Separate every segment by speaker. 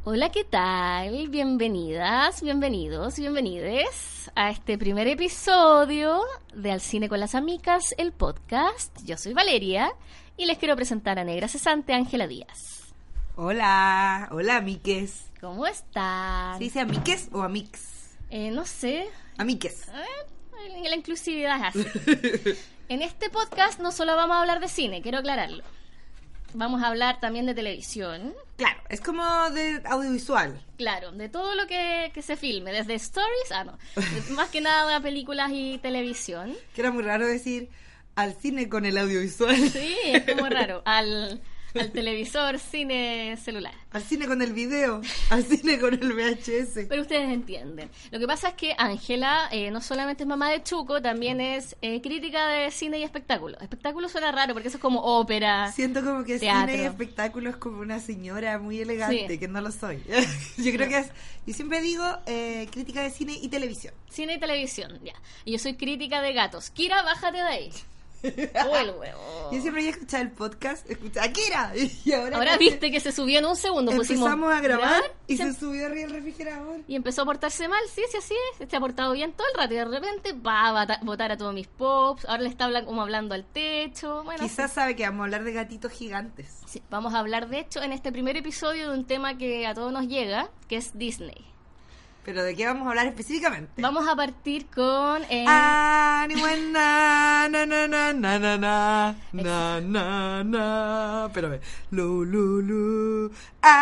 Speaker 1: Hola, ¿qué tal? Bienvenidas, bienvenidos y bienvenides a este primer episodio de Al Cine con las Amicas, el podcast. Yo soy Valeria y les quiero presentar a negra cesante Ángela Díaz.
Speaker 2: Hola, hola amiques.
Speaker 1: ¿Cómo están?
Speaker 2: ¿Se dice amiques o amix?
Speaker 1: No sé.
Speaker 2: Amiques.
Speaker 1: La inclusividad es así. En este podcast no solo vamos a hablar de cine, quiero aclararlo. Vamos a hablar también de televisión.
Speaker 2: Claro, es como de audiovisual.
Speaker 1: Claro, de todo lo que se filme, desde stories, más que nada películas y televisión.
Speaker 2: Que era muy raro decir al cine con el audiovisual.
Speaker 1: Sí, es como raro. Al televisor, cine, celular.
Speaker 2: Al cine con el video, al cine con el VHS.
Speaker 1: Pero ustedes entienden. Lo que pasa es que Ángela no solamente es mamá de Chuco, también es crítica de cine y espectáculo. Espectáculo suena raro porque eso es como ópera.
Speaker 2: Siento como que
Speaker 1: teatro.
Speaker 2: Cine y espectáculo es como una señora muy elegante,
Speaker 1: Sí.
Speaker 2: que no lo soy. Yo creo que es, y siempre digo crítica de cine y televisión.
Speaker 1: Cine y televisión, ya. Y yo soy crítica de gatos. Kira, bájate de ahí. Oh, el huevo.
Speaker 2: Yo siempre había escuchado el podcast, escuchaba ¡Akira! Y
Speaker 1: ahora viste que se subió en un segundo.
Speaker 2: Empezamos a grabar y
Speaker 1: se
Speaker 2: se subió arriba el refrigerador.
Speaker 1: Y empezó a portarse mal, sí, así es. Se ha portado bien todo el rato y de repente va a botar a todos mis pops. Ahora le está como hablando al techo. Bueno,
Speaker 2: Quizás sabe que vamos a hablar de gatitos gigantes.
Speaker 1: sí, vamos a hablar, de hecho, en este primer episodio de un tema que a todos nos llega, que es Disney.
Speaker 2: ¿Pero de qué vamos a hablar específicamente?
Speaker 1: Vamos a partir con...
Speaker 2: Anyone, na, na, na, na, na, na, na, na, na, na. Pero ve. Lu, lu, lu.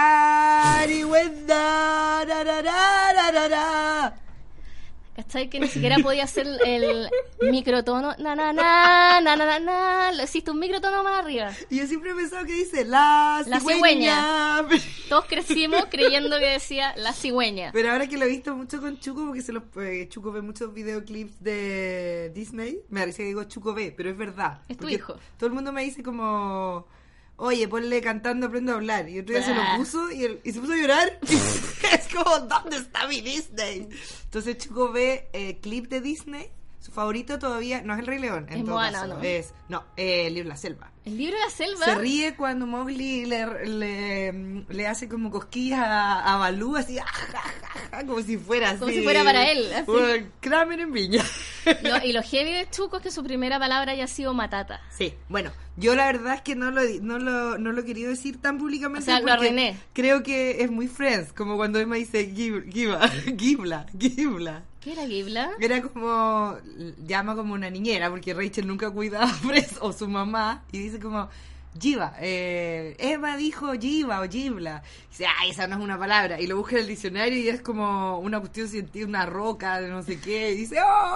Speaker 2: Anyone, na, na, na, na, na, na, na.
Speaker 1: ¿Cachai? Que ni siquiera podía hacer el microtono. Na, na, na, na, na, na, na. Existe un microtono más arriba.
Speaker 2: Y yo siempre he pensado que dice la cigüeña.
Speaker 1: Todos crecimos creyendo que decía la cigüeña.
Speaker 2: Pero ahora que lo he visto mucho con Chuco, porque Chuco ve muchos videoclips de Disney, me parece que digo Chuco ve, pero es verdad.
Speaker 1: Es tu
Speaker 2: porque
Speaker 1: hijo.
Speaker 2: Todo el mundo me dice como, oye, ponle cantando Aprendo a Hablar. Y otro día se lo puso y se puso a llorar. Es como, ¿dónde está mi Disney? Entonces Chuco ve clip de Disney. Su favorito todavía no es El Rey León. En
Speaker 1: Es
Speaker 2: todo
Speaker 1: Moana,
Speaker 2: caso.
Speaker 1: ¿no?
Speaker 2: El libro de la selva.
Speaker 1: El libro de la selva.
Speaker 2: Se ríe cuando Mowgli le hace como cosquillas a Balú, así, como si fuera así.
Speaker 1: Como si fuera para él, así.
Speaker 2: Kramer en Viña.
Speaker 1: Y lo heavy de Chuco es que su primera palabra haya sido matata.
Speaker 2: Sí, bueno, yo la verdad es que no lo he querido decir tan públicamente.
Speaker 1: O sea, lo
Speaker 2: porque
Speaker 1: arruiné.
Speaker 2: creo que es muy Friends, como cuando Emma dice Gibla.
Speaker 1: ¿Qué era Ghibla?
Speaker 2: Era como, llama como una niñera, porque Rachel nunca cuidaba a Friends, o su mamá, y dice como, Giva, Emma dijo Giva o Gibla. Y dice, esa no es una palabra. Y lo busca en el diccionario y es como una cuestión científica, una roca de no sé qué. Y dice,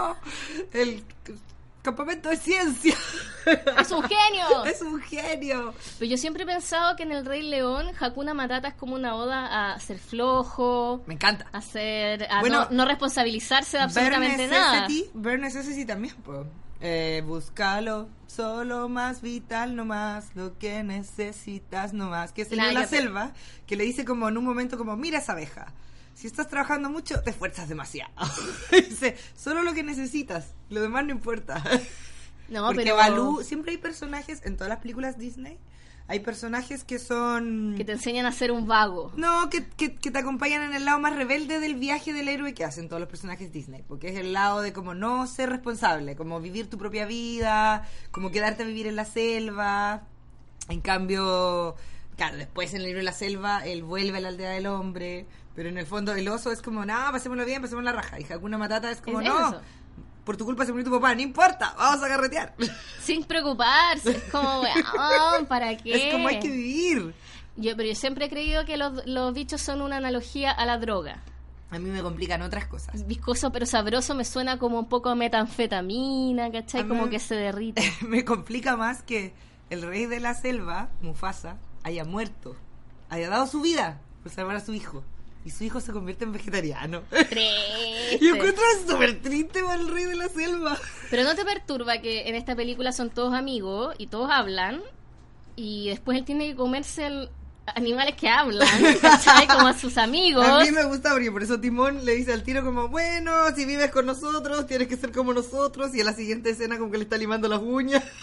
Speaker 2: el campamento de ciencia.
Speaker 1: ¡Es un genio!
Speaker 2: Es un genio.
Speaker 1: Pero yo siempre he pensado que en El Rey León, Hakuna Matata es como una oda a ser flojo.
Speaker 2: Me encanta.
Speaker 1: A no responsabilizarse de absolutamente nada.
Speaker 2: Burn Necessity también, pues. Búscalo, solo más vital, no más lo que necesitas, no más. Que es el de la selva, que le dice como en un momento como, mira esa abeja, si estás trabajando mucho, te esfuerzas demasiado. Dice, solo lo que necesitas, lo demás no importa.
Speaker 1: No,
Speaker 2: porque
Speaker 1: pero
Speaker 2: Balú, siempre hay personajes, en todas las películas Disney, hay personajes que son...
Speaker 1: que te enseñan a ser un vago.
Speaker 2: No, que te acompañan en el lado más rebelde del viaje del héroe que hacen todos los personajes Disney. Porque es el lado de como no ser responsable, como vivir tu propia vida, como quedarte a vivir en la selva. En cambio, claro, después en el libro de la selva, él vuelve a la aldea del hombre. Pero en el fondo el oso es como, no, pasémoslo bien, pasemos la raja. Y Hakuna Matata es como, no, eso. Por tu culpa se murió tu papá, no importa, vamos a carretear.
Speaker 1: Sin preocuparse, es como, weón, ¿para qué?
Speaker 2: Es como hay que vivir.
Speaker 1: Pero yo siempre he creído que los bichos son una analogía a la droga.
Speaker 2: A mí me complican otras cosas.
Speaker 1: Viscoso pero sabroso me suena como un poco a metanfetamina, ¿cachai? Como que se derrite.
Speaker 2: Me complica más que el rey de la selva, Mufasa, haya muerto, haya dado su vida por salvar a su hijo. Y su hijo se convierte en vegetariano.
Speaker 1: Triste.
Speaker 2: Y encuentro súper triste para el rey de la selva.
Speaker 1: Pero ¿no te perturba que en esta película son todos amigos y todos hablan? Y después él tiene que comerse animales que hablan, ¿cachai? Como a sus amigos.
Speaker 2: A mí me gusta porque por eso Timón le dice al tiro como, bueno, si vives con nosotros, tienes que ser como nosotros. Y en la siguiente escena como que le está limando las uñas.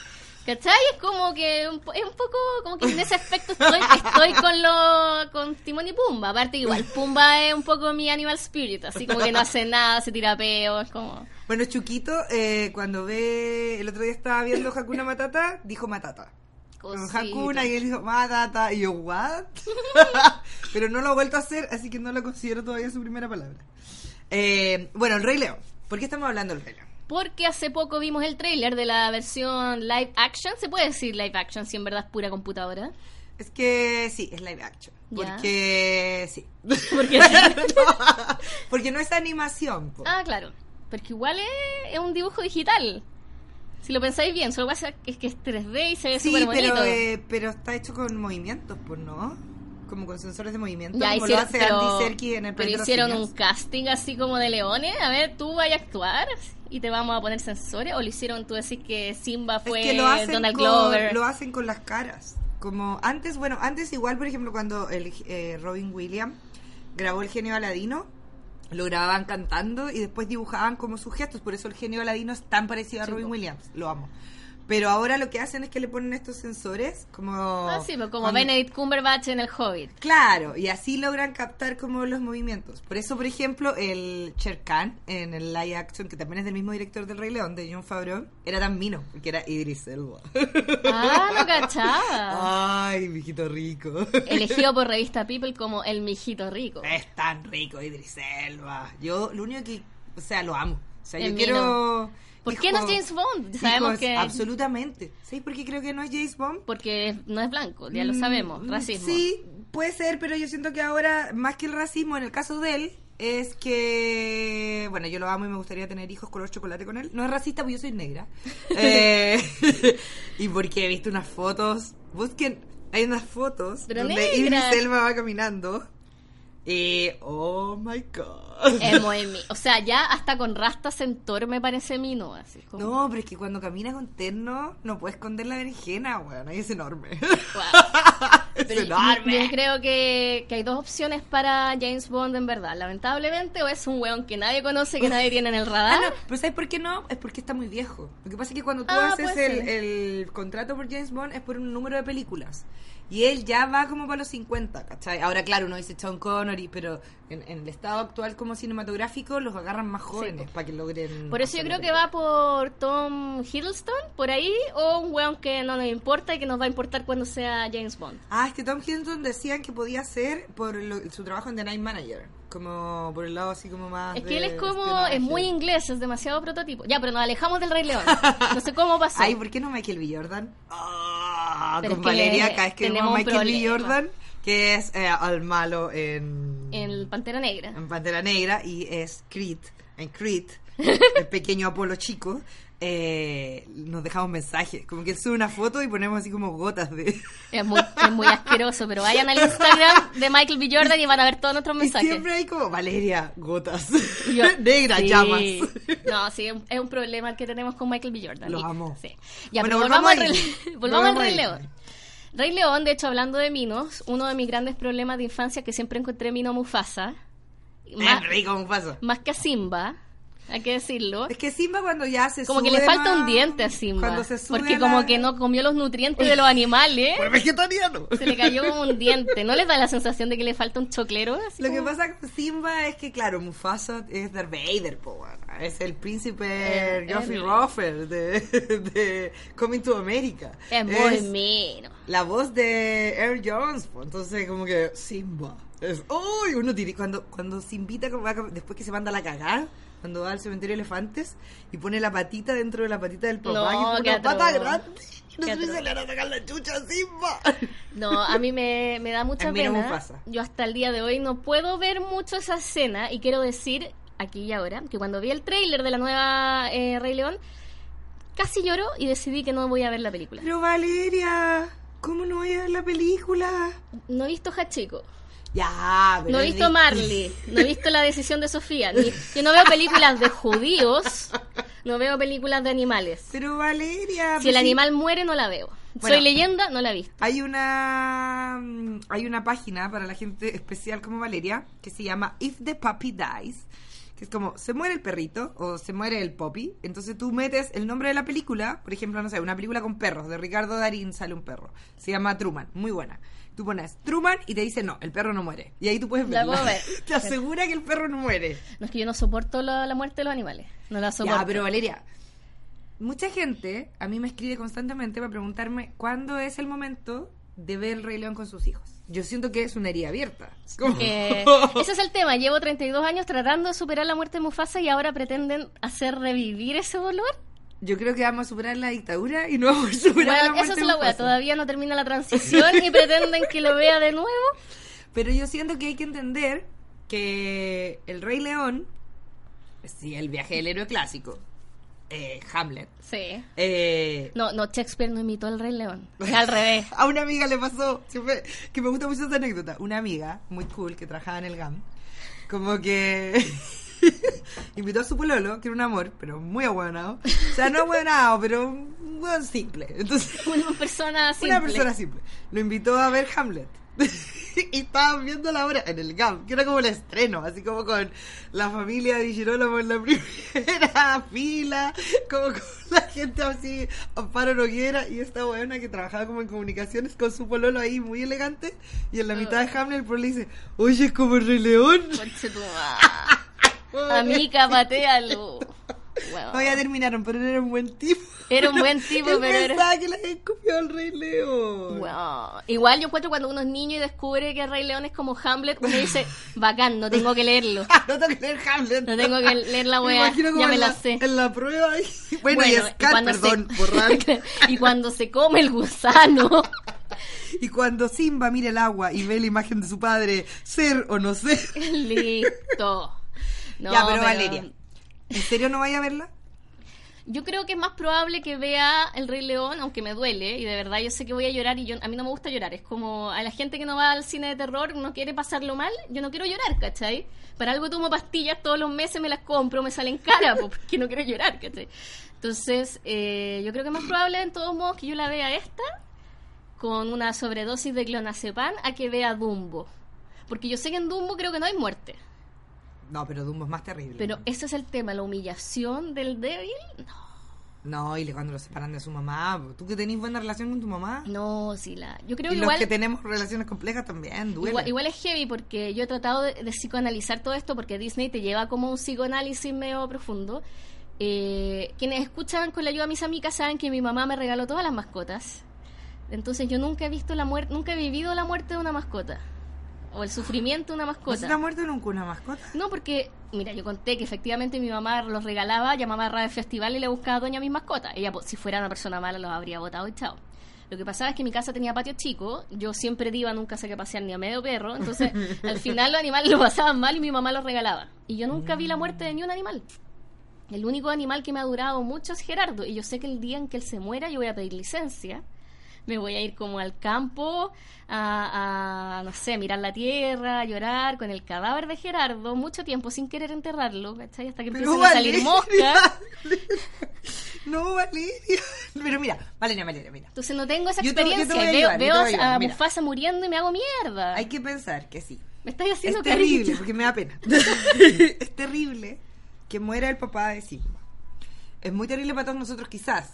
Speaker 1: ¿Cachai? Es como que es un poco como que en ese aspecto estoy con Timón y Pumba. Aparte que igual Pumba es un poco mi animal spirit, así como que no hace nada, se tira peo, es como...
Speaker 2: Bueno, Chuquito, cuando el otro día estaba viendo Hakuna Matata, dijo Matata. Con Hakuna y él dijo Matata, y yo, ¿what? Pero no lo ha vuelto a hacer, así que no lo considero todavía su primera palabra. Bueno, El Rey León. ¿Por qué estamos hablando del Rey León?
Speaker 1: Porque hace poco vimos el tráiler de la versión live action. ¿Se puede decir live action si en verdad es pura computadora?
Speaker 2: Es que sí, es live action. Porque sí.
Speaker 1: Porque
Speaker 2: porque no es animación. Po.
Speaker 1: Ah, claro. Porque igual es un dibujo digital. Si lo pensáis bien, solo pasa es que es 3D y se ve súper bonito.
Speaker 2: Pero está hecho con movimientos, pues, ¿no? Como con sensores de movimiento,
Speaker 1: ya,
Speaker 2: como lo hace Andy Serkis en el
Speaker 1: Pero hicieron un casting así como de leones. A ver, tú vas a actuar y te vamos a poner sensores. ¿O lo hicieron, tú decís que Simba fue Donald Glover?
Speaker 2: Lo hacen con las caras. Como antes igual, por ejemplo, cuando el Robin Williams grabó El Genio Aladino, lo grababan cantando y después dibujaban como sus gestos. Por eso el Genio Aladino es tan parecido a Robin Williams. Lo amo. Pero ahora lo que hacen es que le ponen estos sensores como...
Speaker 1: Ah, sí, como Benedict Cumberbatch en El Hobbit.
Speaker 2: Claro, y así logran captar como los movimientos. Por eso, por ejemplo, el Shere Khan en el live action, que también es del mismo director del Rey León, de Jon Favreau, era tan mino, porque era Idris Elba.
Speaker 1: Ah, no cachaba.
Speaker 2: Ay, mijito rico.
Speaker 1: Elegido por revista People como el mijito rico.
Speaker 2: Es tan rico Idris Elba. Yo, lo único que... O sea, lo amo. O sea, yo
Speaker 1: mino.
Speaker 2: quiero...
Speaker 1: ¿Por qué no es James Bond? Sabemos que...
Speaker 2: Absolutamente. ¿Sabes por qué creo que no es James Bond?
Speaker 1: Porque no es blanco, ya lo sabemos. Racismo.
Speaker 2: Sí, puede ser, pero yo siento que ahora, más que el racismo, en el caso de él, es que... Bueno, yo lo amo y me gustaría tener hijos color chocolate con él. No es racista porque yo soy negra. Y porque he visto unas fotos... Busquen, hay unas fotos
Speaker 1: pero
Speaker 2: donde
Speaker 1: negra.
Speaker 2: Idris Elba va caminando. Oh my god.
Speaker 1: Es muy o sea, ya hasta con rastas en Thor me parece mino, así como...
Speaker 2: No, pero es que cuando camina con terno no puede esconder la berenjena, weón. Ahí es enorme.
Speaker 1: Wow.
Speaker 2: Es enorme.
Speaker 1: Yo creo que hay dos opciones para James Bond en verdad. Lamentablemente, o es un weón que nadie conoce, que nadie tiene en el radar.
Speaker 2: Ah, no, pero ¿sabes por qué no? Es porque está muy viejo. Lo que pasa es que cuando tú
Speaker 1: puede
Speaker 2: haces
Speaker 1: ser.
Speaker 2: el contrato por James Bond es por un número de películas. Y él ya va como para los 50, ¿cachai? Ahora, claro, uno dice Sean Connery, pero en el estado actual como cinematográfico los agarran más jóvenes para que logren...
Speaker 1: Por eso yo creo que va por Tom Hiddleston, por ahí, o un weón que no nos importa y que nos va a importar cuando sea James Bond.
Speaker 2: Ah, Tom Hiddleston decían que podía ser por su trabajo en The Night Manager, como por el lado así como más...
Speaker 1: Es que él es como, es muy inglés, es demasiado prototipo. Ya, pero nos alejamos del Rey León. No sé cómo pasó.
Speaker 2: Ay, ¿por qué no Michael B. Jordan?
Speaker 1: Pero
Speaker 2: con
Speaker 1: es que
Speaker 2: Valeria, cada vez que vemos
Speaker 1: tenemos
Speaker 2: Michael B.
Speaker 1: problema.
Speaker 2: Jordan, que es al malo en
Speaker 1: Pantera Negra.
Speaker 2: En Pantera Negra, y es Creed, en Creed, el pequeño Apolo chico, nos dejamos mensajes, como que él sube una foto y ponemos así como gotas de...
Speaker 1: Es muy asqueroso, pero vayan al Instagram de Michael B. Jordan y van a ver todos nuestros mensajes.
Speaker 2: Y siempre hay como, Valeria, gotas,
Speaker 1: Yo,
Speaker 2: negra,
Speaker 1: sí.
Speaker 2: llamas.
Speaker 1: No, sí, es un problema el que tenemos con Michael B. Jordan.
Speaker 2: Lo amo.
Speaker 1: Sí. Ya,
Speaker 2: Bueno,
Speaker 1: pero volvamos
Speaker 2: ahí.
Speaker 1: volvamos al Rey
Speaker 2: ahí.
Speaker 1: León. Rey León, de hecho, hablando de minos, uno de mis grandes problemas de infancia que siempre encontré mino Mufasa. Más,
Speaker 2: rico, Mufasa.
Speaker 1: más que a Simba, hay que decirlo.
Speaker 2: Es que Simba cuando ya se
Speaker 1: Como
Speaker 2: sube
Speaker 1: que le falta
Speaker 2: más-
Speaker 1: un diente a Simba.
Speaker 2: Cuando se sube
Speaker 1: porque
Speaker 2: a
Speaker 1: como
Speaker 2: la-
Speaker 1: que no comió los nutrientes de los animales.
Speaker 2: Por vegetariano.
Speaker 1: Se le cayó como un diente. ¿No les da la sensación de que le falta un choclero? Así
Speaker 2: Lo que
Speaker 1: como-
Speaker 2: pasa con Simba es que, claro, Mufasa es Darth Vader, po, bueno. Es el príncipe Geoffrey Ruffles de Coming to America.
Speaker 1: Es muy mino.
Speaker 2: La voz de Earl Jones, po. Entonces como que Simba es... ¡Uy! Uno tiene... Cuando se invita, después que se manda a la cagada, cuando va al cementerio de elefantes y pone la patita dentro de la patita del papá,
Speaker 1: No,
Speaker 2: que
Speaker 1: qué
Speaker 2: es una pata
Speaker 1: atroz.
Speaker 2: grande. No
Speaker 1: Qué
Speaker 2: sé si
Speaker 1: atroz.
Speaker 2: se le van a sacar la chucha a Simba.
Speaker 1: No, a mí me da mucha
Speaker 2: A mí no me
Speaker 1: pena.
Speaker 2: pasa.
Speaker 1: Yo hasta el día de hoy no puedo ver mucho esa escena y quiero decir aquí y ahora que cuando vi el tráiler de la nueva Rey León casi lloro y decidí que no voy a ver la película.
Speaker 2: Pero Valeria, ¿cómo no voy a ver la película?
Speaker 1: No he visto Hachiko,
Speaker 2: Ya, pero
Speaker 1: no he
Speaker 2: es
Speaker 1: visto Marley, no he visto La decisión de Sofía. Yo no veo películas de judíos, no veo películas de animales.
Speaker 2: Pero Valeria...
Speaker 1: Si el
Speaker 2: pues sí.
Speaker 1: animal muere no la veo.
Speaker 2: Bueno.
Speaker 1: Soy leyenda, no la he visto.
Speaker 2: Hay una página para la gente especial como Valeria que se llama If the Puppy Dies, que es como, se muere el perrito o se muere el Poppy, entonces tú metes el nombre de la película, por ejemplo, no sé, una película con perros, de Ricardo Darín sale un perro, se llama Truman, muy buena. Tú pones Truman y te dice, no, el perro no muere. Y ahí tú puedes verla.
Speaker 1: La puedo ver.
Speaker 2: Te asegura que el perro no muere.
Speaker 1: No, es que yo no soporto la muerte de los animales. No la soporto.
Speaker 2: Ya, pero Valeria, mucha gente a mí me escribe constantemente para preguntarme cuándo es el momento de ver El Rey León con sus hijos. Yo siento que es una herida abierta.
Speaker 1: Ese es el tema. Llevo 32 años tratando de superar la muerte de Mufasa y ahora pretenden hacer revivir ese dolor.
Speaker 2: Yo creo que vamos a superar la dictadura y no vamos a superar la muerte
Speaker 1: eso es
Speaker 2: de
Speaker 1: la
Speaker 2: Mufasa.
Speaker 1: wea. Todavía no termina la transición y pretenden que lo vea de nuevo.
Speaker 2: Pero yo siento que hay que entender que El Rey León, sí, el viaje del héroe clásico, Hamlet.
Speaker 1: Sí.
Speaker 2: No,
Speaker 1: Shakespeare no imitó al Rey León. Es al revés.
Speaker 2: A una amiga le pasó, siempre, que me gusta mucho esta anécdota. Una amiga muy cool que trabajaba en el GAM, como que invitó a su pololo, que era un amor, pero muy ahueonado. O sea, no ahueonado, pero un hueón simple. Entonces,
Speaker 1: Una persona simple.
Speaker 2: una persona simple. Lo invitó a ver Hamlet. Y estaban viendo la obra en el GAM, que era como el estreno, así como con la familia de Girolamo en la primera fila, como con la gente así, Amparo Noguera y esta buena que trabajaba como en comunicaciones con su pololo ahí muy elegante, y en la mitad de Hamlet el pololo le dice, oye, es como el Rey León.
Speaker 1: Conche tu madre. Amiga, patealo. Bueno.
Speaker 2: No, ya terminaron, pero era un buen tipo.
Speaker 1: Era un buen tipo,
Speaker 2: Él
Speaker 1: pero era...
Speaker 2: pensaba que le habían copiado al Rey León.
Speaker 1: Wow. Igual yo encuentro cuando uno es niño y descubre que el Rey León es como Hamlet, uno dice, bacán, no tengo que leerlo.
Speaker 2: No tengo que leer Hamlet.
Speaker 1: No tengo que leer la
Speaker 2: Me
Speaker 1: weá,
Speaker 2: imagino como
Speaker 1: ya me
Speaker 2: en
Speaker 1: la sé.
Speaker 2: En la prueba. Bueno, y
Speaker 1: Bueno,
Speaker 2: Scar,
Speaker 1: cuando
Speaker 2: perdón, borrar.
Speaker 1: Y cuando se come el gusano.
Speaker 2: Y cuando Simba mira el agua y ve la imagen de su padre, ser o no ser.
Speaker 1: Listo. No,
Speaker 2: ya, pero Valeria, ¿en serio no vaya a verla?
Speaker 1: Yo creo que es más probable que vea El Rey León, aunque me duele, y de verdad yo sé que voy a llorar, y a mí no me gusta llorar. Es como a la gente que no va al cine de terror, no quiere pasarlo mal, yo no quiero llorar, ¿cachai? Para algo tomo pastillas todos los meses, me las compro, me salen caras, porque no quiero llorar, ¿cachai? Entonces, yo creo que es más probable, en todos modos, que yo la vea esta, con una sobredosis de clonazepam, a que vea Dumbo. Porque yo sé que en Dumbo creo que no hay muerte.
Speaker 2: No, pero Dumbo es más terrible.
Speaker 1: Pero ese es el tema, la humillación del débil, no.
Speaker 2: No, y cuando lo separan de su mamá. ¿Tú que tenés buena relación con tu mamá?
Speaker 1: No, sí, yo creo
Speaker 2: Y
Speaker 1: que
Speaker 2: los
Speaker 1: igual...
Speaker 2: que tenemos relaciones complejas también, duele.
Speaker 1: Igual es heavy porque yo he tratado de psicoanalizar todo esto porque Disney te lleva como un psicoanálisis medio profundo. Quienes escuchan con la ayuda de mis amigas saben que mi mamá me regaló todas las mascotas. Entonces yo nunca he visto la muerte, nunca he vivido la muerte de una mascota o el sufrimiento de una
Speaker 2: ¿No
Speaker 1: mascota.
Speaker 2: se te ha muerto nunca una mascota?
Speaker 1: No, porque, mira, yo conté que efectivamente mi mamá los regalaba, llamaba a Radio Festival y le buscaba a doña mis mascotas. Ella, si fuera una persona mala, los habría botado y chao. Lo que pasaba es que mi casa tenía patio chico, yo siempre iba, nunca saqué a pasear ni a medio perro, entonces al final los animales lo pasaban mal y mi mamá los regalaba. Y yo nunca vi la muerte de ni un animal. El único animal que me ha durado mucho es Gerardo, y yo sé que el día en que él se muera yo voy a pedir licencia. Me voy a ir como al campo no sé, mirar la tierra, a llorar con el cadáver de Gerardo mucho tiempo sin querer enterrarlo, ¿cachai? Hasta que empiecen a salir moscas.
Speaker 2: No, Valeria. Pero mira, Valeria, mira.
Speaker 1: Entonces no tengo esa
Speaker 2: Yo te voy a
Speaker 1: experiencia.
Speaker 2: ayudar,
Speaker 1: Veo
Speaker 2: yo te voy a ayudar,
Speaker 1: a
Speaker 2: mira.
Speaker 1: Mufasa muriendo y me hago mierda.
Speaker 2: Hay que pensar que sí.
Speaker 1: Me estáis haciendo
Speaker 2: Es terrible,
Speaker 1: cariño.
Speaker 2: porque me da pena. Es terrible que muera el papá de Simba. Es muy terrible para todos nosotros quizás,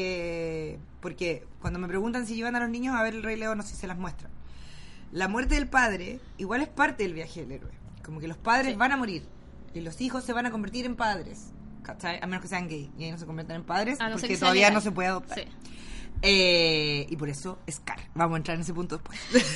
Speaker 2: porque cuando me preguntan si llevan a los niños a ver El Rey León o si se las muestran, la muerte del padre igual es parte del viaje del héroe. Como que los padres van a morir y los hijos se van a convertir en padres, ¿cachai? A menos que sean gay y ahí no se convierten en padres,
Speaker 1: A no ser
Speaker 2: porque
Speaker 1: que sea
Speaker 2: todavía
Speaker 1: legal.
Speaker 2: no se puede adoptar.
Speaker 1: Sí.
Speaker 2: Y por eso Scar. Vamos a entrar en ese punto después.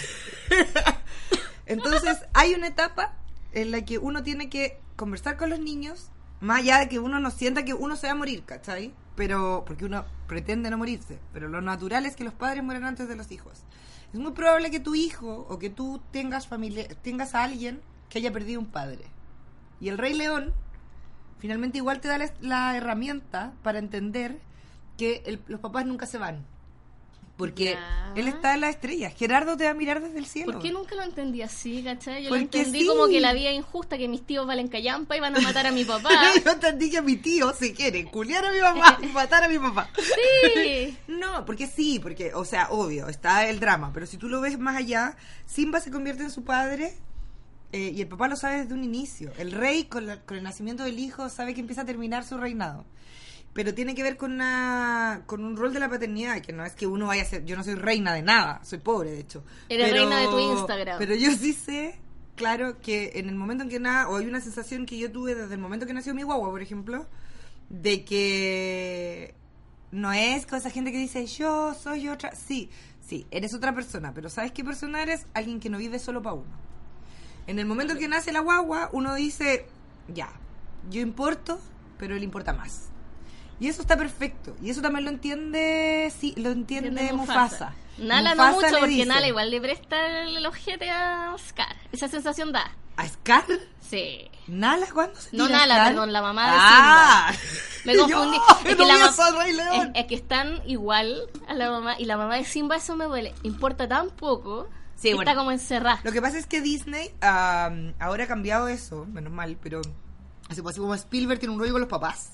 Speaker 2: Entonces, hay una etapa en la que uno tiene que conversar con los niños, más allá de que uno no sienta que uno se va a morir, ¿cachai? Pero, porque uno pretende no morirse, pero lo natural es que los padres mueran antes de los hijos. Es muy probable que tu hijo o que tú tengas a alguien que haya perdido un padre. Y el Rey León finalmente igual te da la herramienta para entender que los papás nunca se van. Porque
Speaker 1: Ya.
Speaker 2: él está en las estrellas. Gerardo te va a mirar desde el cielo.
Speaker 1: ¿Por qué nunca lo entendí así, cachai? Yo
Speaker 2: Porque
Speaker 1: lo entendí
Speaker 2: sí.
Speaker 1: como que la vida es injusta, que mis tíos valen callampa y van a matar a mi papá.
Speaker 2: Yo entendí que mi tío se quiere culiar a mi mamá y matar a mi papá.
Speaker 1: Sí.
Speaker 2: No, porque, o sea, obvio, está el drama, pero si tú lo ves más allá, Simba se convierte en su padre y el papá lo sabe desde un inicio. El rey, con el nacimiento del hijo, sabe que empieza a terminar su reinado. Pero tiene que ver con un rol de la paternidad, que no es que uno vaya a ser... Yo no soy reina de nada, soy pobre, de hecho.
Speaker 1: Eres reina de tu Instagram.
Speaker 2: Pero yo sí sé, claro, que en el momento en que o hay una sensación que yo tuve desde el momento que nació mi guagua, por ejemplo, de que no es con esa gente que dice, yo soy otra... Sí, eres otra persona, pero ¿sabes qué persona eres? Alguien que no vive solo para uno. En el momento en que nace la guagua, uno dice, ya, yo importo, pero él importa más. Y eso está perfecto. Y eso también lo entiende Mufasa.
Speaker 1: Nala
Speaker 2: Mufasa
Speaker 1: no mucho, porque
Speaker 2: dice,
Speaker 1: Nala igual le presta el ojete a Scar. Esa sensación da.
Speaker 2: ¿A Scar?
Speaker 1: Sí.
Speaker 2: ¿Nala cuándo se
Speaker 1: No
Speaker 2: tira
Speaker 1: Nala,
Speaker 2: Scar?
Speaker 1: perdón, la mamá de Simba. Me confundí.
Speaker 2: Es
Speaker 1: Es que están igual a la mamá. Y la mamá de Simba, eso me duele. Importa tan poco.
Speaker 2: Sí,
Speaker 1: que
Speaker 2: bueno,
Speaker 1: está como encerrada.
Speaker 2: Lo que pasa es que Disney ahora ha cambiado eso, menos mal, pero así como Spielberg tiene un rollo con los papás.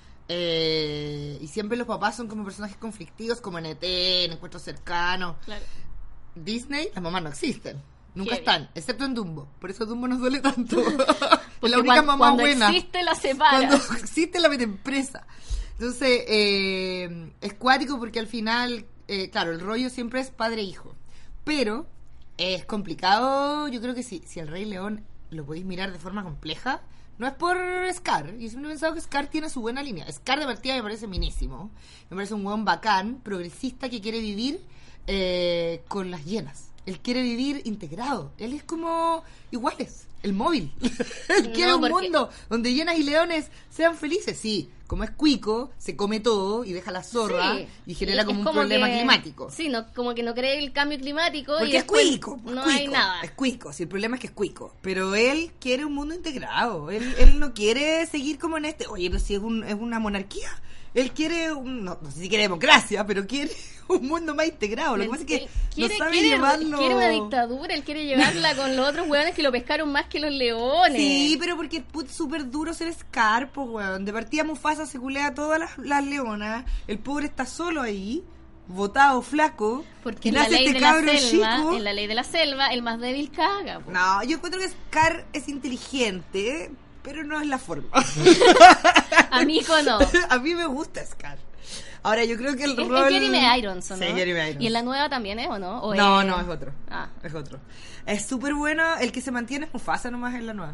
Speaker 2: Y siempre los papás son como personajes conflictivos, como en E.T., en Encuentros Cercanos.
Speaker 1: Claro.
Speaker 2: Disney, las mamás no existen. Nunca
Speaker 1: Qué
Speaker 2: están, excepto en Dumbo. Por eso Dumbo nos duele tanto. Es
Speaker 1: Porque
Speaker 2: la única mamá
Speaker 1: cuando
Speaker 2: buena.
Speaker 1: existe, la separa.
Speaker 2: Cuando existe, la mete en presa. Entonces, es cuático porque al final, claro, el rollo siempre es padre-hijo. Pero es complicado. Yo creo que si el Rey León lo podéis mirar de forma compleja, no es por Scar. Yo siempre he pensado que Scar tiene su buena línea. Scar de partida me parece minísimo. Me parece un hueón bacán, progresista, que quiere vivir con las hienas. Él quiere vivir integrado. Él es como iguales, el móvil. Él quiere un mundo donde hienas y leones sean felices. Sí, como es cuico, se come todo y deja la zorra,
Speaker 1: Sí,
Speaker 2: y genera como un
Speaker 1: como
Speaker 2: problema
Speaker 1: que,
Speaker 2: climático.
Speaker 1: Sí, no, como que no cree el cambio climático.
Speaker 2: Porque
Speaker 1: y
Speaker 2: es
Speaker 1: después
Speaker 2: cuico.
Speaker 1: no
Speaker 2: cuico,
Speaker 1: hay nada.
Speaker 2: Es cuico. Si el problema es que es cuico. Pero él quiere un mundo integrado. Él no quiere seguir como en este. Oye, pero si es una monarquía. Él quiere, no sé si quiere democracia, pero quiere un mundo más integrado. Lo que pasa es que no sabe llevarlo.
Speaker 1: Quiere una dictadura, él quiere llevarla con los otros hueones que lo pescaron más que los leones.
Speaker 2: Sí, pero porque es súper duro ser Scar, pues, weón. De partida Mufasa se culea a todas las leonas. El pobre está solo ahí, botado, flaco.
Speaker 1: Porque
Speaker 2: y
Speaker 1: en la
Speaker 2: nace
Speaker 1: ley
Speaker 2: este
Speaker 1: de la
Speaker 2: cabro
Speaker 1: selva,
Speaker 2: chico.
Speaker 1: en la ley de la selva, el más débil caga. Po.
Speaker 2: No, yo encuentro que Scar es inteligente, pero no es la forma.
Speaker 1: A mi hijo no.
Speaker 2: A mí me gusta Scar. Ahora, yo creo que el
Speaker 1: Es
Speaker 2: rol...
Speaker 1: Jeremy Irons, ¿o no?
Speaker 2: Sí, Jeremy Irons.
Speaker 1: ¿Y en la nueva también es o no? ¿O
Speaker 2: No,
Speaker 1: es...
Speaker 2: no, es otro.
Speaker 1: Ah.
Speaker 2: Es otro. Es súper bueno. El que se mantiene es Mufasa nomás en la nueva.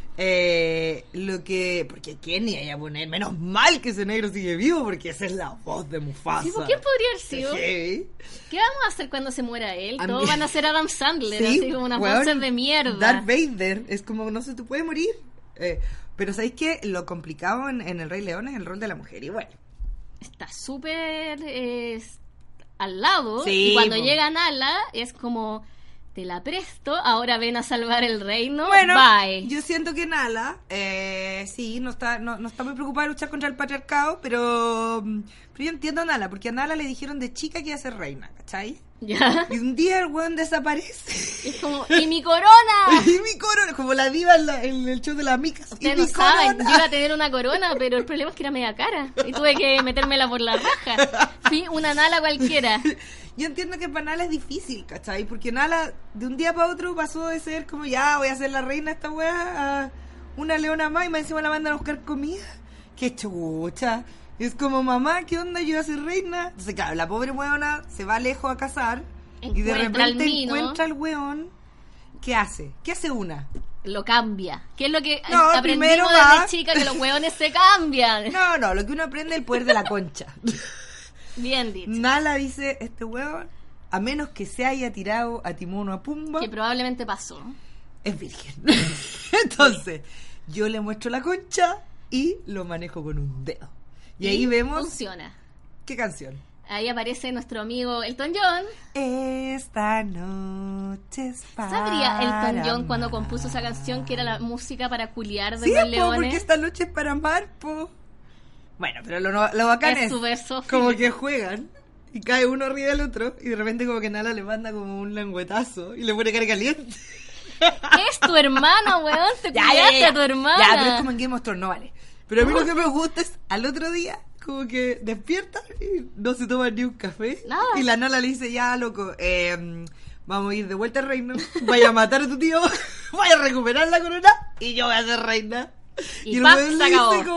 Speaker 2: Porque ¿quién ni vaya a poner? Menos mal que ese negro sigue vivo, porque esa es la voz de Mufasa.
Speaker 1: Sí, ¿por qué podría haber sido?
Speaker 2: Sí.
Speaker 1: ¿Qué vamos a hacer cuando se muera él?
Speaker 2: A
Speaker 1: Todos
Speaker 2: mí-
Speaker 1: van a ser Adam Sandler,
Speaker 2: Sí,
Speaker 1: así como unas
Speaker 2: weón,
Speaker 1: voces de mierda.
Speaker 2: Darth Vader es como, no se te puede morir. Pero ¿sabéis qué? Lo complicado en El Rey León es el rol de la mujer. Y bueno,
Speaker 1: Está súper al lado.
Speaker 2: Sí,
Speaker 1: y cuando
Speaker 2: po.
Speaker 1: llega Nala, es como, te la presto, ahora ven a salvar el reino.
Speaker 2: bueno,
Speaker 1: Bye.
Speaker 2: yo siento que Nala, sí, no está muy preocupada de luchar contra el patriarcado, pero yo entiendo a Nala, porque a Nala le dijeron de chica que iba a ser reina, ¿cachai?
Speaker 1: ¿Ya?
Speaker 2: Y un día el weón desaparece.
Speaker 1: Es como, ¡y mi corona!
Speaker 2: Y mi corona, como la diva en el show de las micas. Y
Speaker 1: Ustedes
Speaker 2: mi
Speaker 1: no saben, yo
Speaker 2: corona.
Speaker 1: iba a tener una corona, pero el problema es que era media cara. Y tuve que metérmela por la raja. Fui una Nala cualquiera.
Speaker 2: Yo entiendo que para Nala es difícil, ¿cachai? Porque Nala de un día para otro pasó de ser como, ya, voy a ser la reina de esta weá, a una leona más, y más encima la mandan a buscar comida. ¡Qué chucha! Es como, mamá, ¿qué onda? Yo iba a ser reina. Entonces, claro, la pobre weona se va lejos a cazar y de
Speaker 1: Encuentra al
Speaker 2: repente
Speaker 1: Mino.
Speaker 2: encuentra al weón. ¿Qué hace? ¿Qué hace una?
Speaker 1: Lo cambia. ¿Qué es lo que
Speaker 2: No, primero
Speaker 1: aprendimos
Speaker 2: va-
Speaker 1: desde chica? Que los hueones se cambian.
Speaker 2: No, lo que uno aprende es el poder de la concha.
Speaker 1: Bien dicho.
Speaker 2: Nala dice, este weón, a menos que se haya tirado a Timón o a Pumba,
Speaker 1: Que probablemente pasó.
Speaker 2: es virgen. Entonces, yo le muestro la concha y lo manejo con un dedo. Y ahí vemos...
Speaker 1: Funciona.
Speaker 2: ¿Qué canción?
Speaker 1: Ahí aparece nuestro amigo Elton John.
Speaker 2: Esta noche es para
Speaker 1: ¿Sabría Elton John
Speaker 2: amar.
Speaker 1: cuando compuso esa canción que era la música para culiar de
Speaker 2: Sí,
Speaker 1: los
Speaker 2: po,
Speaker 1: leones?
Speaker 2: porque esta noche es para amar, po. Bueno, pero lo bacán
Speaker 1: Es
Speaker 2: es
Speaker 1: su verso
Speaker 2: como
Speaker 1: fílico.
Speaker 2: que juegan y cae uno arriba del otro y de repente como que Nala le manda como un lengüetazo y le pone cara caliente.
Speaker 1: Es tu hermano, weón. Te culiaste a tu hermana.
Speaker 2: Ya, pero es como en Game of Thrones, no vale. Pero a mí lo que me gusta es al otro día como que despierta y no se toma ni un café.
Speaker 1: Nada.
Speaker 2: Y la Nala le dice, ya, loco, vamos a ir de vuelta al reino, vaya a matar a tu tío, vaya a recuperar la corona y yo voy a ser reina.
Speaker 1: Y
Speaker 2: el
Speaker 1: ¡pap!
Speaker 2: weón
Speaker 1: Se
Speaker 2: le
Speaker 1: acabó.
Speaker 2: dice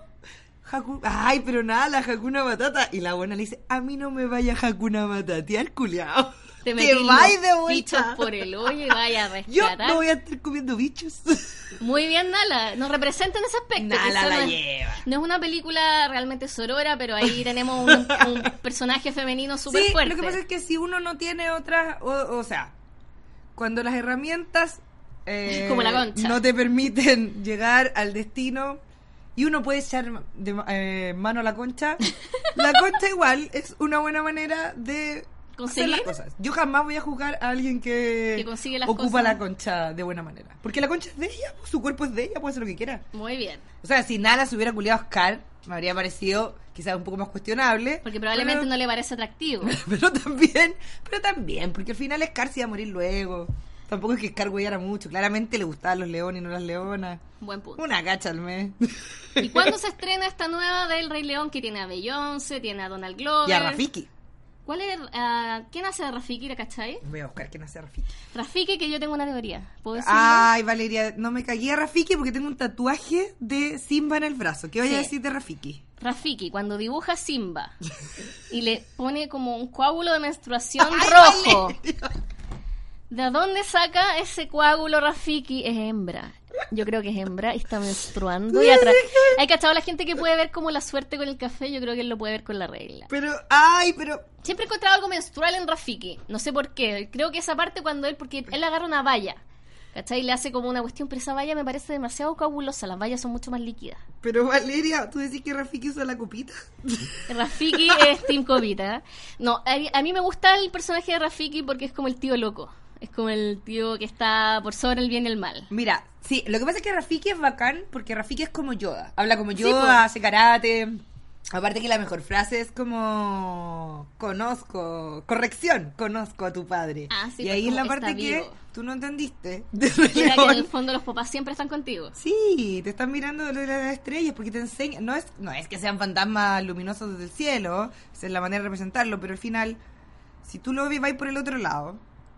Speaker 2: como... Ay, pero nada, la Hakuna Matata. Y la buena le dice, a mí no me vaya Hakuna Matata, al culiao.
Speaker 1: Te
Speaker 2: Que
Speaker 1: metí
Speaker 2: vais de
Speaker 1: los bichos
Speaker 2: vuelta.
Speaker 1: por el hoyo y vaya a
Speaker 2: Yo
Speaker 1: rescatar.
Speaker 2: no voy a estar comiendo bichos.
Speaker 1: Muy bien, Nala. Nos representa en ese aspecto.
Speaker 2: Nala
Speaker 1: que eso
Speaker 2: la
Speaker 1: no es,
Speaker 2: lleva.
Speaker 1: no es una película realmente sorora, pero ahí tenemos un personaje femenino súper
Speaker 2: Sí,
Speaker 1: fuerte.
Speaker 2: lo que pasa es que si uno no tiene otras... O sea, cuando las herramientas...
Speaker 1: Como la Concha.
Speaker 2: no te permiten llegar al destino y uno puede echar mano a la concha. La concha igual es una buena manera de hacer las
Speaker 1: ¿Conseguir?
Speaker 2: cosas. Yo jamás voy a juzgar a alguien que
Speaker 1: consigue las
Speaker 2: ocupa
Speaker 1: cosas.
Speaker 2: la concha de buena manera. Porque la concha es de ella, pues, su cuerpo es de ella, puede hacer lo que quiera.
Speaker 1: Muy bien.
Speaker 2: O sea, si Nala se hubiera culiado a Scar, me habría parecido quizás un poco más cuestionable.
Speaker 1: Porque probablemente
Speaker 2: pero-
Speaker 1: no le parece atractivo.
Speaker 2: pero también, porque al final Scar se iba a morir luego. Tampoco es que Scar huellara mucho. Claramente le gustaban los leones y no las leonas.
Speaker 1: Buen punto.
Speaker 2: Una cacha al mes.
Speaker 1: ¿Y cuándo se estrena esta nueva del Rey León que tiene a Beyoncé, tiene a Donald Glover?
Speaker 2: Y a Rafiki.
Speaker 1: ¿Cuál es, ¿quién hace a Rafiki, la cachai?
Speaker 2: Voy a buscar quién hace a Rafiki.
Speaker 1: Rafiki, que yo tengo una teoría. ¿Puedo decirlo?
Speaker 2: Ay, Valeria, no me cagué a Rafiki porque tengo un tatuaje de Simba en el brazo. ¿Qué voy a
Speaker 1: Sí.
Speaker 2: decir de Rafiki?
Speaker 1: Rafiki, cuando dibuja a Simba y le pone como un coágulo de menstruación
Speaker 2: Ay,
Speaker 1: rojo,
Speaker 2: Valeria.
Speaker 1: ¿de dónde saca ese coágulo Rafiki? Es hembra. Yo creo que es hembra y está menstruando. Y hay cachado la gente que puede ver como la suerte con el café. Yo creo que él lo puede ver con la regla.
Speaker 2: Pero...
Speaker 1: Siempre he encontrado algo menstrual en Rafiki. No sé por qué. Creo que esa parte porque él agarra una valla, ¿cachai? Y le hace como una cuestión, pero esa valla me parece demasiado coagulosa. Las vallas son mucho más líquidas.
Speaker 2: Pero Valeria, ¿tú decís que Rafiki usa la copita?
Speaker 1: Rafiki es Team Copita. No, a mí me gusta el personaje de Rafiki porque es como el tío loco. Es como el tío que está por sobre el bien y el mal.
Speaker 2: Mira, sí, lo que pasa es que Rafiki es bacán porque Rafiki es como Yoda. Habla como
Speaker 1: Sí,
Speaker 2: Yoda,
Speaker 1: po.
Speaker 2: hace karate. Aparte que la mejor frase es como... conozco a tu padre.
Speaker 1: Ah, sí,
Speaker 2: y
Speaker 1: pues
Speaker 2: ahí es la
Speaker 1: como
Speaker 2: parte
Speaker 1: está
Speaker 2: que
Speaker 1: vivo.
Speaker 2: tú no entendiste. de Rey
Speaker 1: Era que en el
Speaker 2: León.
Speaker 1: fondo los papás siempre están contigo.
Speaker 2: Sí, te están mirando de las estrellas porque te enseñan... No es que sean fantasmas luminosos desde el cielo, esa es la manera de representarlo, pero al final, si tú lo vais por el otro lado,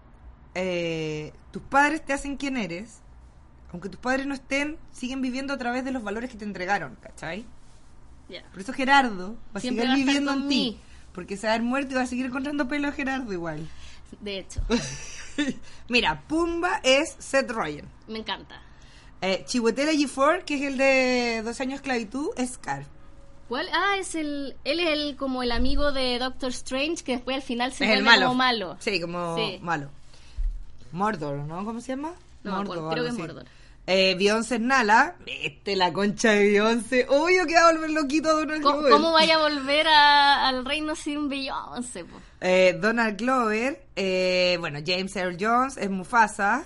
Speaker 2: tus padres te hacen quien eres, aunque tus padres no estén, siguen viviendo a través de los valores que te entregaron, ¿cachai?
Speaker 1: Ya.
Speaker 2: Por eso Gerardo va a
Speaker 1: Siempre
Speaker 2: seguir
Speaker 1: va a estar
Speaker 2: viviendo
Speaker 1: con
Speaker 2: en ti,
Speaker 1: mí.
Speaker 2: porque se va a haber muerto y va a seguir encontrando pelo a Gerardo igual.
Speaker 1: De hecho,
Speaker 2: Mira, Pumba es Seth Rogen.
Speaker 1: me encanta.
Speaker 2: Chiwetel Ejiofor, que es el de 12 años de esclavitud, es Scar.
Speaker 1: ¿Cuál? Ah, él es como el amigo de Doctor Strange que después al final se
Speaker 2: Es
Speaker 1: vuelve
Speaker 2: el malo.
Speaker 1: como malo.
Speaker 2: Sí, como
Speaker 1: Sí.
Speaker 2: malo. Mordor, ¿no? ¿Cómo se llama?
Speaker 1: No me acuerdo, creo que es
Speaker 2: algo así.
Speaker 1: Mordor.
Speaker 2: Beyoncé es Nala. La concha de Beyoncé. Obvio que va a volver loquito a Donald Glover.
Speaker 1: ¿Cómo vaya a volver al reino sin Beyoncé? Po?
Speaker 2: Donald Glover. Bueno, James Earl Jones es Mufasa.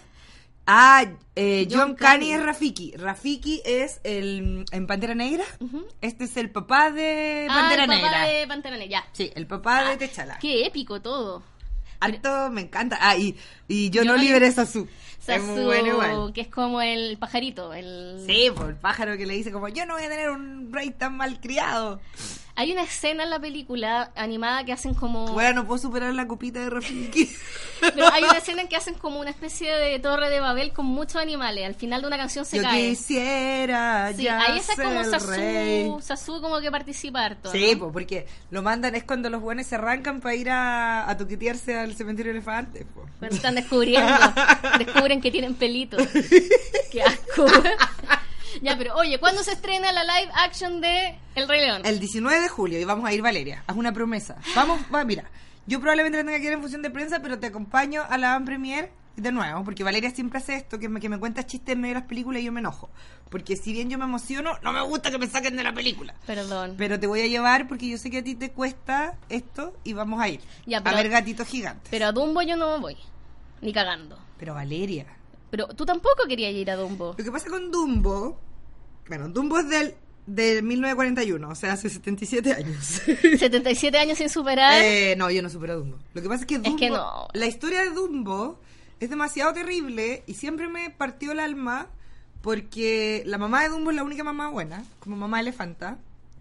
Speaker 2: John Kani es Rafiki. Rafiki es en Pantera Negra.
Speaker 1: Ujú.
Speaker 2: Este es el papá de Pantera
Speaker 1: el papá
Speaker 2: Negra.
Speaker 1: de Pantera Negra, ya.
Speaker 2: Sí, el papá de T'Challa.
Speaker 1: Qué épico todo.
Speaker 2: Harto me encanta. Y yo
Speaker 1: Yo
Speaker 2: no
Speaker 1: no
Speaker 2: liberé Sasu. Es
Speaker 1: Sasu,
Speaker 2: muy bueno igual.
Speaker 1: que es como el pajarito.
Speaker 2: Sí, por el pájaro que le dice como, yo no voy a tener un rey tan mal criado.
Speaker 1: Hay una escena en la película animada que hacen como...
Speaker 2: Bueno, no puedo superar la copita de Rafiki.
Speaker 1: Pero hay una escena en que hacen como una especie de torre de Babel con muchos animales. Al final de una canción se
Speaker 2: Yo
Speaker 1: cae.
Speaker 2: quisiera
Speaker 1: Sí,
Speaker 2: ya
Speaker 1: ahí esa es
Speaker 2: ser
Speaker 1: como
Speaker 2: el rey.
Speaker 1: Sasu como que participa harto,
Speaker 2: Sí,
Speaker 1: ¿no?
Speaker 2: pues porque lo mandan es cuando los buenos se arrancan para ir a toquetearse al cementerio de elefantes. Po.
Speaker 1: Cuando están descubren que tienen pelitos. Qué asco. Ya, pero oye, ¿cuándo se estrena la live action de El Rey León?
Speaker 2: El 19 de julio y vamos a ir, Valeria. Haz una promesa. Mira, yo probablemente la tenga que ir en función de prensa, pero te acompaño a la van premier de nuevo, porque Valeria siempre hace esto, que me cuenta chistes en medio de las películas y yo me enojo. Porque si bien yo me emociono, no me gusta que me saquen de la película.
Speaker 1: Perdón.
Speaker 2: Pero te voy a llevar porque yo sé que a ti te cuesta esto y vamos a ir.
Speaker 1: Ya,
Speaker 2: a
Speaker 1: pero-
Speaker 2: ver gatitos gigantes.
Speaker 1: Pero a Dumbo yo no voy. Ni cagando.
Speaker 2: Pero Valeria,
Speaker 1: Pero tú tampoco querías ir a Dumbo.
Speaker 2: lo que pasa con Dumbo, bueno, Dumbo es del 1941, o sea, hace 77 años.
Speaker 1: 77 años sin superar.
Speaker 2: No, yo no supero a Dumbo. Lo que pasa es que Dumbo,
Speaker 1: que no.
Speaker 2: la historia de Dumbo es demasiado terrible y siempre me partió el alma porque la mamá de Dumbo es la única mamá buena, como mamá elefanta,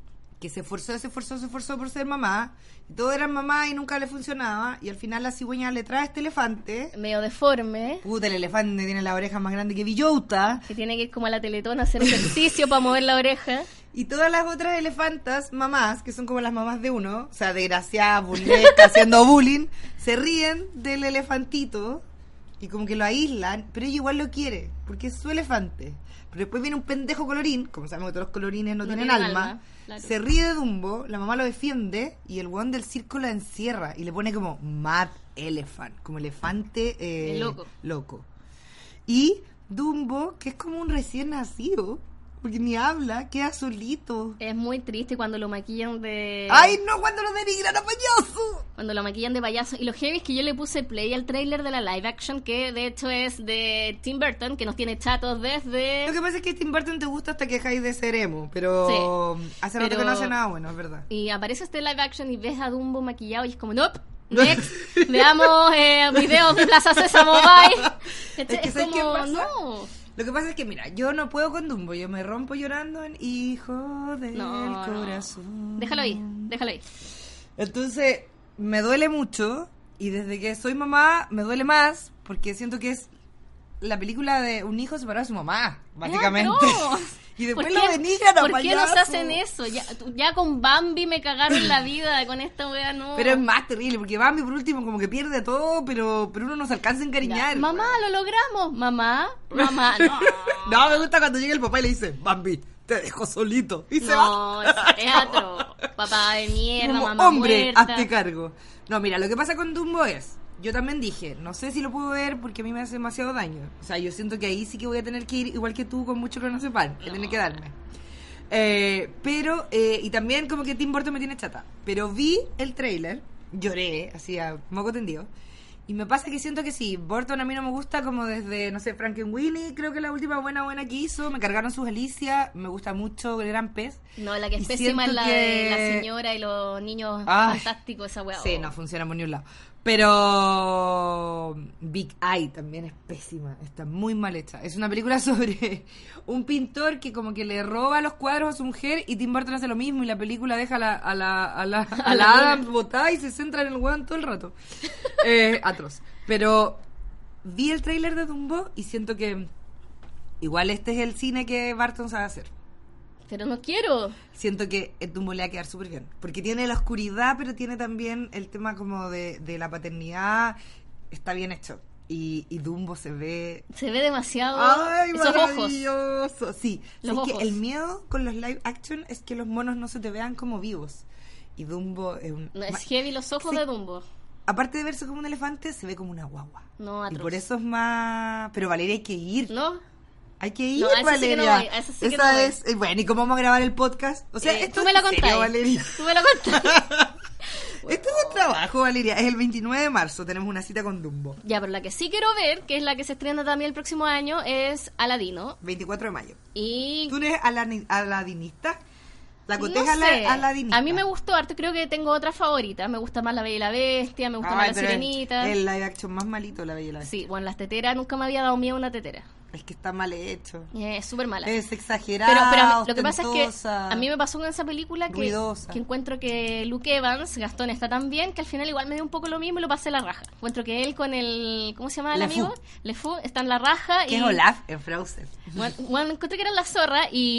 Speaker 2: que se esforzó por ser mamá, y todos eran mamá y nunca le funcionaba, y al final la cigüeña le trae este elefante,
Speaker 1: medio deforme,
Speaker 2: puta, el elefante tiene la oreja más grande que Villota,
Speaker 1: que tiene que ir como a la Teletón a hacer ejercicio para mover la oreja.
Speaker 2: y todas las otras elefantas, mamás, que son como las mamás de uno, o sea, desgraciadas, burlescas, haciendo bullying, se ríen del elefantito, y como que lo aíslan, pero ella igual lo quiere, porque es su elefante. Pero después viene un pendejo colorín, como sabemos que todos los colorines no tienen alma,
Speaker 1: claro.
Speaker 2: Se ríe de Dumbo, la mamá lo defiende, y el weón del circo la encierra, y le pone como Mad Elephant, como elefante loco. Y Dumbo, que es como un recién nacido, porque ni habla, queda solito.
Speaker 1: Es muy triste cuando lo maquillan de...
Speaker 2: ¡Ay, no! Cuando lo denigran a payaso.
Speaker 1: Cuando lo maquillan de payaso. Y lo heavy es que yo le puse play al tráiler de la live action, que de hecho es de Tim Burton, que nos tiene chatos desde...
Speaker 2: Lo que pasa es que Tim Burton te gusta hasta que dejáis de ser emo, pero
Speaker 1: sí,
Speaker 2: hace rato que no hace nada bueno, es verdad.
Speaker 1: Y aparece este live action y ves a Dumbo maquillado y es como, nope, next, veamos videos de Plaza Sésamo, bye.
Speaker 2: Es que
Speaker 1: es
Speaker 2: ¿sabes qué
Speaker 1: como,
Speaker 2: pasa?
Speaker 1: no...
Speaker 2: Lo que pasa es que, mira, yo no puedo con Dumbo, yo me rompo llorando en Hijo del Corazón.
Speaker 1: Déjalo ahí.
Speaker 2: Entonces, me duele mucho, y desde que soy mamá, me duele más, porque siento que es la película de un hijo separado de su mamá, básicamente.
Speaker 1: No.
Speaker 2: Y después lo denigran a
Speaker 1: ¿Por qué nos
Speaker 2: payaso?
Speaker 1: hacen eso? Ya con Bambi me cagaron la vida, con esta wea no.
Speaker 2: Pero es más terrible, porque Bambi por último como que pierde todo, pero uno no se alcanza a encariñar.
Speaker 1: Ya. Mamá, lo logramos. Mamá, no.
Speaker 2: No, me gusta cuando llega el papá y le dice, Bambi, te dejo solito. Y se va.
Speaker 1: No, es teatro. Papá de mierda,
Speaker 2: Como,
Speaker 1: mamá
Speaker 2: hombre,
Speaker 1: muerta.
Speaker 2: hazte cargo. No, mira, lo que pasa con Dumbo es, yo también dije, no sé si lo puedo ver porque a mí me hace demasiado daño. O sea, yo siento que ahí sí que voy a tener que ir, igual que tú, con mucho clonazepam, que tiene que darme. Pero, y también como que Tim Burton me tiene chata. Pero vi el tráiler, lloré, así a moco tendido. Y me pasa que siento que sí, Burton a mí no me gusta como desde, no sé, Frankenweenie, creo que la última buena que hizo, me cargaron sus Alicia, me gusta mucho el Gran Pez.
Speaker 1: No, la que es
Speaker 2: Y
Speaker 1: pésima es
Speaker 2: siento
Speaker 1: la de la
Speaker 2: que-
Speaker 1: señora y los niños
Speaker 2: Ay,
Speaker 1: fantásticos, esa wea.
Speaker 2: Sí, no funciona por ni un lado. Pero Big Eye también es pésima, está muy mal hecha. Es una película sobre un pintor que como que le roba los cuadros a su mujer y Tim Burton hace lo mismo y la película deja a la Adams botada y se centra en el weón todo el rato. Atroz. Pero vi el tráiler de Dumbo y siento que igual este es el cine que Burton sabe hacer.
Speaker 1: Pero no quiero.
Speaker 2: Siento que el Dumbo le va a quedar súper bien. Porque tiene la oscuridad, pero tiene también el tema como de la paternidad. Está bien hecho. Y Dumbo se ve...
Speaker 1: Se ve demasiado.
Speaker 2: ¡Ay,
Speaker 1: Esos ojos.
Speaker 2: maravilloso! Sí.
Speaker 1: Los
Speaker 2: ¿Sabes
Speaker 1: ojos.
Speaker 2: que el miedo con los live action es que los monos no se te vean como vivos? Y Dumbo es un...
Speaker 1: No, es heavy los ojos
Speaker 2: Sí.
Speaker 1: de Dumbo.
Speaker 2: Aparte de verse como un elefante, se ve como una guagua.
Speaker 1: No,
Speaker 2: Y
Speaker 1: atroz.
Speaker 2: por eso es más... Pero Valeria, hay que ir.
Speaker 1: ¿No?
Speaker 2: Hay que ir,
Speaker 1: No, a esa sí que
Speaker 2: Valeria.
Speaker 1: no voy, a esa sí que
Speaker 2: Esa
Speaker 1: no voy.
Speaker 2: es... bueno, ¿y cómo vamos a grabar el podcast? O sea, esto
Speaker 1: tú me lo
Speaker 2: es en serio,
Speaker 1: contáis.
Speaker 2: Valeria.
Speaker 1: Tú me lo contáis.
Speaker 2: Esto es un trabajo, Valeria. Es el 29 de marzo. Tenemos una cita con Dumbo.
Speaker 1: Ya, pero la que sí quiero ver, que es la que se estrena también el próximo año, es Aladino.
Speaker 2: 24 de mayo.
Speaker 1: Y
Speaker 2: ¿Tú eres aladinista? ¿La
Speaker 1: no
Speaker 2: coteja
Speaker 1: sé,
Speaker 2: aladinista?
Speaker 1: a mí me gustó harto, creo que tengo otra favorita. Me gusta más La Bella y la Bestia, me gusta más La
Speaker 2: pero
Speaker 1: Sirenita.
Speaker 2: el live action más malito, La Bella y la Bestia.
Speaker 1: Sí, bueno, las teteras, nunca me había dado miedo una tetera.
Speaker 2: Es que está mal hecho.
Speaker 1: Es súper mala.
Speaker 2: Es exagerado,
Speaker 1: Pero lo que pasa es que
Speaker 2: ostentosa,
Speaker 1: a mí me pasó con esa película
Speaker 2: ruidosa.
Speaker 1: que encuentro que Luke Evans, Gastón, está tan bien que al final igual me dio un poco lo mismo y lo pasé a la raja. Encuentro que él con el... ¿Cómo se llama el
Speaker 2: LeFou.
Speaker 1: amigo? LeFou está en la raja.
Speaker 2: Que
Speaker 1: y
Speaker 2: es Olaf en Frozen.
Speaker 1: Bueno, encontré que era la zorra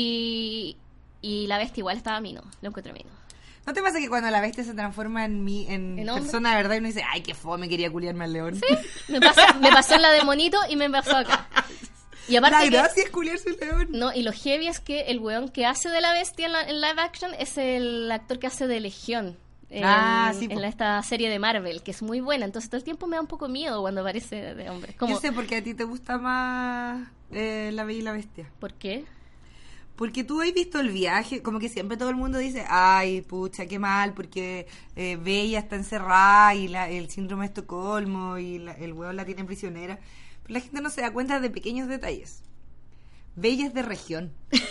Speaker 1: y la bestia igual estaba mino. Lo encontré mino.
Speaker 2: ¿No te pasa que cuando la bestia se transforma en
Speaker 1: ¿En hombre?
Speaker 2: persona de verdad y uno dice, ay, qué fome, quería culiarme al león?
Speaker 1: Sí, me pasó en la de monito y me pasó acá. Y aparte
Speaker 2: La
Speaker 1: que-
Speaker 2: gracia es culiarse al león.
Speaker 1: No, y lo heavy es que el weón que hace de la bestia en live action es el actor que hace de Legión.
Speaker 2: Sí, po.
Speaker 1: En esta serie de Marvel, que es muy buena. Entonces todo el tiempo me da un poco miedo cuando aparece de hombre. Como,
Speaker 2: Yo sé porque a ti te gusta más La Bella y la Bestia.
Speaker 1: ¿por qué?
Speaker 2: Porque tú has visto el viaje, como que siempre todo el mundo dice, ay, pucha, qué mal, porque Bella está encerrada y el síndrome de Estocolmo y el hueón la tiene prisionera. Pero la gente no se da cuenta de pequeños detalles. Bella es de región.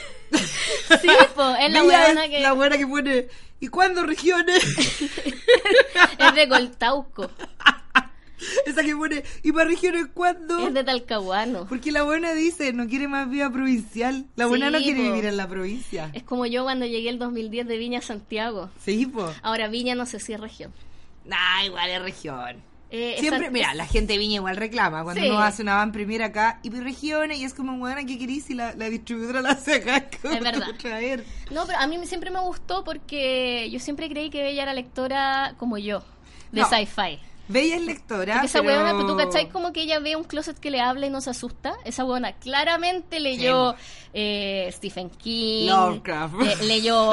Speaker 1: Sí, po, es la
Speaker 2: Bella
Speaker 1: weona
Speaker 2: es
Speaker 1: que
Speaker 2: la buena que pone, ¿y cuándo regiones?
Speaker 1: es de Coltauco.
Speaker 2: Esa que pone, ¿y para regiones cuándo?
Speaker 1: Es de Talcahuano.
Speaker 2: Porque la buena dice, no quiere más vida provincial. La buena no quiere
Speaker 1: po.
Speaker 2: vivir en la provincia.
Speaker 1: Es como yo cuando llegué el 2010 de Viña a Santiago.
Speaker 2: Sí, po.
Speaker 1: Ahora Viña no sé si es región.
Speaker 2: Nah, igual es región.
Speaker 1: esa-
Speaker 2: Siempre, mira, la gente de Viña igual reclama cuando
Speaker 1: Sí.
Speaker 2: uno hace una van premier acá y por regiones y es como, bueno, ¿qué querís si la distribuidora la hace acá? ¿Cómo
Speaker 1: Es verdad.
Speaker 2: traer?
Speaker 1: No, pero a mí siempre me gustó porque yo siempre creí que ella era lectora como yo, de
Speaker 2: No.
Speaker 1: sci-fi.
Speaker 2: Bella es lectora,
Speaker 1: Porque esa
Speaker 2: pero...
Speaker 1: huevona, pero tú cachai como que ella ve un closet que le habla y no se asusta. Esa huevona claramente leyó Stephen King,
Speaker 2: Lovecraft.
Speaker 1: leyó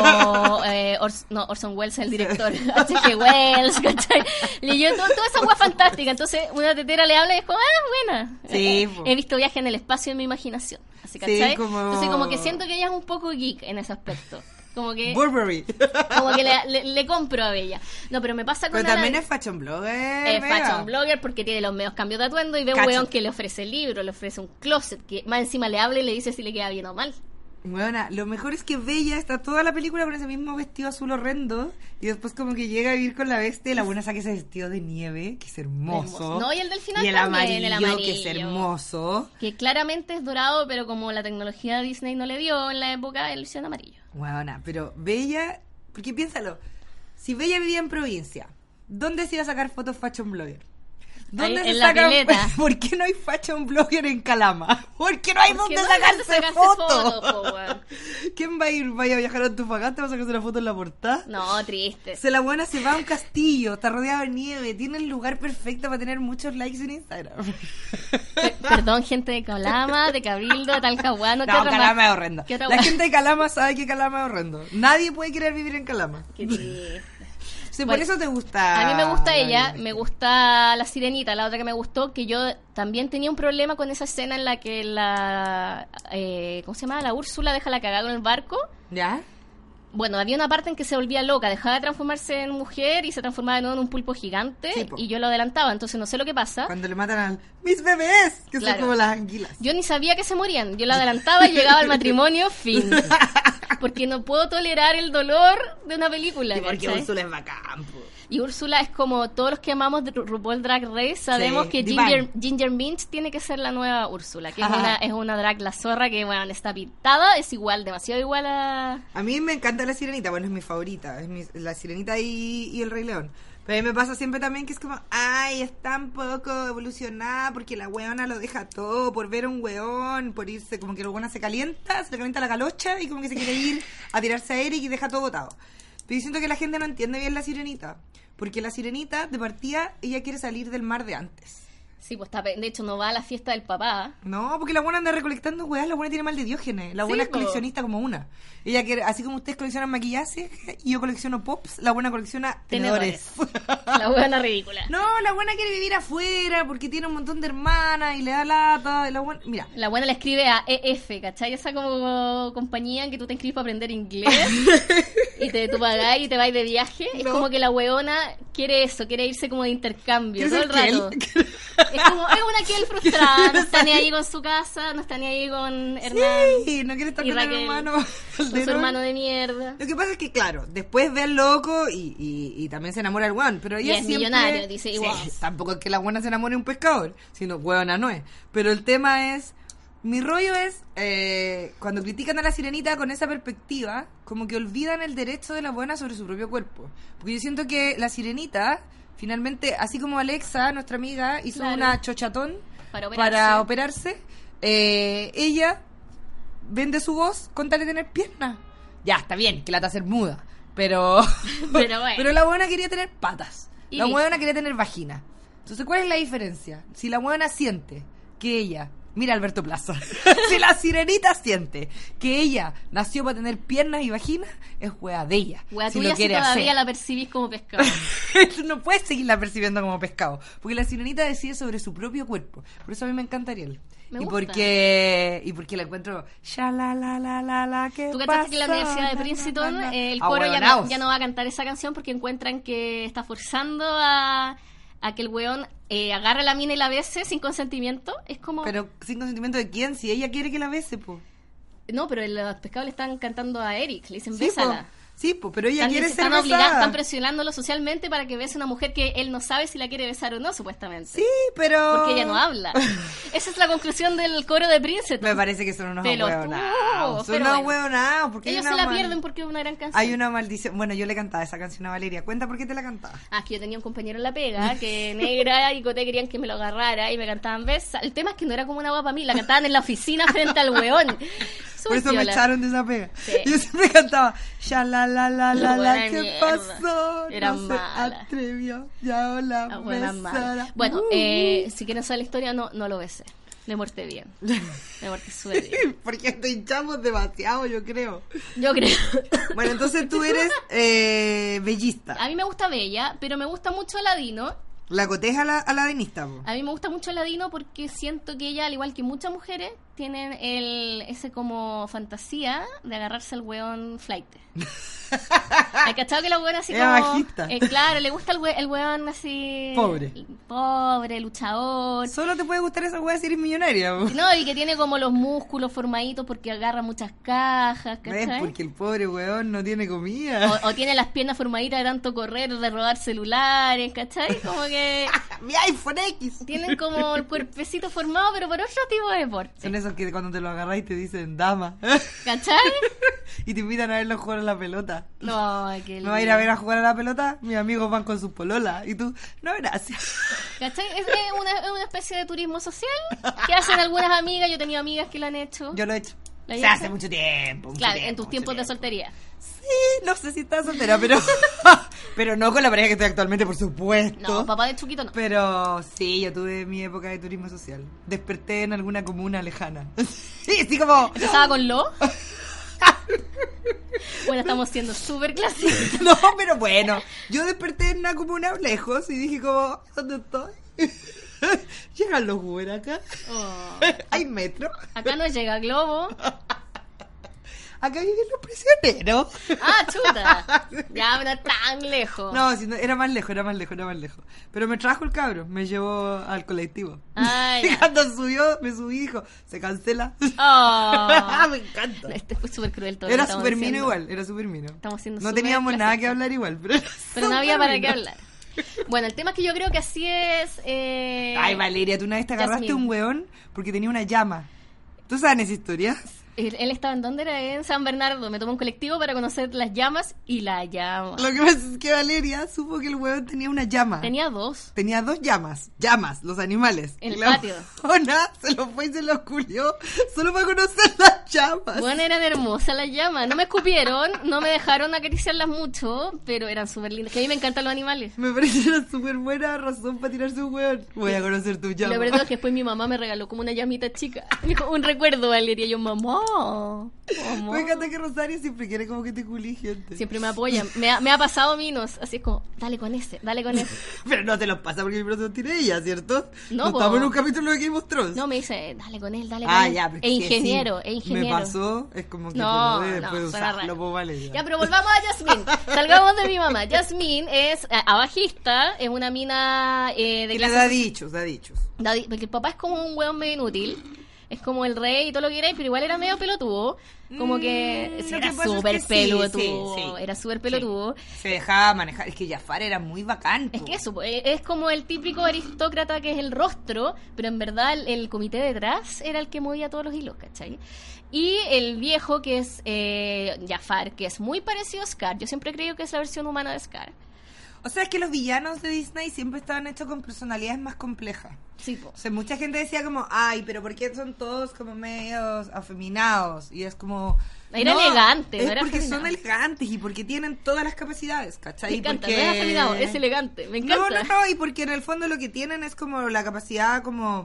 Speaker 1: Orson Welles, el director, H.G. Wells, ¿cachai? Leyó toda esa hueá fantástica. Entonces una tetera le habla y es como, buena.
Speaker 2: Sí, po.
Speaker 1: He visto Viaje en el espacio en mi imaginación. Así,
Speaker 2: Sí,
Speaker 1: ¿cachai?
Speaker 2: como-
Speaker 1: Entonces como que siento que ella es un poco geek en ese aspecto. Como que le compro a Bella. No, pero me pasa con
Speaker 2: Pero también es fashion blogger.
Speaker 1: es
Speaker 2: Bea.
Speaker 1: fashion blogger porque tiene los medios cambios de atuendo y ve un
Speaker 2: Cacha.
Speaker 1: weón que le ofrece el libro, le ofrece un closet, que más encima le habla y le dice si le queda bien o mal.
Speaker 2: Bueno, lo mejor es que Bella está toda la película con ese mismo vestido azul horrendo y después como que llega a vivir con la bestia y la buena saca ese vestido de nieve, que es hermoso.
Speaker 1: No, y el del final
Speaker 2: y el
Speaker 1: también,
Speaker 2: amarillo, que es hermoso.
Speaker 1: Que claramente es dorado, pero como la tecnología de Disney no le dio en la época, él lo hicieron amarillo.
Speaker 2: Bueno, pero Bella, porque piénsalo, si Bella vivía en provincia, ¿dónde se iba a sacar fotos fashion blogger? ¿Dónde
Speaker 1: Ahí,
Speaker 2: se
Speaker 1: en la
Speaker 2: sacan?
Speaker 1: pileta.
Speaker 2: ¿Por qué no hay fashion blogger en Calama? ¿Por qué no hay
Speaker 1: Porque
Speaker 2: dónde
Speaker 1: no hay dónde
Speaker 2: sacarse
Speaker 1: sacarse
Speaker 2: fotos?
Speaker 1: fotos, po, weón.
Speaker 2: ¿Quién va a ir? ¿Vaya a viajar a Antofagasta? ¿Va a sacarse una foto en la portada?
Speaker 1: No, triste.
Speaker 2: Se la buena se va a un castillo, está rodeado de nieve, tiene el lugar perfecto para tener muchos likes en Instagram.
Speaker 1: Perdón, gente de Calama, de Cabildo, de Talcahuano. ¿qué
Speaker 2: No,
Speaker 1: otra
Speaker 2: Calama
Speaker 1: más?
Speaker 2: es horrendo.
Speaker 1: ¿Qué otra
Speaker 2: La
Speaker 1: más?
Speaker 2: gente de Calama sabe que Calama es horrendo. Nadie puede querer vivir en Calama.
Speaker 1: Qué triste.
Speaker 2: Sí,
Speaker 1: Bueno,
Speaker 2: por eso te gusta.
Speaker 1: A mí me gusta
Speaker 2: la
Speaker 1: ella,
Speaker 2: Bella.
Speaker 1: me gusta la Sirenita, la otra que me gustó, que yo también tenía un problema con esa escena en la que ¿cómo se llama? La Úrsula deja la cagada con el barco.
Speaker 2: ¿Ya?
Speaker 1: Bueno, había una parte en que se volvía loca, dejaba de transformarse en mujer y se transformaba de nuevo en un pulpo gigante
Speaker 2: Sí, po.
Speaker 1: y yo lo adelantaba, entonces no sé lo que pasa.
Speaker 2: Cuando le matan a mis bebés, que
Speaker 1: Claro.
Speaker 2: son como las anguilas.
Speaker 1: Yo ni sabía que se morían, yo lo adelantaba y llegaba al matrimonio, fin. Porque no puedo tolerar el dolor de una película.
Speaker 2: Sí, porque
Speaker 1: ¿cachai?
Speaker 2: Úrsula es bacán, po.
Speaker 1: Y Úrsula es como todos los que amamos de RuPaul Drag Race, sabemos
Speaker 2: Sí,
Speaker 1: que
Speaker 2: divine.
Speaker 1: Ginger Minch tiene que ser la nueva Úrsula, que
Speaker 2: Ajá.
Speaker 1: es una drag la zorra que, bueno, está pintada, es igual, demasiado igual a...
Speaker 2: A mí me encanta la Sirenita, bueno, es mi favorita, la Sirenita y el Rey León. Pero a mí me pasa siempre también que es como, ay, es tan poco evolucionada porque la weona lo deja todo por ver a un weón, por irse, como que la weona se le calienta la calocha y como que se quiere ir a tirarse a Eric y deja todo botado. Pero yo siento que la gente no entiende bien la Sirenita, porque la Sirenita, de partida, ella quiere salir del mar de antes.
Speaker 1: Sí, pues está, de hecho no va a la fiesta del papá.
Speaker 2: No, porque la buena anda recolectando weas, la buena tiene mal de Diógenes, la buena
Speaker 1: Sí,
Speaker 2: es
Speaker 1: po.
Speaker 2: coleccionista como una. Ella quiere, así como ustedes coleccionan maquillaje y yo colecciono pops, la buena colecciona tenedores.
Speaker 1: La buena ridícula.
Speaker 2: No, la buena quiere vivir afuera porque tiene un montón de hermanas y le da lata. Y la buena, mira,
Speaker 1: La buena le escribe a EF, ¿cachai? Esa como compañía en que tú te inscribes para aprender inglés y tú pagás y te vas de viaje. Es
Speaker 2: No.
Speaker 1: como que la weona quiere eso, quiere irse como de intercambio todo
Speaker 2: ¿quieres
Speaker 1: el
Speaker 2: ser
Speaker 1: rato.
Speaker 2: Kel?
Speaker 1: Es como, es una Kiel frustrada, no está ni ahí con su casa, no está ni ahí con Hernán
Speaker 2: Sí, no quiere estar
Speaker 1: y
Speaker 2: con el
Speaker 1: Raquel,
Speaker 2: hermano.
Speaker 1: con su
Speaker 2: Calderón.
Speaker 1: hermano de mierda.
Speaker 2: Lo que pasa es que, claro, después ve al loco y también se enamora del guan, pero ella
Speaker 1: Y es
Speaker 2: siempre...
Speaker 1: millonario, dice
Speaker 2: Sí,
Speaker 1: igual.
Speaker 2: tampoco es que la buena se enamore de un pescador, sino huevona no es. Pero el tema es... Mi rollo es, cuando critican a la sirenita con esa perspectiva, como que olvidan el derecho de la buena sobre su propio cuerpo. Porque yo siento que la sirenita, finalmente, así como Alexa, nuestra amiga, hizo
Speaker 1: Claro.
Speaker 2: una chochatón
Speaker 1: Para
Speaker 2: operarse, ella vende su voz con tal de tener piernas. Ya, está bien, que la hacer muda, pero
Speaker 1: Pero bueno.
Speaker 2: pero la buena quería tener patas.
Speaker 1: Y
Speaker 2: La
Speaker 1: listo.
Speaker 2: buena quería tener vagina. Entonces, ¿cuál es la diferencia? Si la buena siente que ella... Mira Alberto Plaza. Si la sirenita siente que ella nació para tener piernas y vagina, es hueá de ella.
Speaker 1: Wea
Speaker 2: si
Speaker 1: tuya
Speaker 2: lo
Speaker 1: si
Speaker 2: quiere
Speaker 1: todavía
Speaker 2: hacer.
Speaker 1: la percibís como pescado.
Speaker 2: No puedes seguirla percibiendo como pescado. Porque la sirenita decide sobre su propio cuerpo. Por eso a mí me encanta Ariel.
Speaker 1: Me
Speaker 2: y
Speaker 1: gusta.
Speaker 2: porque la encuentro la que
Speaker 1: ¿Tú cachaste que en la Universidad de Princeton el coro ya no va a cantar esa canción porque encuentran que está forzando a que el weón agarre a la mina y la bese sin consentimiento? Es como...
Speaker 2: Pero sin consentimiento de quién, si ella quiere que la bese, po.
Speaker 1: No, pero los pescados le están cantando a Eric, le dicen
Speaker 2: Sí,
Speaker 1: bésala.
Speaker 2: po. Sí, pues, pero ella
Speaker 1: También
Speaker 2: quiere
Speaker 1: se
Speaker 2: ser
Speaker 1: están
Speaker 2: besada.
Speaker 1: están presionándolo socialmente para que bese a una mujer que él no sabe si la quiere besar o no, supuestamente.
Speaker 2: Sí, pero...
Speaker 1: Porque ella no habla. Esa es la conclusión del coro de Princeton.
Speaker 2: Me parece que son unos
Speaker 1: Pelotudos,
Speaker 2: ahueonados. Son
Speaker 1: pero
Speaker 2: unos
Speaker 1: bueno.
Speaker 2: ahueonados. Porque
Speaker 1: Ellos
Speaker 2: hay
Speaker 1: se
Speaker 2: una
Speaker 1: la pierden porque es una gran canción.
Speaker 2: Hay una maldición. Bueno, yo le cantaba esa canción a Valeria. Cuenta por qué te la cantaba.
Speaker 1: Ah, que yo tenía un compañero en la pega que negra y Coté querían que me lo agarrara y me cantaban besa. El tema es que no era como una guapa para mí, la cantaban en la oficina frente al weón.
Speaker 2: Por eso me echaron de esa pega.
Speaker 1: Sí.
Speaker 2: Yo siempre cantaba ya la
Speaker 1: Buena
Speaker 2: ¿qué
Speaker 1: mierda.
Speaker 2: pasó?
Speaker 1: Era
Speaker 2: no se
Speaker 1: mala.
Speaker 2: atrevió ya o la
Speaker 1: Buena mala.
Speaker 2: besara.
Speaker 1: Bueno, si quieren saber la historia, no lo besé. Le muerté bien. Le muerté súper bien.
Speaker 2: Porque te hinchamos demasiado, yo creo.
Speaker 1: Yo creo.
Speaker 2: Bueno, entonces tú eres bellista.
Speaker 1: A mí me gusta Bella, pero me gusta mucho Aladino.
Speaker 2: La coteja a la denista, po.
Speaker 1: A mí me gusta mucho Aladino porque siento que ella, al igual que muchas mujeres, tienen ese como fantasía de agarrarse al weón flight. ¿Hay cachado que la weón así
Speaker 2: Era
Speaker 1: como...
Speaker 2: bajista.
Speaker 1: Claro, le gusta el weón así... Pobre, luchador.
Speaker 2: Solo te puede gustar esa weá si eres millonaria, po.
Speaker 1: No, y que tiene como los músculos formaditos porque agarra muchas cajas,
Speaker 2: ¿Ves?
Speaker 1: ¿cachai?
Speaker 2: Porque el pobre weón no tiene comida.
Speaker 1: O tiene las piernas formaditas de tanto correr, de robar celulares, ¿cachai? Como que
Speaker 2: Mi iPhone X.
Speaker 1: tienen como el cuerpecito formado, pero por otro tipo de deporte.
Speaker 2: Son esos que cuando te lo agarráis te dicen dama.
Speaker 1: ¿Cachai?
Speaker 2: Y te invitan a verlos jugar a la pelota.
Speaker 1: No, que
Speaker 2: ¿Me va a ir a ver a jugar a la pelota? Mis amigos van con sus pololas. Y tú, no, gracias.
Speaker 1: ¿Cachai? Es una especie de turismo social que hacen algunas amigas. Yo he tenido amigas que lo han hecho.
Speaker 2: Yo lo he hecho.
Speaker 1: ¿Lo
Speaker 2: O
Speaker 1: has
Speaker 2: sea,
Speaker 1: hecho?
Speaker 2: hace mucho tiempo.
Speaker 1: Claro, en tus tiempos de soltería.
Speaker 2: Sí, no sé si estás soltera, pero pero no con la pareja que estoy actualmente, por supuesto.
Speaker 1: No, papá de Chuquito no.
Speaker 2: Pero sí, yo tuve mi época de turismo social. Desperté en alguna comuna lejana. Sí, así como...
Speaker 1: ¿Empezaba con lo? Bueno, estamos siendo súper clásicos.
Speaker 2: No, pero bueno, yo desperté en una comuna lejos y dije como, ¿dónde estoy? ¿Llegan los Uber acá?
Speaker 1: Oh.
Speaker 2: ¿Hay metro?
Speaker 1: Acá no llega Globo.
Speaker 2: Acá viven los prisioneros.
Speaker 1: Ah, chuta. Ya, no es tan lejos.
Speaker 2: No, si no, era más lejos. Pero me trajo el cabro, me llevó al colectivo.
Speaker 1: Ay,
Speaker 2: Y cuando subió, me subí y dijo, se cancela.
Speaker 1: Oh.
Speaker 2: Me encanta.
Speaker 1: Este fue súper cruel todo.
Speaker 2: Era
Speaker 1: lo que estamos
Speaker 2: súper mino
Speaker 1: diciendo.
Speaker 2: igual, era súper mino.
Speaker 1: Estamos siendo
Speaker 2: No
Speaker 1: súper
Speaker 2: teníamos nada que
Speaker 1: clásicos.
Speaker 2: hablar igual, pero era
Speaker 1: Pero no había
Speaker 2: súper
Speaker 1: para qué
Speaker 2: mino.
Speaker 1: hablar. Bueno, el tema es que yo creo que así es...
Speaker 2: Ay, Valeria, tú una vez te agarraste
Speaker 1: Yasmín.
Speaker 2: un weón porque tenía una llama. ¿Tú sabes esa historia?
Speaker 1: Él estaba en dónde era, en San Bernardo. Me tomó un colectivo para conocer las llamas y la llama.
Speaker 2: Lo que pasa es que Valeria supo que el weón tenía una llama.
Speaker 1: Tenía dos.
Speaker 2: Tenía dos llamas, los animales.
Speaker 1: En el
Speaker 2: Y la
Speaker 1: patio.
Speaker 2: weona se lo fue y se lo culió solo para conocer las llamas.
Speaker 1: Bueno, eran hermosas las llamas. No me escupieron, no me dejaron acariciarlas mucho, pero eran súper lindas. Que a mí me encantan los animales.
Speaker 2: Me parece una súper buena razón para tirarse un weón. Voy a conocer tu
Speaker 1: Y
Speaker 2: llama.
Speaker 1: la verdad es que después mi mamá me regaló como una llamita chica. Un recuerdo, Valeria. Y yo, mamá.
Speaker 2: Me encanta que Rosario siempre quiere como que te culí gente.
Speaker 1: Siempre me apoyan. Me ha pasado minos. Así es como, dale con ese, dale con ese.
Speaker 2: Pero no te los pasa porque el brazo tiene ella, ¿cierto?
Speaker 1: No,
Speaker 2: No
Speaker 1: po.
Speaker 2: estamos en un capítulo de Game of Thrones.
Speaker 1: No, me dice, dale con él, dale con
Speaker 2: Ah,
Speaker 1: él.
Speaker 2: ya, pero
Speaker 1: E
Speaker 2: es que
Speaker 1: ingeniero,
Speaker 2: sí,
Speaker 1: e ingeniero.
Speaker 2: Me pasó, es como que
Speaker 1: No,
Speaker 2: te lo de después de
Speaker 1: suena
Speaker 2: usarlo,
Speaker 1: raro.
Speaker 2: pues vale.
Speaker 1: Ya, pero volvamos a Yasmín. Salgamos de mi mamá. Yasmín es abajista, es una mina de
Speaker 2: Y le
Speaker 1: clase
Speaker 2: da dichos.
Speaker 1: Porque el papá es como un hueón medio inútil. Es como el rey y todo lo que queráis, pero igual era medio pelotudo. Como que sí,
Speaker 2: lo
Speaker 1: era
Speaker 2: que pasa es
Speaker 1: súper
Speaker 2: que sí,
Speaker 1: pelotudo.
Speaker 2: sí.
Speaker 1: Era súper pelotudo.
Speaker 2: Sí. Se dejaba manejar. Es que Jafar era muy bacán.
Speaker 1: Es
Speaker 2: po.
Speaker 1: que eso, es como el típico aristócrata que es el rostro, pero en verdad el comité detrás era el que movía todos los hilos, ¿cachai? Y el viejo que es Jafar, que es muy parecido a Scar. Yo siempre creo que es la versión humana de Scar.
Speaker 2: O sea, es que los villanos de Disney siempre estaban hechos con personalidades más complejas.
Speaker 1: Sí, po.
Speaker 2: O sea, mucha gente decía como, ay, pero ¿por qué son todos como medios afeminados? Y es como...
Speaker 1: Era elegante,
Speaker 2: es
Speaker 1: no era
Speaker 2: porque
Speaker 1: afeminado.
Speaker 2: son elegantes y porque tienen todas las capacidades, ¿cachai?
Speaker 1: Me encanta,
Speaker 2: porque...
Speaker 1: no es afeminado, es elegante, me encanta.
Speaker 2: No, y porque en el fondo lo que tienen es como la capacidad como...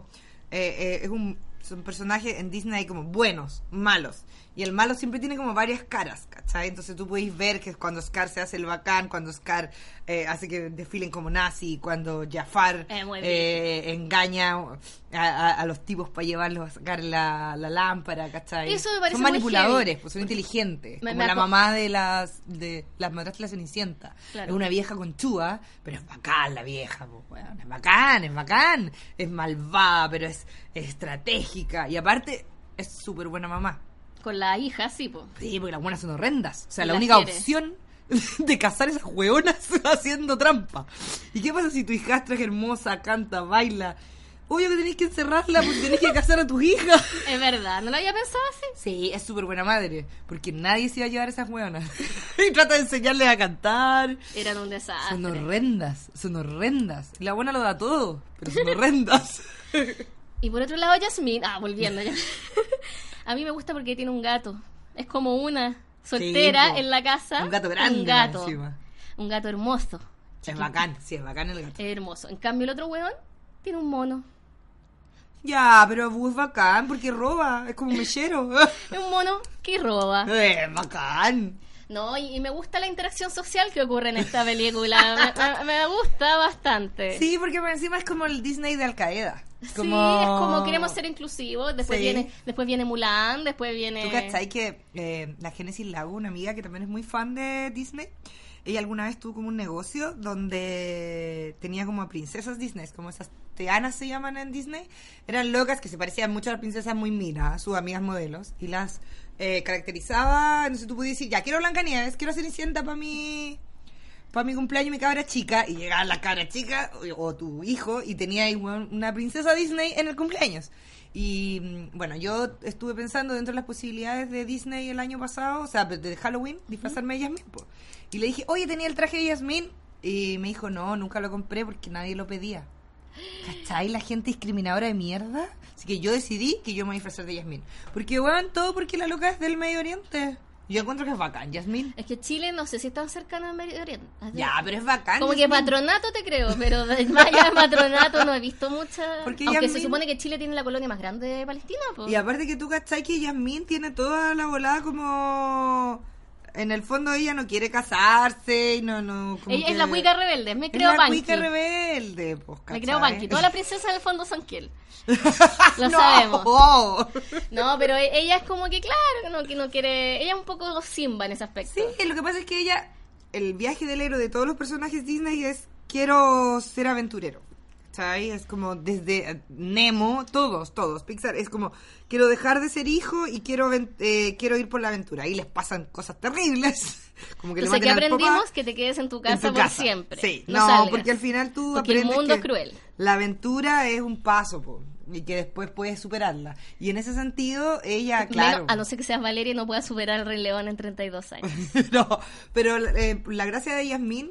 Speaker 2: son personajes en Disney como buenos, malos. Y el malo siempre tiene como varias caras, ¿cachai? Entonces tú podéis ver que es cuando Scar se hace el bacán, cuando Scar hace que desfilen como nazi, cuando Jafar
Speaker 1: muy bien.
Speaker 2: engaña a los tipos para llevarlos a sacar la lámpara, ¿cachai?
Speaker 1: Eso me parece
Speaker 2: son
Speaker 1: muy
Speaker 2: manipuladores,
Speaker 1: heavy.
Speaker 2: pues son inteligentes.
Speaker 1: Me
Speaker 2: como la
Speaker 1: aco-
Speaker 2: mamá de las madrastras de la Cenicienta.
Speaker 1: Claro.
Speaker 2: Es una vieja conchúa, pero es bacán la vieja, pues, weón. Es bacán. Es malvada, pero es estratégica. Y aparte, es súper buena mamá.
Speaker 1: Con la hija, sí, po.
Speaker 2: Sí, porque las buenas son horrendas. O sea,
Speaker 1: Y
Speaker 2: la
Speaker 1: las
Speaker 2: única
Speaker 1: quiere.
Speaker 2: opción de cazar esas hueonas haciendo trampa. ¿Y qué pasa si tu hijastra es hermosa, canta, baila? Obvio que tenés que encerrarla porque tenés que cazar a tus hijas.
Speaker 1: Es verdad, ¿no lo había pensado así?
Speaker 2: Sí, es súper buena madre, porque nadie se iba a llevar a esas hueonas. Y trata de enseñarles a cantar.
Speaker 1: Eran un desastre.
Speaker 2: Son horrendas, son horrendas. Y la buena lo da todo, pero son horrendas.
Speaker 1: Y por otro lado, Yasmín, volviendo ya. A mí me gusta porque tiene un gato. Es como una soltera
Speaker 2: Sí, po.
Speaker 1: en la casa.
Speaker 2: Un gato grande
Speaker 1: Un gato.
Speaker 2: más encima.
Speaker 1: Un gato hermoso.
Speaker 2: Es bacán, sí, es bacán el gato.
Speaker 1: Es hermoso. En cambio, el otro weón tiene un mono.
Speaker 2: Ya, pero es bacán porque roba, es como un mechero.
Speaker 1: Es un mono que roba.
Speaker 2: Bacán.
Speaker 1: No, y me gusta la interacción social que ocurre en esta película. Me gusta bastante.
Speaker 2: Sí, porque por encima es como el Disney de Al Qaeda.
Speaker 1: Sí, es como queremos ser inclusivos. Después
Speaker 2: Sí.
Speaker 1: viene Mulan, después viene...
Speaker 2: ¿Tú cachai que la Génesis Lago, una amiga que también es muy fan de Disney, ella alguna vez tuvo como un negocio donde tenía como a princesas Disney, como esas teanas se llaman en Disney, eran locas que se parecían mucho a las princesas muy minas, sus amigas modelos, y las caracterizaba, no sé, tú podías decir, ya quiero Blancanieves, quiero Cenicienta para mi cumpleaños, mi cabra chica, y llegaba la cabra chica o tu hijo y tenía ahí una princesa Disney en el cumpleaños. Y bueno, yo estuve pensando dentro de las posibilidades de Disney el año pasado, o sea, de Halloween, disfrazarme de Yasmín, po. Y le dije, oye, tenía el traje de Yasmín, y me dijo, no, nunca lo compré porque nadie lo pedía. ¿Cachai? La gente discriminadora de mierda. Así que yo decidí que yo me voy a disfrazar de Yasmín. Porque, bueno, todo porque la loca es del Medio Oriente. Yo encuentro que es bacán, Yasmín.
Speaker 1: Es que Chile no sé si es tan cercano al Medio Oriente.
Speaker 2: Ya, pero es bacán.
Speaker 1: Como que
Speaker 2: Yasmín.
Speaker 1: Patronato te creo, pero más allá de Patronato no he visto mucha...
Speaker 2: Porque
Speaker 1: Aunque
Speaker 2: Yasmín-
Speaker 1: se supone que Chile tiene la colonia más grande de Palestina, pues.
Speaker 2: Y aparte que tú, ¿cachai? Que Yasmín tiene toda la volada como... En el fondo ella no quiere casarse y no... como
Speaker 1: Ella
Speaker 2: que-
Speaker 1: es la cuica rebelde, me
Speaker 2: Es
Speaker 1: creo
Speaker 2: la
Speaker 1: Banqui.
Speaker 2: cuica rebelde, pues,
Speaker 1: Me
Speaker 2: ¿cachai?
Speaker 1: creo Banqui. Todas las princesas en el fondo son Kiel. Lo
Speaker 2: No.
Speaker 1: sabemos. No, pero ella es como que, claro, que no quiere... Ella es un poco Simba en ese aspecto.
Speaker 2: Sí, lo que pasa es que ella... El viaje del héroe de todos los personajes Disney es... Quiero ser aventurero. ¿Sabes? Es como desde Nemo, todos, Pixar, es como, quiero dejar de ser hijo y quiero ir por la aventura. Y les pasan cosas terribles. Como que
Speaker 1: Entonces,
Speaker 2: le
Speaker 1: ¿qué
Speaker 2: maten al papá
Speaker 1: aprendimos? Que te quedes en tu casa
Speaker 2: en tu
Speaker 1: por
Speaker 2: casa.
Speaker 1: siempre.
Speaker 2: Sí,
Speaker 1: No
Speaker 2: no,
Speaker 1: salgas.
Speaker 2: porque al final tú
Speaker 1: Porque el
Speaker 2: aprendes
Speaker 1: mundo
Speaker 2: que
Speaker 1: es cruel.
Speaker 2: la aventura es un paso, po, y que después puedes superarla. Y en ese sentido, ella, claro...
Speaker 1: Menos, a no ser que seas Valeria y no puedas superar el Rey León en 32 años.
Speaker 2: No, pero la gracia de Yasmín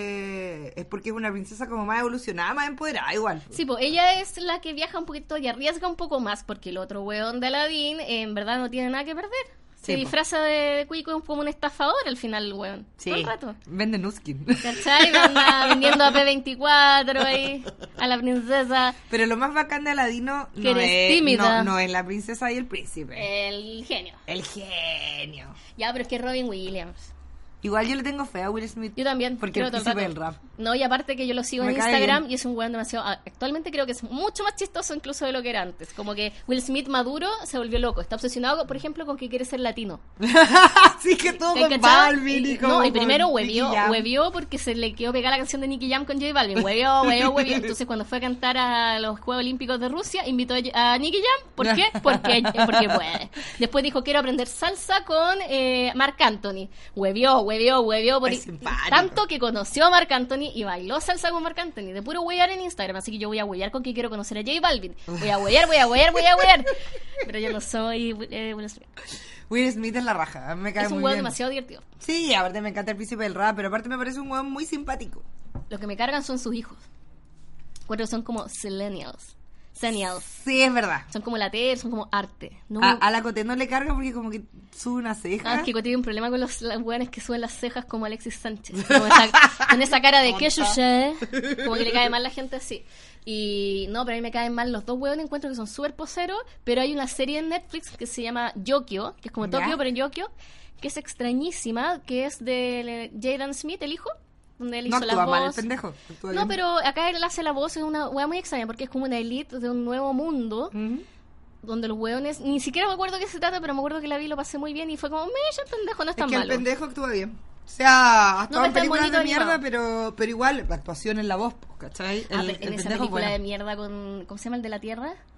Speaker 2: es porque es una princesa como más evolucionada, más empoderada, igual.
Speaker 1: Sí, pues ella es la que viaja un poquito y arriesga un poco más, porque el otro weón de Aladdin en verdad no tiene nada que perder. Se
Speaker 2: Sí, po.
Speaker 1: disfraza de cuico como un estafador al final el weón.
Speaker 2: Sí,
Speaker 1: Todo el rato.
Speaker 2: vende Nuskin.
Speaker 1: ¿Cachai? Anda vendiendo a P24 ahí a la princesa.
Speaker 2: Pero lo más bacán de Aladino
Speaker 1: Que eres tímida.
Speaker 2: no es la princesa y el príncipe.
Speaker 1: El genio.
Speaker 2: El genio.
Speaker 1: Ya, pero es que Robin Williams.
Speaker 2: Igual yo le tengo fe a Will Smith.
Speaker 1: Yo también.
Speaker 2: Porque
Speaker 1: quiero
Speaker 2: el
Speaker 1: todo el
Speaker 2: príncipe
Speaker 1: rato.
Speaker 2: del rap.
Speaker 1: No, y aparte que yo lo sigo
Speaker 2: Me
Speaker 1: en
Speaker 2: cae
Speaker 1: Instagram
Speaker 2: bien.
Speaker 1: y es un weón demasiado... Actualmente creo que es mucho más chistoso incluso de lo que era antes. Como que Will Smith maduro se volvió loco. Está obsesionado, por ejemplo, con que quiere ser latino.
Speaker 2: Así que todo
Speaker 1: ¿Te
Speaker 2: con
Speaker 1: cachai?
Speaker 2: Balvin y
Speaker 1: No, y
Speaker 2: con
Speaker 1: primero
Speaker 2: Nicky Jam.
Speaker 1: huevió porque se le quedó pegada la canción de Nicky Jam con J Balvin. Huevió. Entonces cuando fue a cantar a los Juegos Olímpicos de Rusia, invitó a Nicky Jam. ¿Por qué? Porque puede. Después dijo, quiero aprender salsa con Marc Anthony. Huevió.
Speaker 2: Es simpático.
Speaker 1: Tanto que conoció a Marc Anthony y bailó salsa con Marc Anthony. De puro huear en Instagram. Así que yo voy a huear con que quiero conocer a J Balvin. Voy a huear. Pero yo no soy Will Smith.
Speaker 2: Will Smith es la raja, me cae
Speaker 1: Es un
Speaker 2: muy
Speaker 1: hueón
Speaker 2: bien.
Speaker 1: demasiado divertido.
Speaker 2: Sí, aparte me encanta el príncipe del rap, pero aparte me parece un hueón muy simpático.
Speaker 1: Lo que me cargan son sus hijos. Cuatro son como Selenials. Senials.
Speaker 2: Sí, es verdad.
Speaker 1: Son como la T, son como arte. No
Speaker 2: A la Coté no le carga porque como que sube una ceja.
Speaker 1: es que Cote tiene un problema con los hueones que suben las cejas como Alexis Sánchez. Con esa cara de que chuché. Como que le cae mal la gente así. Y no, pero a mí me caen mal los dos hueones. Encuentro que son súper poseros. Pero hay una serie en Netflix que se llama Yokio, que es como
Speaker 2: ¿Ya?
Speaker 1: Tokio, pero en Yokio, que es extrañísima, que es de Jaden Smith, el hijo, donde él
Speaker 2: No
Speaker 1: hizo la
Speaker 2: actúa
Speaker 1: voz.
Speaker 2: mal el pendejo. actúa
Speaker 1: No,
Speaker 2: bien.
Speaker 1: pero acá él hace la voz, es una hueá muy extraña, porque es como una elite de un nuevo mundo,
Speaker 2: Ujú.
Speaker 1: donde los hueones, ni siquiera me acuerdo de qué se trata, pero me acuerdo que la vi y lo pasé muy bien, y fue como, ya el pendejo no es
Speaker 2: Es
Speaker 1: tan
Speaker 2: que el
Speaker 1: malo.
Speaker 2: pendejo actúa bien. O sea, actúa
Speaker 1: No,
Speaker 2: en
Speaker 1: está
Speaker 2: películas
Speaker 1: bonito
Speaker 2: de mierda,
Speaker 1: animado.
Speaker 2: pero igual, la actuación en la voz, ¿cachai?
Speaker 1: Ah, pero en esa
Speaker 2: pendejo es
Speaker 1: película
Speaker 2: bueno.
Speaker 1: de mierda con, ¿cómo se llama el de la Tierra?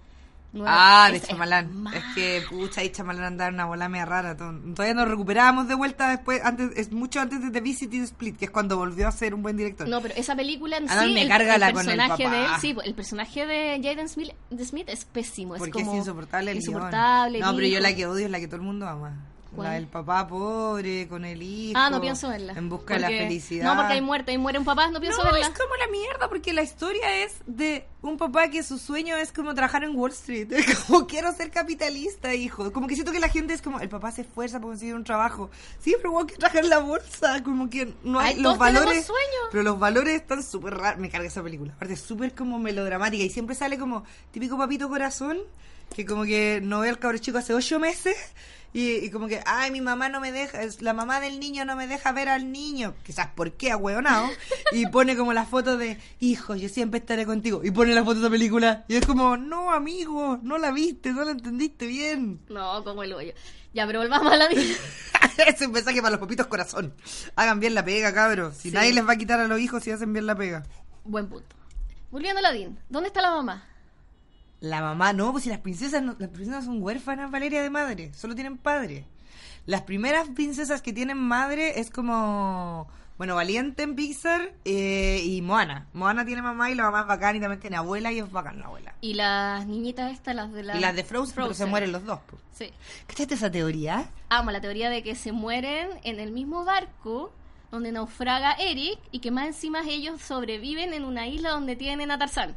Speaker 2: De
Speaker 1: es
Speaker 2: Shyamalan.
Speaker 1: más.
Speaker 2: Es que, pucha, ahí Shyamalan andaba en una bola media rara. Todavía nos recuperábamos de vuelta después, mucho antes de The Visit y The Split, que es cuando volvió a ser un buen director.
Speaker 1: No, pero esa película en
Speaker 2: Además,
Speaker 1: sí,
Speaker 2: me
Speaker 1: el
Speaker 2: carga la con el
Speaker 1: personaje
Speaker 2: papá.
Speaker 1: de él, sí, el personaje de Jaden Smith es pésimo.
Speaker 2: Porque
Speaker 1: es como
Speaker 2: es insoportable el
Speaker 1: insoportable.
Speaker 2: guión. No, pero yo
Speaker 1: hijo.
Speaker 2: la que odio es la que todo el mundo ama.
Speaker 1: ¿Cuál?
Speaker 2: La del papá pobre, con el hijo.
Speaker 1: No pienso verla.
Speaker 2: En busca de la felicidad.
Speaker 1: No, porque ahí muere un papá, no pienso
Speaker 2: No,
Speaker 1: verla.
Speaker 2: es como la mierda, porque la historia es de un papá que su sueño es como trabajar en Wall Street. Es como, quiero ser capitalista, hijo. Como que siento que la gente es como, el papá se esfuerza por conseguir un trabajo. Sí, pero igual que trabajar en la bolsa. Como que no hay los
Speaker 1: todos tenemos
Speaker 2: valores.
Speaker 1: sueños.
Speaker 2: Pero los valores están súper raros. Me carga esa película. Aparte, es súper como melodramática. Y siempre sale como típico papito corazón, que como que no ve al cabro chico hace 8 meses. Y como que, ay, mi mamá no me deja, la mamá del niño no me deja ver al niño. Quizás por qué, ahueonado. Y pone como la foto de, hijo, yo siempre estaré contigo. Y pone la foto de esa película. Y es como, no, amigo, no la viste, no la entendiste bien.
Speaker 1: No, como el hoyo. Ya, pero volvamos a la vida.
Speaker 2: Es un mensaje para los papitos corazón. Hagan bien la pega, cabros. Si
Speaker 1: Sí.
Speaker 2: nadie les va a quitar a los hijos si hacen bien la pega.
Speaker 1: Buen punto. Volviendo a la Dean, ¿dónde está la mamá?
Speaker 2: La mamá, no, pues si las princesas son huérfanas, Valeria, de madre, solo tienen padre. Las primeras princesas que tienen madre es como, bueno, Valiente en Pixar y Moana. Moana tiene mamá y la mamá es bacán y también tiene abuela y es bacán la abuela.
Speaker 1: Y las niñitas estas,
Speaker 2: Y las de Frozen, pero se mueren los dos. Pues.
Speaker 1: Sí.
Speaker 2: ¿Cachaste esa teoría?
Speaker 1: Amo la teoría de que se mueren en el mismo barco donde naufraga Eric y que más encima ellos sobreviven en una isla donde tienen a Tarzán.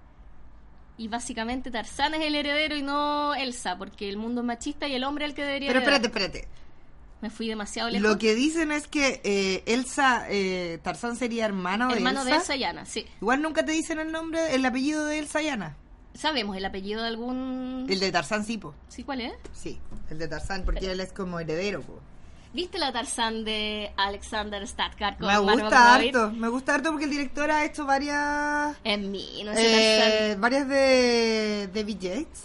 Speaker 1: Y básicamente Tarzán es el heredero y no Elsa, porque el mundo es machista y el hombre es el que debería
Speaker 2: Pero
Speaker 1: heredar.
Speaker 2: espérate.
Speaker 1: Me fui demasiado lejos.
Speaker 2: Lo que dicen es que Tarzán sería hermano de
Speaker 1: Elsa y Anna, sí.
Speaker 2: Igual nunca te dicen el apellido de Elsa y Anna.
Speaker 1: ¿Sabemos el apellido de algún...?
Speaker 2: El de Tarzán sí, po.
Speaker 1: ¿Sí, cuál es?
Speaker 2: Sí, el de Tarzán, porque él es como heredero, po.
Speaker 1: ¿Viste la Tarzán de Alexander Skarsgård con
Speaker 2: Me
Speaker 1: Margot
Speaker 2: gusta
Speaker 1: Robbie?
Speaker 2: harto porque el director ha hecho varias
Speaker 1: Es mío, no sé Tarzán.
Speaker 2: varias de David Yates.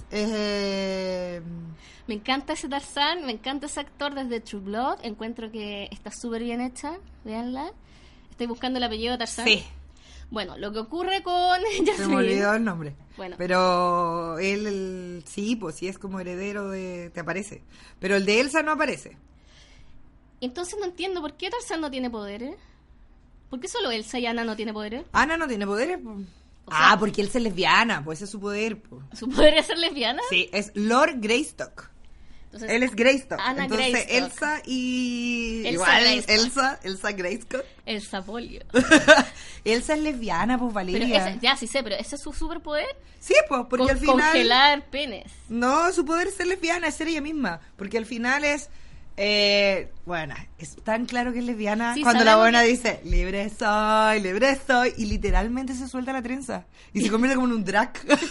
Speaker 1: Me encanta ese Tarzán, me encanta ese actor desde True Blood. Encuentro que está súper bien hecha, véanla. Estoy buscando el apellido de Tarzán.
Speaker 2: Sí,
Speaker 1: Bueno, lo que ocurre con
Speaker 2: se me
Speaker 1: Jasmine.
Speaker 2: olvidó el nombre.
Speaker 1: Bueno.
Speaker 2: Pero él sí, pues sí es como heredero te aparece. Pero el de Elsa no aparece.
Speaker 1: Entonces no entiendo por qué Tarzán no tiene poderes. ¿Por qué solo Elsa y Anna no tiene poderes?
Speaker 2: Ana no tiene poderes, po.
Speaker 1: O sea-
Speaker 2: Porque él es lesbiana, pues ese es su poder, po.
Speaker 1: ¿Su poder es ser lesbiana?
Speaker 2: Sí, es Lord Greystock.
Speaker 1: Entonces,
Speaker 2: Él es Greystock.
Speaker 1: Anna
Speaker 2: Entonces
Speaker 1: Greystock.
Speaker 2: Elsa y
Speaker 1: Elsa
Speaker 2: igual
Speaker 1: Greystock.
Speaker 2: Elsa Greystock.
Speaker 1: Elsa Polio.
Speaker 2: Elsa es lesbiana, pues
Speaker 1: Pero
Speaker 2: Valeria.
Speaker 1: ya sí sé, pero ese es su superpoder.
Speaker 2: Sí, pues, porque al final
Speaker 1: Congelar penes.
Speaker 2: no, su poder es ser lesbiana, es ser ella misma, porque al final es bueno, es tan claro que es lesbiana
Speaker 1: Sí,
Speaker 2: cuando la
Speaker 1: sabemos
Speaker 2: buena
Speaker 1: que-
Speaker 2: dice libre soy, y literalmente se suelta la trenza y se convierte como en un drag.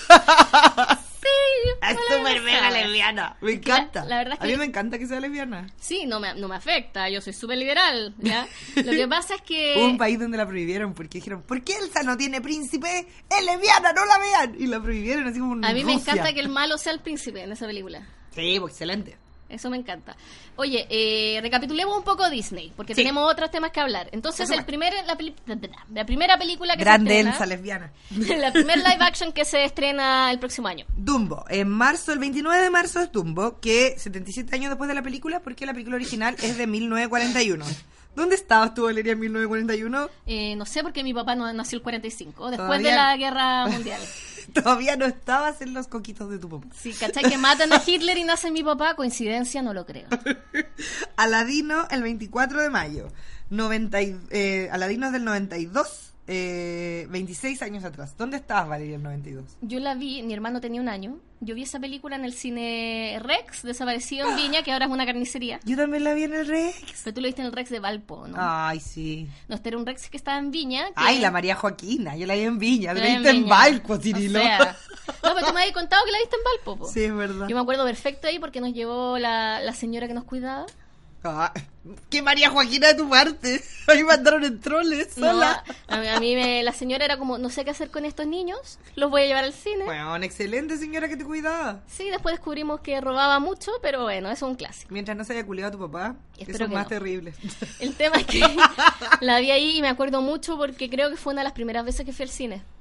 Speaker 1: Sí,
Speaker 2: Es
Speaker 1: hola,
Speaker 2: súper mega
Speaker 1: sabes.
Speaker 2: lesbiana. Me
Speaker 1: Es que la-
Speaker 2: encanta.
Speaker 1: la verdad es
Speaker 2: A mí
Speaker 1: que-
Speaker 2: me encanta que sea lesbiana.
Speaker 1: Sí, no me afecta, yo soy súper liberal, ¿ya? Lo que pasa es que...
Speaker 2: Hubo un país donde la prohibieron porque dijeron, ¿por qué Elsa no tiene príncipe? Es lesbiana, no la vean. Y la prohibieron así como en
Speaker 1: A mí me
Speaker 2: Rusia.
Speaker 1: encanta que el malo sea el príncipe en esa película.
Speaker 2: Sí, pues excelente.
Speaker 1: Eso me encanta. Oye, recapitulemos un poco Disney, porque
Speaker 2: Sí.
Speaker 1: tenemos otros temas que hablar. Entonces,
Speaker 2: Por
Speaker 1: la primera película que
Speaker 2: Grande
Speaker 1: se
Speaker 2: Elsa
Speaker 1: estrena...
Speaker 2: lesbiana.
Speaker 1: La primer live action que se estrena el próximo año.
Speaker 2: Dumbo. En marzo, el 29 de marzo es Dumbo, que 77 años después de la película, porque la película original es de 1941. ¿Dónde estabas tú, Valeria, en 1941?
Speaker 1: No sé, porque mi papá no nació el 45, después
Speaker 2: Todavía-
Speaker 1: de la Guerra Mundial.
Speaker 2: Todavía no estabas en los coquitos de tu papá.
Speaker 1: Sí, ¿cachai? Que matan a Hitler y nace mi papá, coincidencia, no lo creo.
Speaker 2: Aladino, el 24 de mayo. Aladino es del 92, 26 años atrás. ¿Dónde estabas, Valeria, el 92?
Speaker 1: Yo la vi, mi hermano tenía 1 año. Yo vi esa película en el cine Rex, desaparecido en Viña, que ahora es una carnicería.
Speaker 2: Yo también la vi en el Rex.
Speaker 1: Pero tú lo viste en el Rex de Valpo, ¿no?
Speaker 2: Ay, sí.
Speaker 1: No, este era un Rex que estaba en Viña. que-
Speaker 2: Ay, la María Joaquina, yo la vi en Viña,
Speaker 1: Yo
Speaker 2: la
Speaker 1: la vi
Speaker 2: viste en
Speaker 1: Viña.
Speaker 2: Valpo, Cirilo.
Speaker 1: O sea, no, pero tú me habías contado que la viste en Valpo, po.
Speaker 2: Sí, es verdad.
Speaker 1: Yo me acuerdo perfecto ahí porque nos llevó la señora que nos cuidaba.
Speaker 2: Ah, ¿qué María Joaquina de tu parte? Ahí mandaron en troles
Speaker 1: No,
Speaker 2: sola.
Speaker 1: a mí la señora era como, no sé qué hacer con estos niños, los voy a llevar al cine.
Speaker 2: Bueno, una excelente señora que te cuidaba.
Speaker 1: Sí, después descubrimos que robaba mucho, pero bueno, eso es un clásico.
Speaker 2: Mientras no se haya culiado a tu papá,
Speaker 1: Espero
Speaker 2: eso es
Speaker 1: que
Speaker 2: más
Speaker 1: no.
Speaker 2: terrible.
Speaker 1: El tema es que la vi ahí y me acuerdo mucho porque creo que fue una de las primeras veces que fui al cine.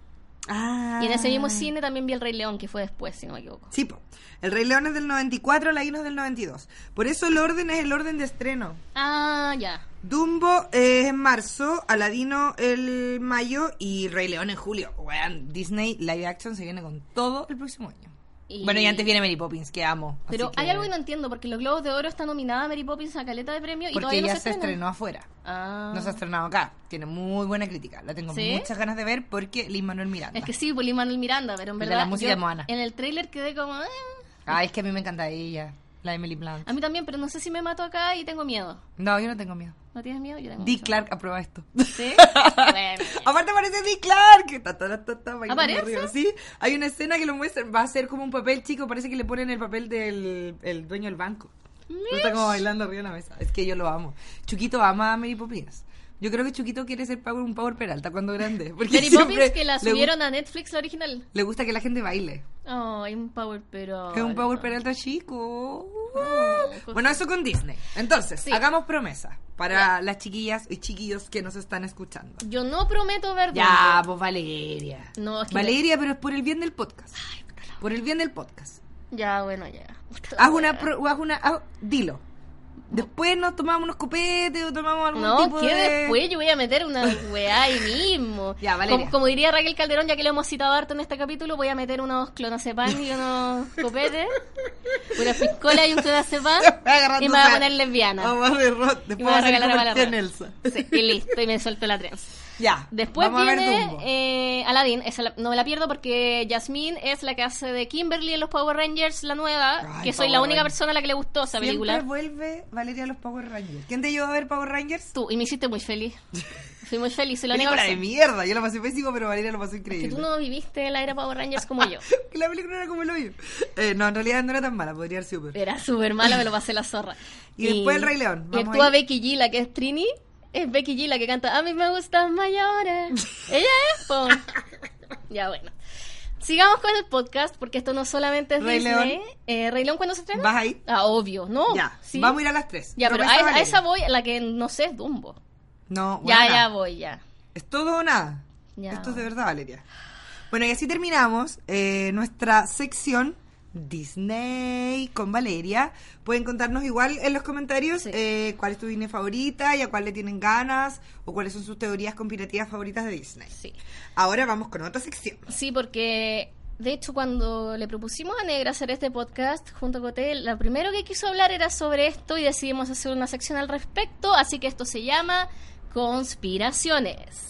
Speaker 1: Y en ese mismo cine también vi El Rey León, que fue después, si no me equivoco.
Speaker 2: Sí, po. El Rey León es del 94, Aladino es del 92. Por eso el orden es el orden de estreno.
Speaker 1: Ah, ya.
Speaker 2: Dumbo es en marzo, Aladino el mayo y Rey León en julio. Weón, Disney Live Action se viene con todo el próximo año. Bueno, y antes viene Mary Poppins, que amo.
Speaker 1: Pero
Speaker 2: así que...
Speaker 1: hay algo que no entiendo, porque los Globos de Oro está nominada Mary Poppins a caleta de premios y
Speaker 2: porque
Speaker 1: todavía no
Speaker 2: ya
Speaker 1: se
Speaker 2: se
Speaker 1: estrena.
Speaker 2: estrenó afuera.
Speaker 1: Ah.
Speaker 2: No se ha estrenado acá. Tiene muy buena crítica. La tengo
Speaker 1: ¿Sí?
Speaker 2: muchas ganas de ver porque Lin-Manuel Miranda.
Speaker 1: Es que sí, pues Lin-Manuel Miranda, pero en
Speaker 2: De
Speaker 1: verdad
Speaker 2: la música de Moana.
Speaker 1: en el tráiler quedé como...
Speaker 2: Ay, es que a mí me encanta ella, la Emily Blunt.
Speaker 1: A mí también, pero no sé si me mato acá y tengo miedo.
Speaker 2: No, yo no tengo miedo.
Speaker 1: ¿No tienes miedo? Yo tengo
Speaker 2: Dick
Speaker 1: mucho.
Speaker 2: Clark aprueba esto.
Speaker 1: ¿Sí? Bueno, ya.
Speaker 2: Aparte aparece Dick Clark. Bailando
Speaker 1: ¿Aparece?
Speaker 2: arriba, ¿sí? Hay una escena que lo muestran. Va a ser como un papel chico. Parece que le ponen el papel del el dueño del banco. Está como bailando arriba de la mesa. Es que yo lo amo. Chuquito ama a Mary Poppins. Yo creo que Chuquito quiere ser un Power Peralta cuando grande. Porque
Speaker 1: Mary
Speaker 2: siempre
Speaker 1: Poppins, que la
Speaker 2: le
Speaker 1: subieron a Netflix, la original.
Speaker 2: Le gusta que la gente baile.
Speaker 1: Oh, hay un Power Peralta.
Speaker 2: Es un Power Peralta chico.
Speaker 1: Oh,
Speaker 2: Bueno, eso con Disney. Entonces,
Speaker 1: Sí.
Speaker 2: hagamos promesa para las chiquillas y chiquillos que nos están escuchando.
Speaker 1: Yo no prometo ver
Speaker 2: Ya,
Speaker 1: Dumbo.
Speaker 2: pues Valeria.
Speaker 1: No, es que
Speaker 2: Valeria, pero es por el bien del podcast. Por el bien del podcast.
Speaker 1: Ya, bueno, ya.
Speaker 2: Dilo. Después nos tomamos unos copetes o tomamos algún
Speaker 1: No,
Speaker 2: tipo
Speaker 1: que
Speaker 2: de...
Speaker 1: después yo voy a meter una weá ahí mismo.
Speaker 2: Ya, Valeria.
Speaker 1: Como diría Raquel Calderón, ya que lo hemos citado harto en este capítulo, voy a meter unos clonazepam y unos copetes, una piscola y un clonazepam y me voy a poner lesbiana.
Speaker 2: Vamos a ver,
Speaker 1: Y
Speaker 2: después
Speaker 1: me
Speaker 2: va
Speaker 1: voy
Speaker 2: a
Speaker 1: a
Speaker 2: ser
Speaker 1: regalar
Speaker 2: como
Speaker 1: a la
Speaker 2: el tío
Speaker 1: Ron.
Speaker 2: Nelson.
Speaker 1: Sí, y listo, y me suelto la trenza.
Speaker 2: Ya,
Speaker 1: Después
Speaker 2: vamos a ver
Speaker 1: viene
Speaker 2: Dumbo.
Speaker 1: Aladdin, no me la pierdo porque Jasmine es la que hace de Kimberly en los Power Rangers, la nueva,
Speaker 2: Ay,
Speaker 1: que soy
Speaker 2: Power
Speaker 1: la única
Speaker 2: Rangers.
Speaker 1: persona a la que le gustó esa
Speaker 2: Siempre
Speaker 1: película.
Speaker 2: vuelve Valeria a los Power Rangers. ¿Quién te llevó a ver Power Rangers?
Speaker 1: Tú, y me hiciste muy feliz. Fui muy feliz, soy la única
Speaker 2: Película de
Speaker 1: persona.
Speaker 2: mierda. Yo la pasé pésimo, pero Valeria lo pasó
Speaker 1: Que
Speaker 2: increíble.
Speaker 1: tú no viviste la era Power Rangers como yo.
Speaker 2: Que la película era como el hoyo. No, en realidad no era tan mala, podría ser súper.
Speaker 1: Era súper mala, me lo pasé la zorra.
Speaker 2: Y después El Rey León.
Speaker 1: Y
Speaker 2: Vamos
Speaker 1: actúa
Speaker 2: ahí.
Speaker 1: Becky G, la que es Trini. Es Becky G la que canta A mí me gustan mayores. Ella es, po. Ya, bueno. Sigamos con el podcast, porque esto no solamente es
Speaker 2: Rey
Speaker 1: Disney. ¿Rey León cuándo se estrena?
Speaker 2: ¿Vas ahí?
Speaker 1: Ah, obvio, ¿no?
Speaker 2: Ya,
Speaker 1: ¿Sí?
Speaker 2: vamos a ir a las 3.
Speaker 1: Ya, pero a esa voy, la que no sé es Dumbo.
Speaker 2: No,
Speaker 1: Ya,
Speaker 2: bueno,
Speaker 1: ya voy, ya.
Speaker 2: ¿Es todo o nada?
Speaker 1: Ya.
Speaker 2: Esto es de verdad, Valeria. Bueno, y así terminamos nuestra sección Disney con Valeria. Pueden contarnos igual en los comentarios
Speaker 1: Sí.
Speaker 2: cuál es tu Disney favorita y a cuál le tienen ganas o cuáles son sus teorías conspirativas favoritas de Disney.
Speaker 1: Sí.
Speaker 2: Ahora vamos con otra sección.
Speaker 1: Sí, porque de hecho cuando le propusimos a Negra hacer este podcast junto con Cotel, lo primero que quiso hablar era sobre esto y decidimos hacer una sección al respecto, así que esto se llama Conspiraciones.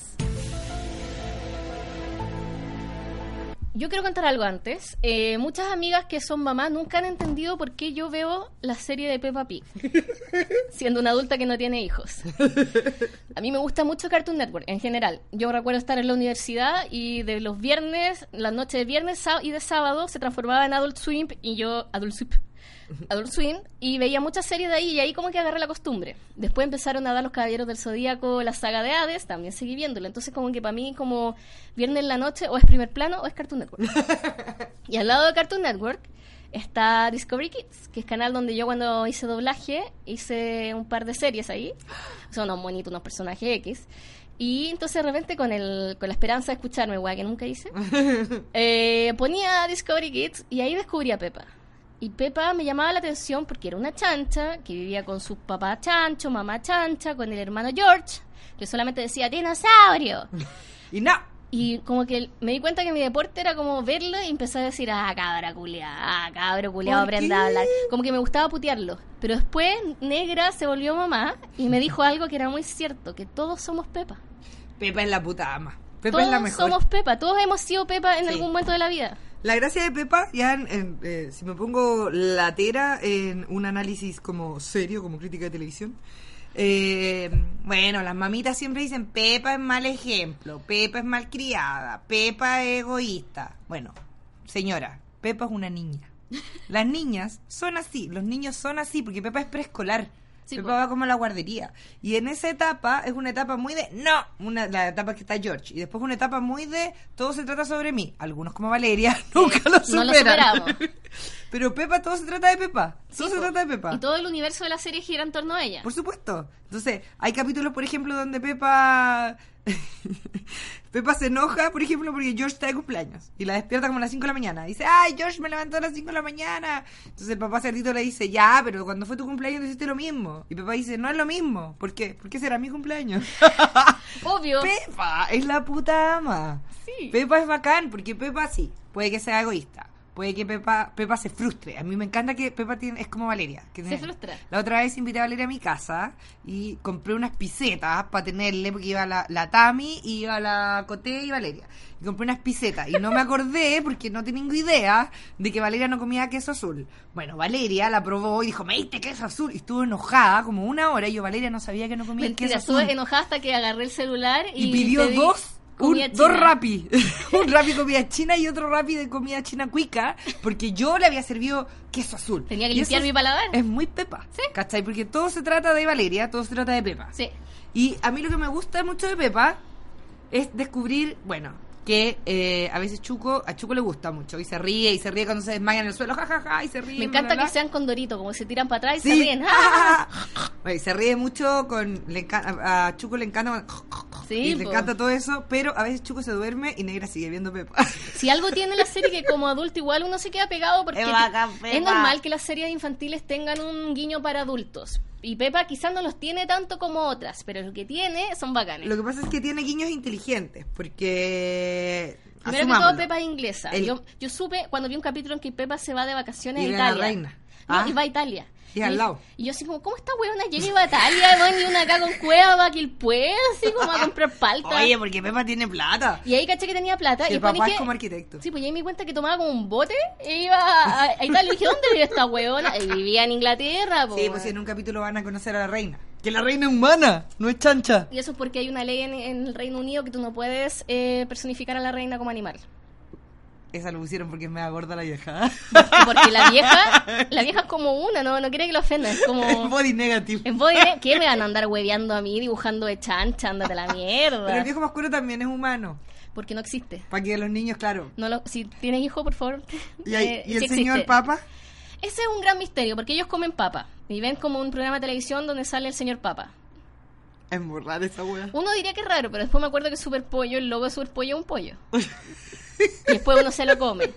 Speaker 1: Yo quiero contar algo antes. Muchas amigas que son mamás nunca han entendido por qué yo veo la serie de Peppa Pig, siendo una adulta que no tiene hijos. A mí me gusta mucho Cartoon Network, en general. Yo recuerdo estar en la universidad y de los viernes, las noches de viernes y de sábado, se transformaba en Adult Swim y yo... Adult Swim, y veía muchas series de ahí y ahí como que agarré la costumbre. Después empezaron a dar Los Caballeros del Zodíaco, la saga de Hades, también seguí viéndola. Entonces como que para mí como viernes en la noche o es Primer Plano o es Cartoon Network. Y al lado de Cartoon Network está Discovery Kids, que es canal donde yo cuando hice doblaje hice un par de series ahí. Son unos monitos, unos personajes X. Y entonces de repente con la esperanza de escucharme, guay, que nunca hice, ponía Discovery Kids y ahí descubrí a Peppa. Y Peppa me llamaba la atención porque era una chancha que vivía con su papá chancho, mamá chancha, con el hermano George, que solamente decía dinosaurio.
Speaker 2: Y no.
Speaker 1: Y como que me di cuenta que mi deporte era como verlo y empecé a decir, cabra culiao, cabro culiao,
Speaker 2: ¿Por
Speaker 1: aprenda
Speaker 2: qué?
Speaker 1: a hablar. Como que me gustaba putearlo. Pero después Negra se volvió mamá y me dijo algo que era muy cierto, que todos somos Peppa.
Speaker 2: Peppa es la puta ama. Peppa
Speaker 1: Todos
Speaker 2: es la mejor.
Speaker 1: somos Peppa, todos hemos sido Peppa en
Speaker 2: Sí.
Speaker 1: algún momento de la vida.
Speaker 2: La gracia de Peppa, ya si me pongo latera en un análisis como serio, como crítica de televisión, bueno, las mamitas siempre dicen Peppa es mal ejemplo, Peppa es malcriada, Peppa es egoísta. Bueno, señora, Peppa es una niña. Las niñas son así, los niños son así, porque Peppa es preescolar.
Speaker 1: Sí,
Speaker 2: Peppa
Speaker 1: pues.
Speaker 2: va como a la guardería. Y en esa etapa es una etapa muy de la etapa que está George. Y después una etapa muy de todo se trata sobre mí. Algunos como Valeria nunca lo superan.
Speaker 1: no lo superamos.
Speaker 2: Pero Peppa, todo se trata de Peppa. Todo
Speaker 1: Sí,
Speaker 2: se
Speaker 1: po.
Speaker 2: trata de Peppa.
Speaker 1: Y todo el universo de la serie gira en torno a ella.
Speaker 2: Por supuesto. Entonces, hay capítulos, por ejemplo, donde Peppa Pepa se enoja, por ejemplo, porque George está de cumpleaños y la despierta como a las 5 de la mañana. Dice, ay, George me levantó a las 5 de la mañana. Entonces el papá cerdito le dice, ya, pero cuando fue tu cumpleaños hiciste lo mismo. Y Pepa dice, no es lo mismo. ¿Por qué? Porque será mi cumpleaños.
Speaker 1: Obvio.
Speaker 2: Pepa es la puta ama.
Speaker 1: Sí.
Speaker 2: Pepa es bacán, porque Pepa sí, puede que sea egoísta. Puede que Pepa se frustre. A mí me encanta que Pepa es como Valeria.
Speaker 1: Se frustra.
Speaker 2: La otra vez invité a Valeria a mi casa y compré unas pisetas para tenerle, porque iba la Tami, iba la Coté y Valeria. Y compré unas pisetas. Y no me acordé, porque no tengo idea, de que Valeria no comía queso azul. Bueno, Valeria la probó y dijo, me diste queso azul. Y estuvo enojada como una hora. Y yo, Valeria, no sabía que no comía
Speaker 1: Mentira,
Speaker 2: queso azul.
Speaker 1: estuve enojada hasta que agarré el celular y
Speaker 2: pidió
Speaker 1: pedí
Speaker 2: dos
Speaker 1: comida
Speaker 2: dos
Speaker 1: china.
Speaker 2: Rappi. Un Rappi de comida china y otro Rappi de comida china cuica, porque yo le había servido queso azul.
Speaker 1: Tenía que
Speaker 2: Y
Speaker 1: limpiar
Speaker 2: eso
Speaker 1: mi paladar.
Speaker 2: Es muy Pepa.
Speaker 1: Sí.
Speaker 2: ¿Cachai? Porque todo se trata de Valeria, todo se trata de Pepa.
Speaker 1: Sí.
Speaker 2: Y a mí lo que me gusta mucho de Pepa es descubrir, bueno, que a veces a Chuco le gusta mucho y se ríe cuando se desmaya en el suelo, jajaja, y se ríe.
Speaker 1: Me encanta que sean con Dorito, como se tiran para atrás y
Speaker 2: Sí.
Speaker 1: se ríen.
Speaker 2: Oye, se ríe mucho a Chuco le encanta
Speaker 1: Sí,
Speaker 2: y le
Speaker 1: po.
Speaker 2: encanta todo eso, pero a veces Chuco se duerme y Negra sigue viendo Pepa.
Speaker 1: Si algo tiene la serie que como adulto igual uno se queda pegado porque
Speaker 2: Es bacán, Pepa.
Speaker 1: es normal que las series infantiles tengan un guiño para adultos. Y Pepa quizás no los tiene tanto como otras, pero lo que tiene son bacanes.
Speaker 2: Lo que pasa es que tiene guiños inteligentes, porque
Speaker 1: Primero que todo, Pepa es inglesa.
Speaker 2: El-
Speaker 1: Yo supe cuando vi un capítulo en que Pepa se va de vacaciones a
Speaker 2: Y de
Speaker 1: Italia.
Speaker 2: la reina.
Speaker 1: No,
Speaker 2: Ah.
Speaker 1: y va a Italia.
Speaker 2: Y al lado.
Speaker 1: Y yo así como, ¿cómo esta huevona llega y va a Italia? Bueno, y una acá con cueva va que el puede, así como a comprar palta.
Speaker 2: Oye, porque Pepa tiene plata.
Speaker 1: Y ahí caché que tenía plata.
Speaker 2: Y
Speaker 1: y
Speaker 2: el
Speaker 1: después
Speaker 2: papá
Speaker 1: dije-
Speaker 2: es como arquitecto.
Speaker 1: Sí, pues ya me di cuenta que tomaba como un bote e iba a Italia. Y dije, ¿dónde vive esta huevona? Y vivía en Inglaterra, po.
Speaker 2: Sí, pues si en un capítulo van a conocer a la reina. Que la reina es humana, no es chancha.
Speaker 1: Y eso es porque hay una ley en el Reino Unido que tú no puedes personificar a la reina como animal.
Speaker 2: Esa lo pusieron porque me da gorda la vieja.
Speaker 1: Porque la vieja es como una, no quiere que lo ofenda. Es como...
Speaker 2: Body negative.
Speaker 1: En body, ¿qué me van a andar hueveando a mí dibujando de chancha? Ándate a la mierda.
Speaker 2: Pero el viejo más oscuro también es humano.
Speaker 1: Porque no existe.
Speaker 2: Para que los niños, claro.
Speaker 1: Si tienes hijo, por favor.
Speaker 2: ¿Y
Speaker 1: sí
Speaker 2: el señor
Speaker 1: existe.
Speaker 2: Papa?
Speaker 1: Ese es un gran misterio, porque ellos comen papa. Y ven como un programa de televisión donde sale el señor Papa.
Speaker 2: Es muy rara esa wea.
Speaker 1: Uno diría que es raro, pero después me acuerdo que Super Pollo, el logo de Super Pollo es un pollo. Y después uno se lo come.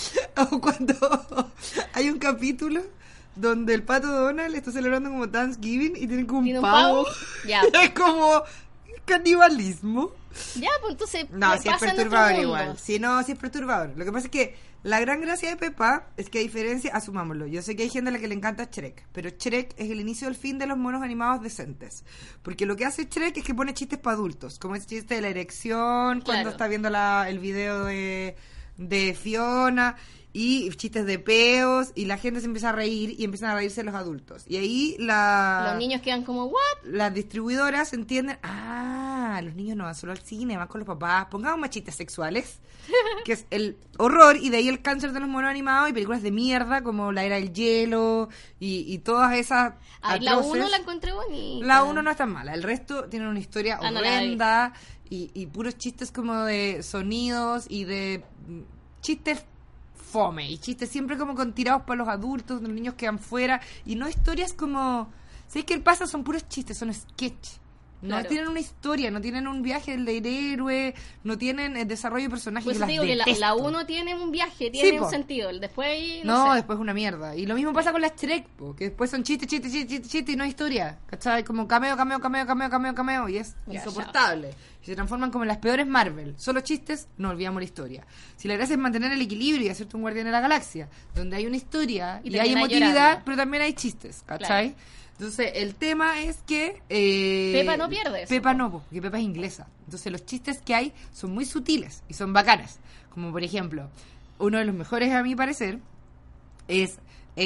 Speaker 2: O cuando hay un capítulo donde el pato Donald está celebrando como Thanksgiving y tiene como
Speaker 1: ¿Tiene
Speaker 2: un
Speaker 1: un
Speaker 2: pavo.
Speaker 1: pavo? Ya.
Speaker 2: Es como canibalismo.
Speaker 1: Ya, pues entonces
Speaker 2: No, sí es
Speaker 1: pasa en nuestro
Speaker 2: perturbador
Speaker 1: mundo.
Speaker 2: igual. Sí, no, sí es perturbador. Lo que pasa es que la gran gracia de Pepa es que a diferencia, asumámoslo, yo sé que hay gente a la que le encanta Shrek, pero Shrek es el inicio del fin de los monos animados decentes. Porque lo que hace Shrek es que pone chistes para adultos, como ese chiste de la erección, cuando
Speaker 1: Claro.
Speaker 2: está viendo el video de Fiona, y chistes de peos, y la gente se empieza a reír y empiezan a reírse los adultos. Y ahí
Speaker 1: Los niños quedan como, ¿what?
Speaker 2: las distribuidoras entienden, los niños no van solo al cine, van con los papás, pongamos más chistes sexuales, que es el horror, y de ahí el cáncer de los monos animados y películas de mierda como La Era del Hielo y todas esas
Speaker 1: Ay, la
Speaker 2: atroces.
Speaker 1: 1 la encontré bonita.
Speaker 2: La 1 no es tan mala, el resto tiene una historia
Speaker 1: Ah, no la vi.
Speaker 2: horrenda y puros chistes como de sonidos y de chistes fome y chistes siempre como con tirados para los adultos, los niños quedan fuera y no historias como... ¿Sabes qué pasa? Son puros chistes, son sketch. No
Speaker 1: Claro.
Speaker 2: tienen una historia, no tienen un viaje del héroe, no tienen el desarrollo de personajes.
Speaker 1: Pues
Speaker 2: Yo
Speaker 1: te
Speaker 2: las
Speaker 1: digo que
Speaker 2: detesto.
Speaker 1: la 1 tiene un viaje, tiene
Speaker 2: Sí,
Speaker 1: un
Speaker 2: po.
Speaker 1: sentido. El después ahí,
Speaker 2: No,
Speaker 1: no sé.
Speaker 2: después es una mierda. Y lo mismo pasa con las Shrek, po, que después son chistes y no hay historia. ¿Cachai? Como cameo. Y es
Speaker 1: Ya,
Speaker 2: insoportable. Y se transforman como en las peores Marvel. Solo chistes, no olvidamos la historia. Si la gracia es mantener el equilibrio y hacerte un guardián de la galaxia, donde hay una historia
Speaker 1: Y
Speaker 2: y hay
Speaker 1: terminas
Speaker 2: emotividad,
Speaker 1: llorando.
Speaker 2: pero también hay chistes, ¿cachai? Entonces, el tema es que...
Speaker 1: Pepa no pierde eso,
Speaker 2: Pepa
Speaker 1: po.
Speaker 2: no, porque Pepa es inglesa. Entonces, los chistes que hay son muy sutiles y son bacanas. Como, por ejemplo, uno de los mejores, a mi parecer, es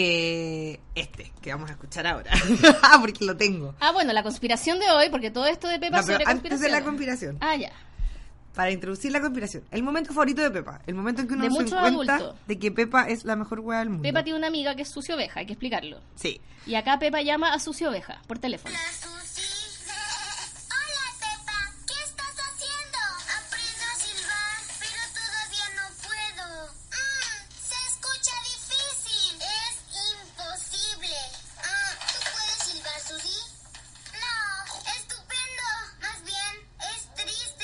Speaker 2: este, que vamos a escuchar ahora. Porque lo tengo.
Speaker 1: Ah, bueno, la conspiración de hoy, porque todo esto de Pepa
Speaker 2: No,
Speaker 1: es
Speaker 2: pero
Speaker 1: sobre
Speaker 2: antes de la conspiración.
Speaker 1: Ah, ya.
Speaker 2: Para introducir la conspiración. El momento favorito de Pepa. El momento en que uno
Speaker 1: De
Speaker 2: se
Speaker 1: muchos
Speaker 2: cuenta
Speaker 1: adultos.
Speaker 2: de que Pepa es la mejor hueá del mundo.
Speaker 1: Pepa tiene una amiga que es Sucio Oveja, hay que explicarlo.
Speaker 2: Sí.
Speaker 1: Y acá Pepa llama a Sucio Oveja por teléfono.
Speaker 3: Hola, Susi. Hola, Pepa. ¿Qué estás haciendo? Aprendo a silbar, pero todavía no puedo. Se escucha difícil. Es imposible. ¿Tú puedes silbar, Susi? No, estupendo. Más bien, es triste.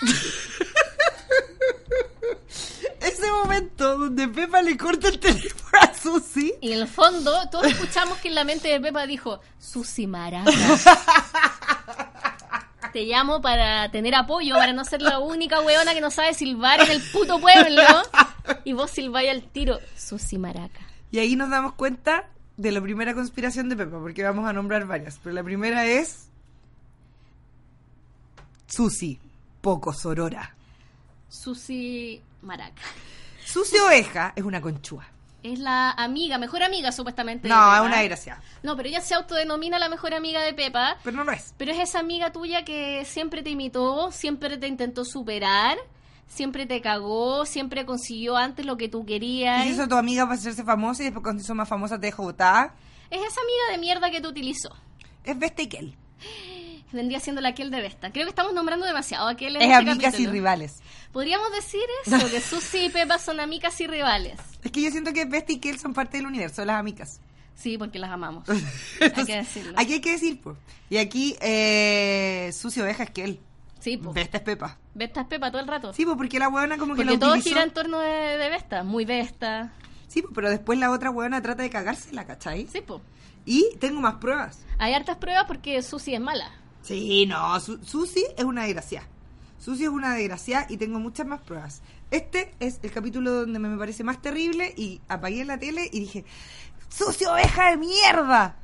Speaker 2: Ese momento donde Pepa le corta el teléfono a Susi.
Speaker 1: Y en el fondo, todos escuchamos que en la mente de Pepa dijo, Susi Maraca. Te llamo para tener apoyo, para no ser la única weona que no sabe silbar en el puto pueblo. Y vos silbáis al tiro, Susi Maraca.
Speaker 2: Y ahí nos damos cuenta de la primera conspiración de Pepa, porque vamos a nombrar varias. Pero la primera es Susi, poco sorora.
Speaker 1: Susi Maraca.
Speaker 2: Susi Oveja es una conchúa.
Speaker 1: Es la amiga, mejor amiga supuestamente de
Speaker 2: No,
Speaker 1: Pepa.
Speaker 2: es una desgraciada.
Speaker 1: No, pero ella se autodenomina la mejor amiga de Pepa.
Speaker 2: Pero no lo es.
Speaker 1: Pero es esa amiga tuya que siempre te imitó, siempre te intentó superar, siempre te cagó, siempre consiguió antes lo que tú querías.
Speaker 2: Y si hizo tu amiga para hacerse famosa y después cuando se hizo más famosa te dejó botada.
Speaker 1: Es esa amiga de mierda que te utilizó.
Speaker 2: Es Vesta y Kel.
Speaker 1: Vendría siendo la Kel de Vesta. Creo que estamos nombrando demasiado a Kel en
Speaker 2: Es
Speaker 1: este
Speaker 2: amigas
Speaker 1: capítulo.
Speaker 2: y rivales.
Speaker 1: Podríamos decir eso, que Susi y Pepa son amigas y rivales.
Speaker 2: Es que yo siento que Vesta y Kel son parte del universo de las amigas.
Speaker 1: Sí, porque las amamos.
Speaker 2: Entonces,
Speaker 1: Hay que decirlo.
Speaker 2: Aquí hay que decir, pues. Y aquí, Susi Oveja es Kel.
Speaker 1: Sí, pues.
Speaker 2: Vesta es Pepa.
Speaker 1: Vesta es Pepa todo el rato.
Speaker 2: Sí, pues porque la huevona como que
Speaker 1: porque
Speaker 2: la
Speaker 1: todo
Speaker 2: utilizó.
Speaker 1: gira en torno de Vesta. Muy Vesta.
Speaker 2: Sí, pues, pero después la otra huevona trata de cagársela, ¿cachai?
Speaker 1: Sí, pues.
Speaker 2: Y tengo más pruebas.
Speaker 1: Hay hartas pruebas porque Susi es mala.
Speaker 2: Sí, no, Susi es una desgraciada. Susi es una desgraciada y tengo muchas más pruebas. Este es el capítulo donde me parece más terrible y apagué la tele y dije, ¡Susi Oveja de mierda!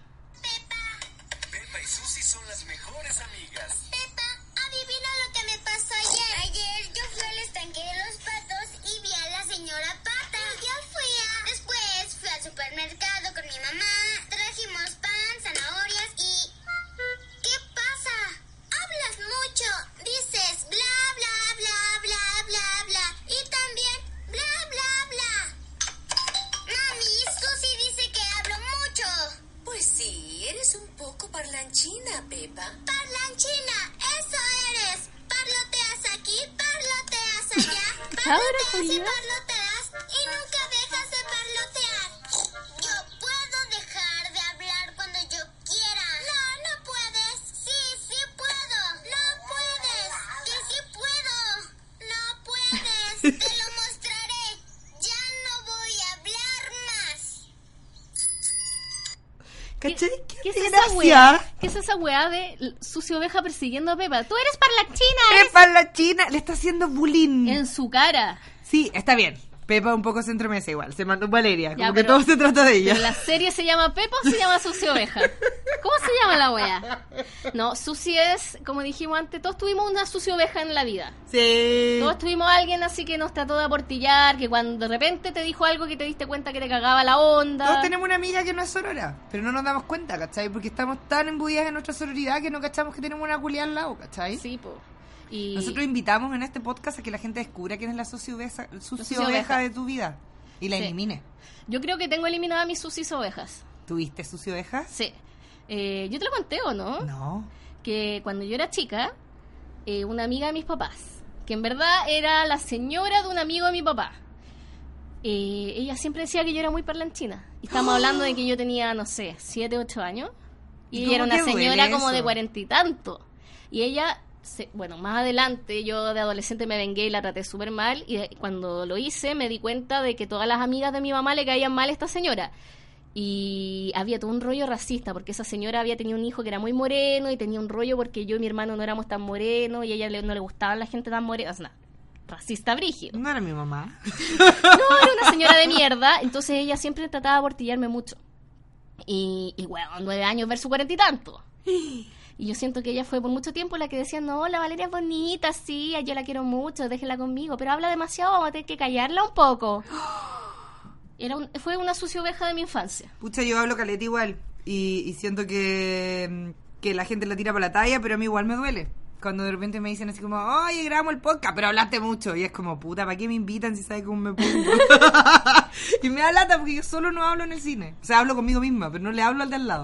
Speaker 4: Pepa y Susi son las mejores amigas.
Speaker 3: Pepa, adivina lo que me pasó ayer. Ayer yo fui al estanque de los patos y vi a la señora Pata. Después fui al supermercado con mi mamá, trajimos pan, zanahorias y... ¿Qué pasa? Hablas mucho, dices bla, bla, bla, bla, bla, bla y también bla, bla, bla. Mami, Susi dice que hablo mucho.
Speaker 5: Pues sí, eres un poco parlanchina, Pepa.
Speaker 3: Parlanchina, eso eres. Parloteas aquí, parloteas allá,
Speaker 1: Cabra
Speaker 3: parloteas y
Speaker 1: culiao.
Speaker 3: parloteas y nunca dejas de parlotear. Yo puedo dejar de hablar cuando yo quiera. No, no puedes. Sí, sí puedo. No puedes. Que sí puedo. No puedes. Te lo mostraré. Ya no voy a hablar más.
Speaker 2: ¿Cachai?
Speaker 1: ¿Qué es esa
Speaker 2: desgracia!
Speaker 1: weá? ¿Qué es esa weá de Susi Oveja persiguiendo a Pepa? Tú eres parlanchina,
Speaker 2: Pepa la china le está haciendo bullying.
Speaker 1: en su cara.
Speaker 2: Sí, está bien. Pepa un poco se entremece igual. Se mandó Valeria.
Speaker 1: Ya,
Speaker 2: Como que
Speaker 1: pero-
Speaker 2: todo se trata de ella.
Speaker 1: ¿Pero la serie se llama Pepa o se llama Susi Oveja? ¿Cómo se llama la weá? No, Susi es, como dijimos antes, todos tuvimos una Susi Oveja en la vida.
Speaker 2: Sí.
Speaker 1: Todos tuvimos a alguien así que nos trató de aportillar, que cuando de repente te dijo algo que te diste cuenta que te cagaba la onda.
Speaker 2: Todos tenemos una amiga que no es sorora, pero no nos damos cuenta, ¿cachai? Porque estamos tan embuidas en nuestra sororidad que no cachamos que tenemos una culiada al lado, ¿cachai?
Speaker 1: Sí, po. Y
Speaker 2: Nosotros invitamos en este podcast a que la gente descubra quién es la Susi Oveja
Speaker 1: Susi Oveja
Speaker 2: de tu vida y la
Speaker 1: Sí.
Speaker 2: elimine.
Speaker 1: yo creo que tengo eliminadas mis Susis Ovejas.
Speaker 2: ¿Tuviste Susi Oveja?
Speaker 1: Sí. Yo te lo conté, ¿o no?
Speaker 2: No.
Speaker 1: Que cuando yo era chica, una amiga de mis papás, que en verdad era la señora de un amigo de mi papá, ella siempre decía que yo era muy parlanchina. Y estamos hablando de que yo tenía, no sé, 7, 8 años.
Speaker 2: ¿Y
Speaker 1: Y ella era
Speaker 2: cómo
Speaker 1: una
Speaker 2: te duele
Speaker 1: señora como
Speaker 2: eso?
Speaker 1: de 40 y tanto. Y ella, bueno, más adelante, yo de adolescente me vengué y la traté súper mal. Y cuando lo hice, me di cuenta de que todas las amigas de mi mamá le caían mal a esta señora. Y había todo un rollo racista, porque esa señora había tenido un hijo que era muy moreno y tenía un rollo porque yo y mi hermano no éramos tan morenos y a ella no le gustaba la gente tan morena. O sea, racista brígido.
Speaker 2: No era mi mamá.
Speaker 1: No, era una señora de mierda. Entonces ella siempre trataba de aportillarme mucho. Y bueno, 9 años versus 40 y tanto. Y yo siento que ella fue por mucho tiempo la que decía, no, la Valeria es bonita, sí, yo la quiero mucho, déjela conmigo, pero habla demasiado, vamos a tener que callarla un poco. Fue una sucia oveja de mi infancia.
Speaker 2: Pucha, yo hablo caleta igual y siento que la gente la tira para la talla, pero a mí igual me duele. Cuando de repente me dicen así como, oye, grabamos el podcast, pero hablaste mucho. Y es como, puta, ¿para qué me invitan si sabes cómo me pongo? Y me da lata porque yo solo no hablo en el cine. O sea, hablo conmigo misma, pero no le hablo al de al lado.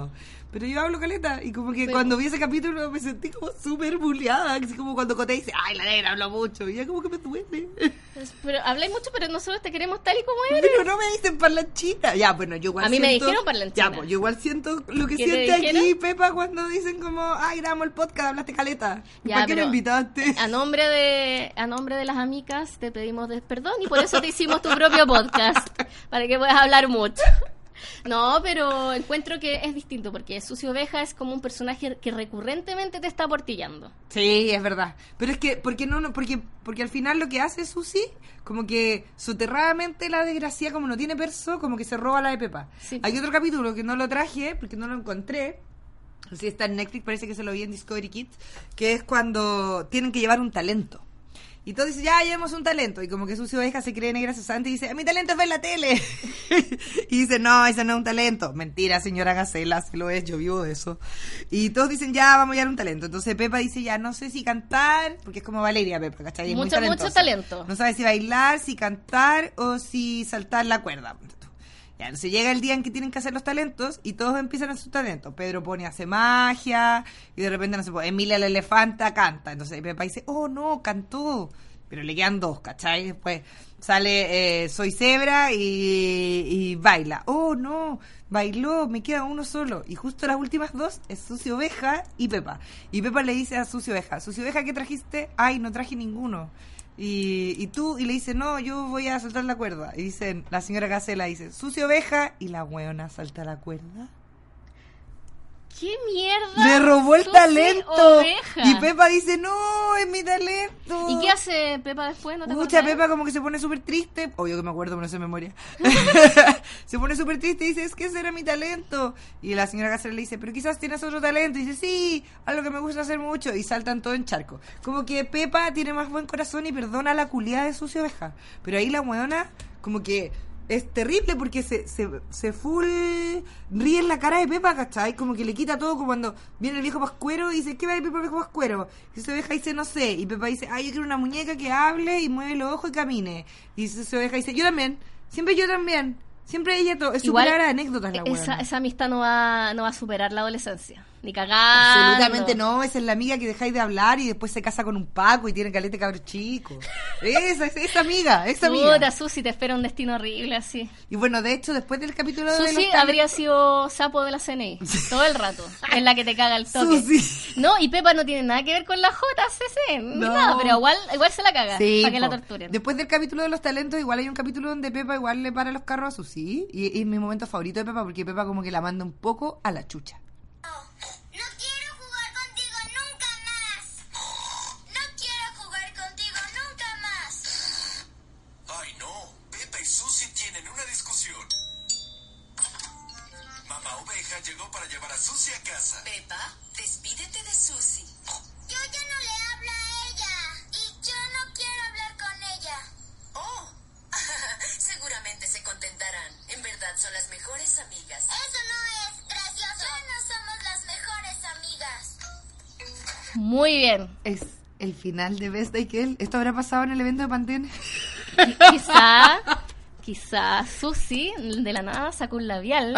Speaker 2: pero yo hablo caleta. Y como que cuando vi ese capítulo me sentí como súper bulleada. Así como cuando Cote dice, ay, la negra habla mucho. Y ya como que me duele.
Speaker 1: Pero habláis mucho, pero nosotros te queremos tal y como eres.
Speaker 2: Pero no me dicen parlanchita. Ya, bueno, yo igual
Speaker 1: A mí
Speaker 2: siento...
Speaker 1: me dijeron parlanchina.
Speaker 2: Ya, pues yo igual siento lo que
Speaker 1: ¿Qué te
Speaker 2: siente
Speaker 1: dijeron?
Speaker 2: aquí Pepa cuando dicen como, ay, grabamos el podcast, hablaste caleta.
Speaker 1: Ya,
Speaker 2: ¿Para qué me
Speaker 1: pero
Speaker 2: invitaste?
Speaker 1: A nombre de las amigas te pedimos perdón y por eso te hicimos tu propio podcast, para que puedas hablar mucho. No, pero encuentro que es distinto, porque Susi Oveja es como un personaje que recurrentemente te está aportillando.
Speaker 2: Sí, es verdad. Pero es que, porque al final lo que hace Susi, como que soterradamente la desgracia, como no tiene perso, como que se roba la de Pepa.
Speaker 1: Sí.
Speaker 2: Hay otro capítulo que no lo traje, porque no lo encontré. Sí, está en Netflix, parece que se lo vi en Discovery Kids, que es cuando tienen que llevar un talento. Y todos dicen, ya llevamos un talento. Y como que Susi Oveja se cree negra cesante y dice, mi talento es ver la tele. Y dice, no, ese no es un talento. Mentira, señora Gacela, se lo es, yo vivo de eso. Y todos dicen, ya, vamos a llevar un talento. Entonces Pepa dice, ya, no sé si cantar, porque es como Valeria Pepa, ¿cachai? Es muy
Speaker 1: Mucho
Speaker 2: talentosa.
Speaker 1: talento.
Speaker 2: No sabe si bailar, si cantar o si saltar la cuerda. Ya, entonces llega el día en que tienen que hacer los talentos y todos empiezan a hacer sus talentos. Pedro pone hace magia y de repente, no sé, Emilia la elefanta canta. Entonces Pepa dice, oh no, cantó. Pero le quedan 2, ¿cachai? Después sale Soy Cebra y baila. Oh no, bailó, me queda uno solo. Y justo las últimas 2 es Susi Oveja y Pepa. Y Pepa le dice a Susi Oveja, ¿qué trajiste? Ay, no traje ninguno. Y tú, y le dice, no, yo voy a saltar la cuerda. Y dicen, la señora Gacela dice, Susi Oveja, y la hueona salta la cuerda.
Speaker 1: ¿Qué mierda?
Speaker 2: Le robó el
Speaker 1: Susi
Speaker 2: talento.
Speaker 1: Oveja.
Speaker 2: Y Pepa dice, no, es mi talento.
Speaker 1: ¿Y qué hace Pepa después? ¿No te
Speaker 2: Mucha
Speaker 1: acordás?
Speaker 2: Pepa como que se pone súper triste. Obvio que me acuerdo, pero no sé de memoria. Se pone súper triste y dice, es que ese era mi talento. Y la señora Gacela le dice, pero quizás tienes otro talento. Y dice, sí, algo que me gusta hacer mucho. Y saltan todo en charco. Como que Pepa tiene más buen corazón y perdona la culiada de Susi Oveja. Pero ahí la weona como que es terrible porque se full ríe en la cara de Pepa, ¿cachai? Como que le quita todo, como cuando viene el viejo Pascuero y dice, ¿qué va a Pepa, viejo Pascuero? Y Susi Oveja dice, no sé. Y Pepa dice, ay, yo quiero una muñeca que hable y mueve los ojos y camine. Y Susi Oveja dice, yo también, siempre yo también. Siempre ella todo. Es
Speaker 1: Igual,
Speaker 2: superar a anécdotas la weona.
Speaker 1: esa amistad no va a superar la adolescencia. Ni cagando.
Speaker 2: Absolutamente no, esa es la amiga que dejáis de hablar y después se casa con un Paco y tiene calete cabro chico. Esa amiga,
Speaker 1: Puta, Susi, te espera un destino horrible así.
Speaker 2: Y bueno, de hecho, después del capítulo de
Speaker 1: Susi
Speaker 2: los
Speaker 1: habría sido sapo de la CNI todo el rato. Es la que te caga el toque.
Speaker 2: Susi.
Speaker 1: No, y Pepa no tiene nada que ver con la JCC. Ni
Speaker 2: No.
Speaker 1: nada, pero igual se la caga.
Speaker 2: Sí,
Speaker 1: para que la
Speaker 2: po.
Speaker 1: torturen.
Speaker 2: Después del capítulo de los talentos, igual hay un capítulo donde Pepa igual le para los carros a Susi. Y es mi momento favorito de Pepa porque Pepa como que la manda un poco a la chucha.
Speaker 3: No quiero jugar contigo nunca más. No quiero jugar contigo nunca más.
Speaker 4: Ay, no. Pepa y Susi tienen una discusión. Mamá Oveja llegó para llevar a Susi a casa.
Speaker 5: Pepa, despídete de Susi.
Speaker 3: Yo ya no le hablo a ella. Y yo no quiero hablar con ella.
Speaker 5: Oh, seguramente se contentarán. En verdad son las mejores amigas.
Speaker 3: Eso no es gracioso. Ya no somos las mejores amigas.
Speaker 1: Muy bien.
Speaker 2: Es el final de Best Day Kill. ¿Esto habrá pasado en el evento de Pantene?
Speaker 1: Quizá Susi de la nada sacó un labial.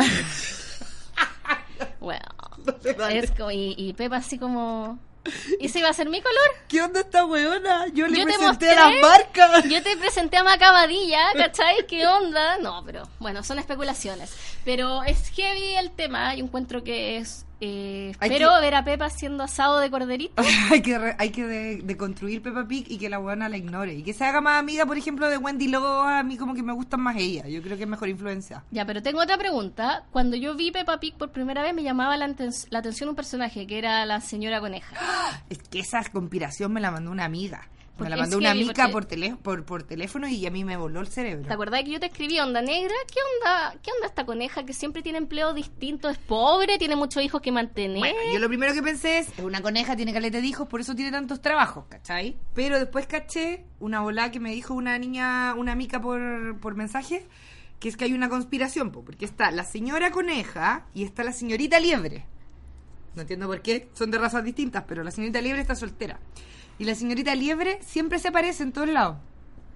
Speaker 1: Bueno, es como, y Pepa así como... ¿Y ese iba a ser mi color?
Speaker 2: ¿Qué onda esta weona? Yo le
Speaker 1: Yo te
Speaker 2: presenté
Speaker 1: mostré,
Speaker 2: a las marcas.
Speaker 1: Yo te presenté a Macabadilla, ¿cachai? ¿Qué onda? No, pero bueno, son especulaciones. Pero es heavy el tema. Yo encuentro que es... espero ver a Pepa siendo asado de corderito.
Speaker 2: hay que deconstruir Peppa Pig y que la buena la ignore. Y que se haga más amiga, por ejemplo, de Wendy Lowe. A mí como que me gustan más ella. Yo creo que es mejor influencia.
Speaker 1: Ya, pero tengo otra pregunta. Cuando yo vi Peppa Pig por primera vez me llamaba la atención un personaje que era la señora Coneja.
Speaker 2: Es que esa conspiración me la mandó una amiga. Me la
Speaker 1: Porque
Speaker 2: mandó
Speaker 1: es
Speaker 2: una
Speaker 1: heavy,
Speaker 2: amiga
Speaker 1: porque-
Speaker 2: por teléfono y a mí me voló el cerebro.
Speaker 1: ¿Te acordás que yo te escribí onda negra? ¿Qué onda esta coneja que siempre tiene empleo distinto? Es pobre, tiene muchos hijos que mantener.
Speaker 2: Bueno, yo lo primero que pensé es una coneja tiene caleta de hijos, por eso tiene tantos trabajos, ¿cachai? Pero después caché una volá que me dijo una niña, una mica por mensaje, que es que hay una conspiración, porque está la señora coneja y está la señorita liebre. No entiendo por qué, son de razas distintas, pero la señorita liebre está soltera. Y la señorita liebre siempre se aparece en todos lados.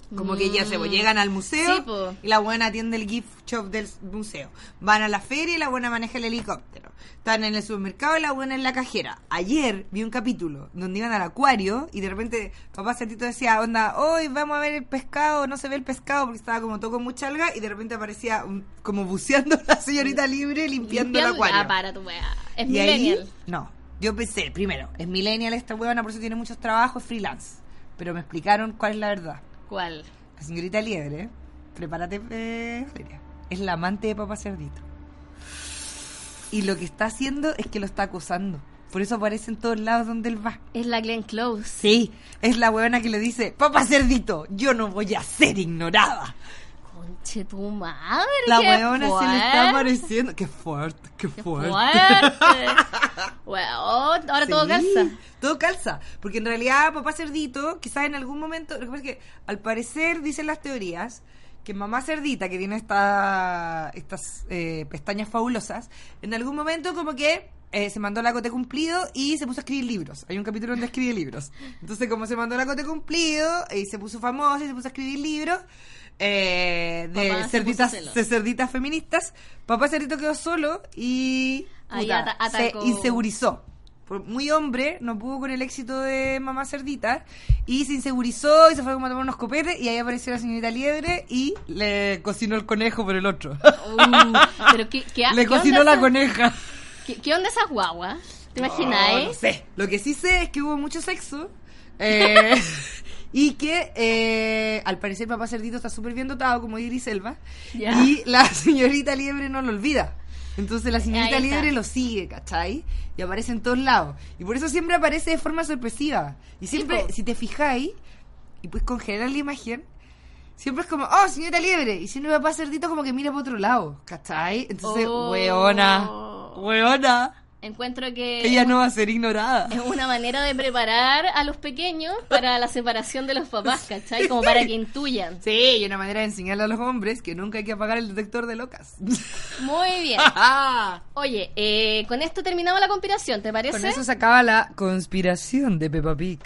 Speaker 2: Como que ya llegan al museo
Speaker 1: Sí, po.
Speaker 2: y la buena atiende el gift shop del museo. Van a la feria y la buena maneja el helicóptero. Están en el supermercado y la buena en la cajera. Ayer vi un capítulo donde iban al acuario y de repente papá Cerdito decía, onda, hoy vamos a ver el pescado, no se ve el pescado porque estaba como todo con mucha alga y de repente aparecía como buceando la señorita libre limpiando el acuario.
Speaker 1: Ah, para tu weá. Es
Speaker 2: Y ahí,
Speaker 1: millennial.
Speaker 2: no, yo pensé, primero, es millennial esta huevona, por eso tiene muchos trabajos, es freelance. Pero me explicaron cuál es la verdad.
Speaker 1: ¿Cuál?
Speaker 2: La señorita Liebre, prepárate, Valeria, es la amante de papá Cerdito. Y lo que está haciendo es que lo está acosando. Por eso aparece en todos lados donde él va.
Speaker 1: Es la Glenn Close.
Speaker 2: Sí, es la huevona que le dice, papá Cerdito, yo no voy a ser ignorada.
Speaker 1: Conche tu madre.
Speaker 2: La
Speaker 1: qué
Speaker 2: huevona se le está
Speaker 1: fuerte.
Speaker 2: apareciendo. Qué fuerte, qué fuerte.
Speaker 1: Fuerte. Bueno, ahora todo
Speaker 2: Sí,
Speaker 1: calza.
Speaker 2: Todo calza. Porque en realidad papá Cerdito, quizás en algún momento, lo que pasa es que al parecer dicen las teorías que mamá Cerdita, que tiene estas pestañas fabulosas, en algún momento como que se mandó la cote cumplido y se puso a escribir libros. Hay un capítulo donde escribe libros. Entonces como se mandó la cote cumplido y se puso famosa y se puso a escribir libros de
Speaker 1: Papá se puso celoso.
Speaker 2: cerditas feministas, papá Cerdito quedó solo y
Speaker 1: Ahí
Speaker 2: puta, se
Speaker 1: atacó.
Speaker 2: insegurizó. Muy hombre, no pudo con el éxito de mamá Cerdita y se insegurizó y se fue como a tomar unos copetes y ahí apareció la señorita Liebre y le cocinó el conejo por el otro.
Speaker 1: Pero ¿qué
Speaker 2: Le cocinó
Speaker 1: onda
Speaker 2: la
Speaker 1: esa-
Speaker 2: coneja.
Speaker 1: ¿Qué onda esas guaguas? ¿Te
Speaker 2: No
Speaker 1: imagináis?
Speaker 2: sé. Lo que sí sé es que hubo mucho sexo y que al parecer papá Cerdito está súper bien dotado como Idris Elba
Speaker 1: Ya.
Speaker 2: y la señorita Liebre no lo olvida. Entonces la señorita
Speaker 1: Ahí está.
Speaker 2: Liebre lo sigue, ¿cachai? Y aparece en todos lados. Y por eso siempre aparece de forma sorpresiva. Y siempre,
Speaker 1: po.
Speaker 2: si te fijáis, y puedes congelar la imagen, siempre es como, oh, señorita Liebre. Y siempre papá Cerdito como que mira para otro lado, ¿cachai? Entonces,
Speaker 1: Oh.
Speaker 2: weona,
Speaker 1: Encuentro que
Speaker 2: ella no va a ser ignorada.
Speaker 1: es una manera de preparar a los pequeños para la separación de los papás, ¿cachai? Como para que intuyan.
Speaker 2: Sí, y una manera de enseñarle a los hombres que nunca hay que apagar el detector de locas.
Speaker 1: Muy bien. Oye, con esto terminamos la conspiración, ¿te parece?
Speaker 2: Con eso se acaba la conspiración de Peppa Pig.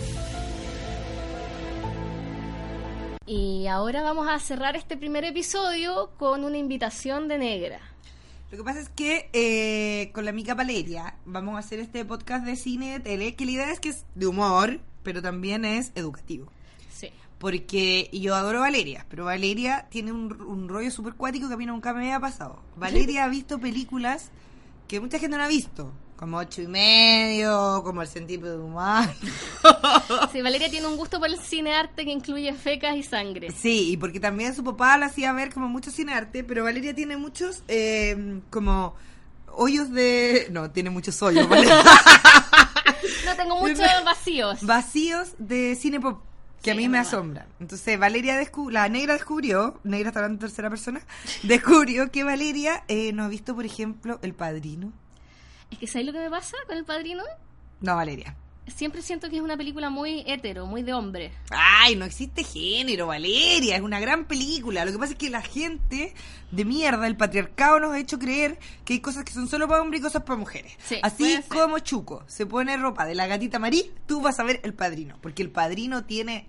Speaker 1: Y ahora vamos a cerrar este primer episodio con una invitación de Negra.
Speaker 2: Lo que pasa es que con la amiga Valeria vamos a hacer este podcast de cine y de tele, que la idea es que es de humor, pero también es educativo.
Speaker 1: Sí.
Speaker 2: Porque yo adoro a Valeria, pero Valeria tiene un rollo súper cuático que a mí nunca me había pasado. Valeria ha visto películas que mucha gente no ha visto, como 8,5, como El centípedo humano.
Speaker 1: Sí, Valeria tiene un gusto por el cine arte que incluye fecas y sangre.
Speaker 2: Sí, y porque también su papá la hacía ver como mucho cine arte, pero Valeria tiene muchos como hoyos de... No, tiene muchos hoyos, ¿vale?
Speaker 1: No, tengo muchos vacíos.
Speaker 2: Vacíos de cine pop que a
Speaker 1: Sí,
Speaker 2: mí
Speaker 1: es
Speaker 2: me
Speaker 1: verdad.
Speaker 2: asombran. Entonces Valeria la Negra descubrió, Negra está hablando en tercera persona, descubrió que Valeria no ha visto, por ejemplo, El Padrino.
Speaker 1: Es que ¿sabes lo que me pasa con El Padrino?
Speaker 2: No, Valeria.
Speaker 1: Siempre siento que es una película muy hetero, muy de hombre.
Speaker 2: Ay, no existe género, Valeria, es una gran película. Lo que pasa es que la gente de mierda, el patriarcado nos ha hecho creer que hay cosas que son solo para hombres y cosas para mujeres.
Speaker 1: Sí,
Speaker 2: Así
Speaker 1: puede ser.
Speaker 2: como Chuco se pone ropa de la gatita Marí, tú vas a ver El Padrino, porque El Padrino tiene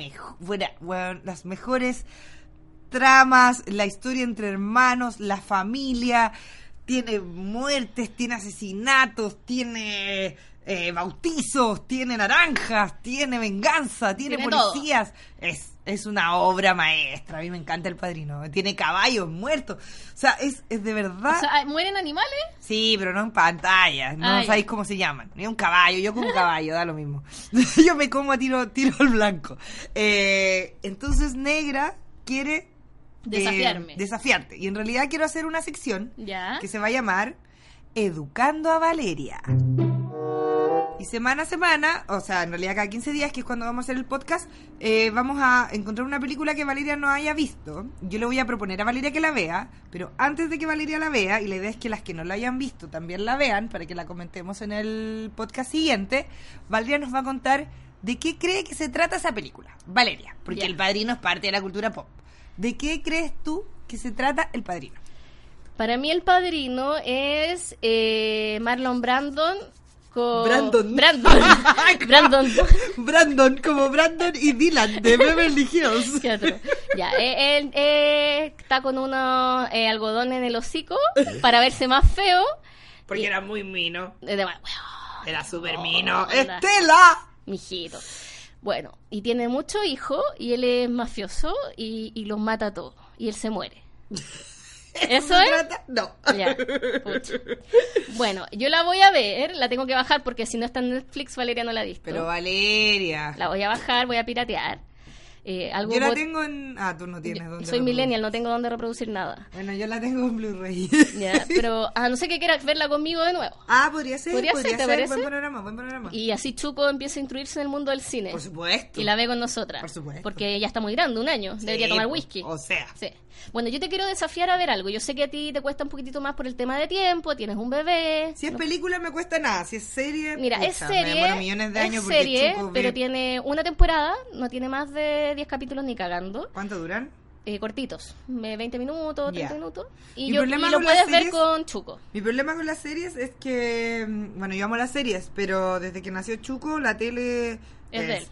Speaker 2: las mejores tramas, la historia entre hermanos, la familia, tiene muertes, tiene asesinatos, tiene bautizos, tiene naranjas, tiene venganza, tiene
Speaker 1: Tiene
Speaker 2: policías. Es una obra maestra. A mí me encanta El Padrino. Tiene caballos muertos. O sea, es de verdad.
Speaker 1: O sea, ¿mueren animales?
Speaker 2: Sí, pero no en pantalla. No
Speaker 1: Ah,
Speaker 2: sabéis
Speaker 1: ya.
Speaker 2: cómo se llaman. Ni un caballo. Yo como caballo, da lo mismo. Yo me como a tiro al blanco. Entonces, Negra quiere
Speaker 1: Desafiarme.
Speaker 2: desafiarte. Y en realidad quiero hacer una sección
Speaker 1: Ya.
Speaker 2: que se va a llamar Educando a Valeria. Y semana a semana, o sea, en realidad cada 15 días, que es cuando vamos a hacer el podcast, vamos a encontrar una película que Valeria no haya visto. Yo le voy a proponer a Valeria que la vea, pero antes de que Valeria la vea, y la idea es que las que no la hayan visto también la vean, para que la comentemos en el podcast siguiente, Valeria nos va a contar de qué cree que se trata esa película. Valeria, porque
Speaker 1: Ya.
Speaker 2: El Padrino es parte de la cultura pop. ¿De qué crees tú que se trata El Padrino?
Speaker 1: Para mí El Padrino es Marlon Brandon con
Speaker 2: Brandon.
Speaker 1: Brandon,
Speaker 2: como Brandon y Dylan de Beverly Hills.
Speaker 1: Qué otro. Ya, él está con unos algodones en el hocico para verse más feo.
Speaker 2: Porque era muy mino. Era súper mino.
Speaker 1: onda.
Speaker 2: ¡Estela!
Speaker 1: Mijito. Bueno, y tiene muchos hijos y él es mafioso y los mata a todos. Y él se muere. ¿Eso
Speaker 2: ¿Se
Speaker 1: es?
Speaker 2: trata? No.
Speaker 1: Ya, pucha. Bueno, yo la voy a ver, la tengo que bajar porque si no está en Netflix, Valeria no la ha visto.
Speaker 2: Pero Valeria.
Speaker 1: La voy a bajar, voy a piratear. Algo
Speaker 2: Yo la tengo en... Ah, tú no tienes dónde
Speaker 1: Soy
Speaker 2: reproducir.
Speaker 1: millennial, no tengo dónde reproducir nada.
Speaker 2: Bueno, yo la tengo en Blu-ray.
Speaker 1: Ya, pero a no ser que quieras verla conmigo de nuevo.
Speaker 2: Ah, podría ser.
Speaker 1: ¿Podría ser, te parece?
Speaker 2: Buen panorama.
Speaker 1: Y así Chuco empieza a instruirse en el mundo del cine.
Speaker 2: Por supuesto.
Speaker 1: Y la ve con nosotras.
Speaker 2: Por supuesto.
Speaker 1: Porque ella está muy grande, 1 año.
Speaker 2: Sí,
Speaker 1: Debería tomar whisky.
Speaker 2: O sea.
Speaker 1: Sí. Bueno, yo te quiero desafiar a ver algo. Yo sé que a ti te cuesta un poquito más por el tema de tiempo, tienes un bebé.
Speaker 2: Si es película me cuesta nada, si es serie...
Speaker 1: Mira,
Speaker 2: pucha,
Speaker 1: es
Speaker 2: me
Speaker 1: serie,
Speaker 2: demoro millones de años
Speaker 1: es
Speaker 2: porque
Speaker 1: serie,
Speaker 2: Chuco
Speaker 1: pero
Speaker 2: ve-
Speaker 1: tiene una temporada, no tiene más de 10 capítulos ni cagando.
Speaker 2: ¿Cuánto duran?
Speaker 1: Cortitos, 20 minutos, 30
Speaker 2: Ya.
Speaker 1: minutos.
Speaker 2: Mi
Speaker 1: Y,
Speaker 2: problema
Speaker 1: lo
Speaker 2: con las
Speaker 1: puedes ver
Speaker 2: series-
Speaker 1: con Chuco.
Speaker 2: Mi problema con las series es que... Bueno, yo amo las series, pero desde que nació Chuco, la tele...
Speaker 1: Es de él.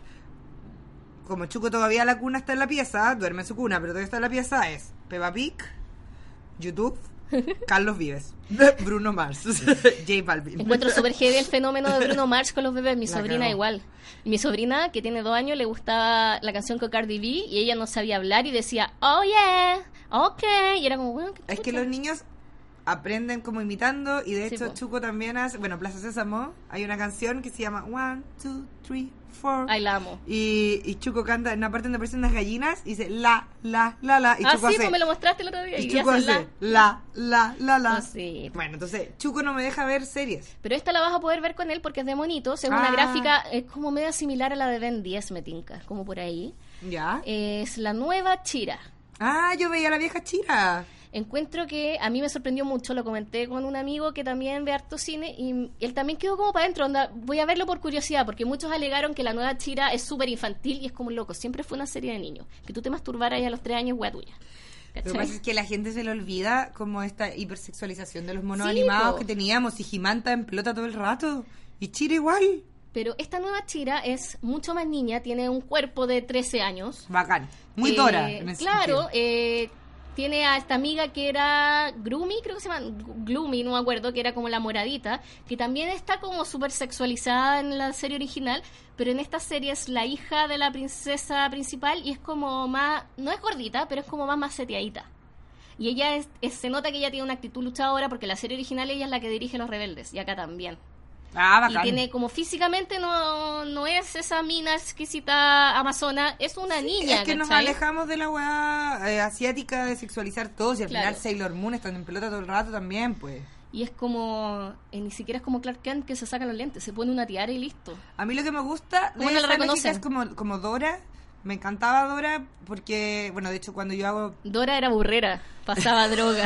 Speaker 2: Como Chuco todavía la cuna está en la pieza, duerme en su cuna, pero todavía está en la pieza, es Peppa Pig, YouTube, Carlos Vives, Bruno Mars, J Balvin.
Speaker 1: Encuentro súper heavy el fenómeno de Bruno Mars con los bebés. Mi
Speaker 2: La
Speaker 1: sobrina
Speaker 2: cagó.
Speaker 1: igual. Mi sobrina, que tiene 2 años, le gustaba la canción con Cardi B y ella no sabía hablar y decía, oh yeah, okay. Y era como, bueno, ¿qué
Speaker 2: Es que
Speaker 1: chucha?
Speaker 2: los niños aprenden como imitando y de
Speaker 1: Sí,
Speaker 2: hecho
Speaker 1: po.
Speaker 2: Chuco también hace... Bueno, Plaza Sésamo, hay una canción que se llama 1, 2, 3, 4...
Speaker 1: Ay, la amo.
Speaker 2: Y Chuco canta en una parte donde aparecen unas gallinas y dice la, y
Speaker 1: Ah,
Speaker 2: Chuco
Speaker 1: sí,
Speaker 2: hace...
Speaker 1: pues me lo mostraste el otro día.
Speaker 2: y
Speaker 1: Y
Speaker 2: Chuco
Speaker 1: hace
Speaker 2: hace
Speaker 1: la.
Speaker 2: la.
Speaker 1: Ah, sí.
Speaker 2: Bueno, entonces Chuco no me deja ver series.
Speaker 1: Pero esta la vas a poder ver con él porque es de monitos. Es una
Speaker 2: Ah.
Speaker 1: gráfica, es como media similar a la de Ben 10, me tinca, como por ahí.
Speaker 2: ¿Ya?
Speaker 1: Es la nueva Chira.
Speaker 2: Ah, yo veía a la vieja Chira.
Speaker 1: Encuentro que a mí me sorprendió mucho, lo comenté con un amigo que también ve harto cine y él también quedó como para adentro, onda, voy a verlo por curiosidad, porque muchos alegaron que la nueva Chira es súper infantil y es como loco, siempre fue una serie de niños, que tú te masturbaras a los 3 años, wea tuya.
Speaker 2: Lo que
Speaker 1: ¿Cachai?
Speaker 2: pasa es que la gente se le olvida como esta hipersexualización de los monos
Speaker 1: Sí,
Speaker 2: animados
Speaker 1: po.
Speaker 2: que teníamos y Jimanta en pelota todo el rato. Y Chira igual.
Speaker 1: Pero esta nueva Chira es mucho más niña, tiene un cuerpo de 13 años.
Speaker 2: Bacán. Muy Dora. en ese
Speaker 1: Claro,
Speaker 2: sentido.
Speaker 1: tiene a esta amiga que era Gloomy, creo que se llama Gloomy, no me acuerdo, que era como la moradita, que también está como súper sexualizada en la serie original, pero en esta serie es la hija de la princesa principal y es como más, no es gordita, pero es como más maceteadita. Y ella se nota que ella tiene una actitud luchadora porque en la serie original ella es la que dirige Los Rebeldes y acá también.
Speaker 2: Ah,
Speaker 1: Y
Speaker 2: bacán.
Speaker 1: tiene como físicamente no es esa mina exquisita amazona, es una niña,
Speaker 2: Es que nos
Speaker 1: ¿cachai?
Speaker 2: alejamos de la weá asiática de sexualizar todos y al
Speaker 1: Claro.
Speaker 2: final Sailor Moon estando en pelota todo el rato también, pues.
Speaker 1: Y es como, ni siquiera es como Clark Kent que se saca los lentes, se pone una tiara y listo.
Speaker 2: A mí lo que me gusta de
Speaker 1: ¿Cómo no la
Speaker 2: esta lógica
Speaker 1: reconocen?
Speaker 2: es como Dora. Me encantaba Dora porque, bueno, de hecho cuando yo hago...
Speaker 1: Dora era burrera, pasaba droga.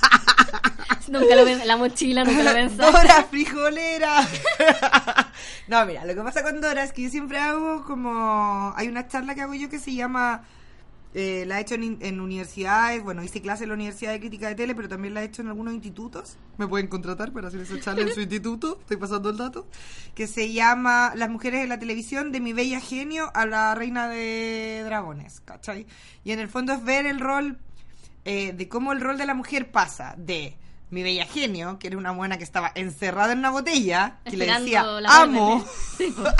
Speaker 1: Nunca lo ven, la mochila nunca lo pensaba.
Speaker 2: Dora frijolera. No, mira, lo que pasa con Dora es que yo siempre hago como... Hay una charla que hago yo que se llama... la he hecho en universidades, bueno, hice clase en la Universidad de Crítica de Tele, pero también la he hecho en algunos institutos. Me pueden contratar para hacer esa charla en su instituto, estoy pasando el dato. Que se llama Las mujeres de la televisión, de mi bella genio a la reina de dragones, ¿cachai? Y en el fondo es ver el rol, de cómo el rol de la mujer pasa de mi bella genio, que era una buena que estaba encerrada en una botella, que le
Speaker 1: Esperando
Speaker 2: decía
Speaker 1: la
Speaker 2: amo
Speaker 1: muerte. Sí, po.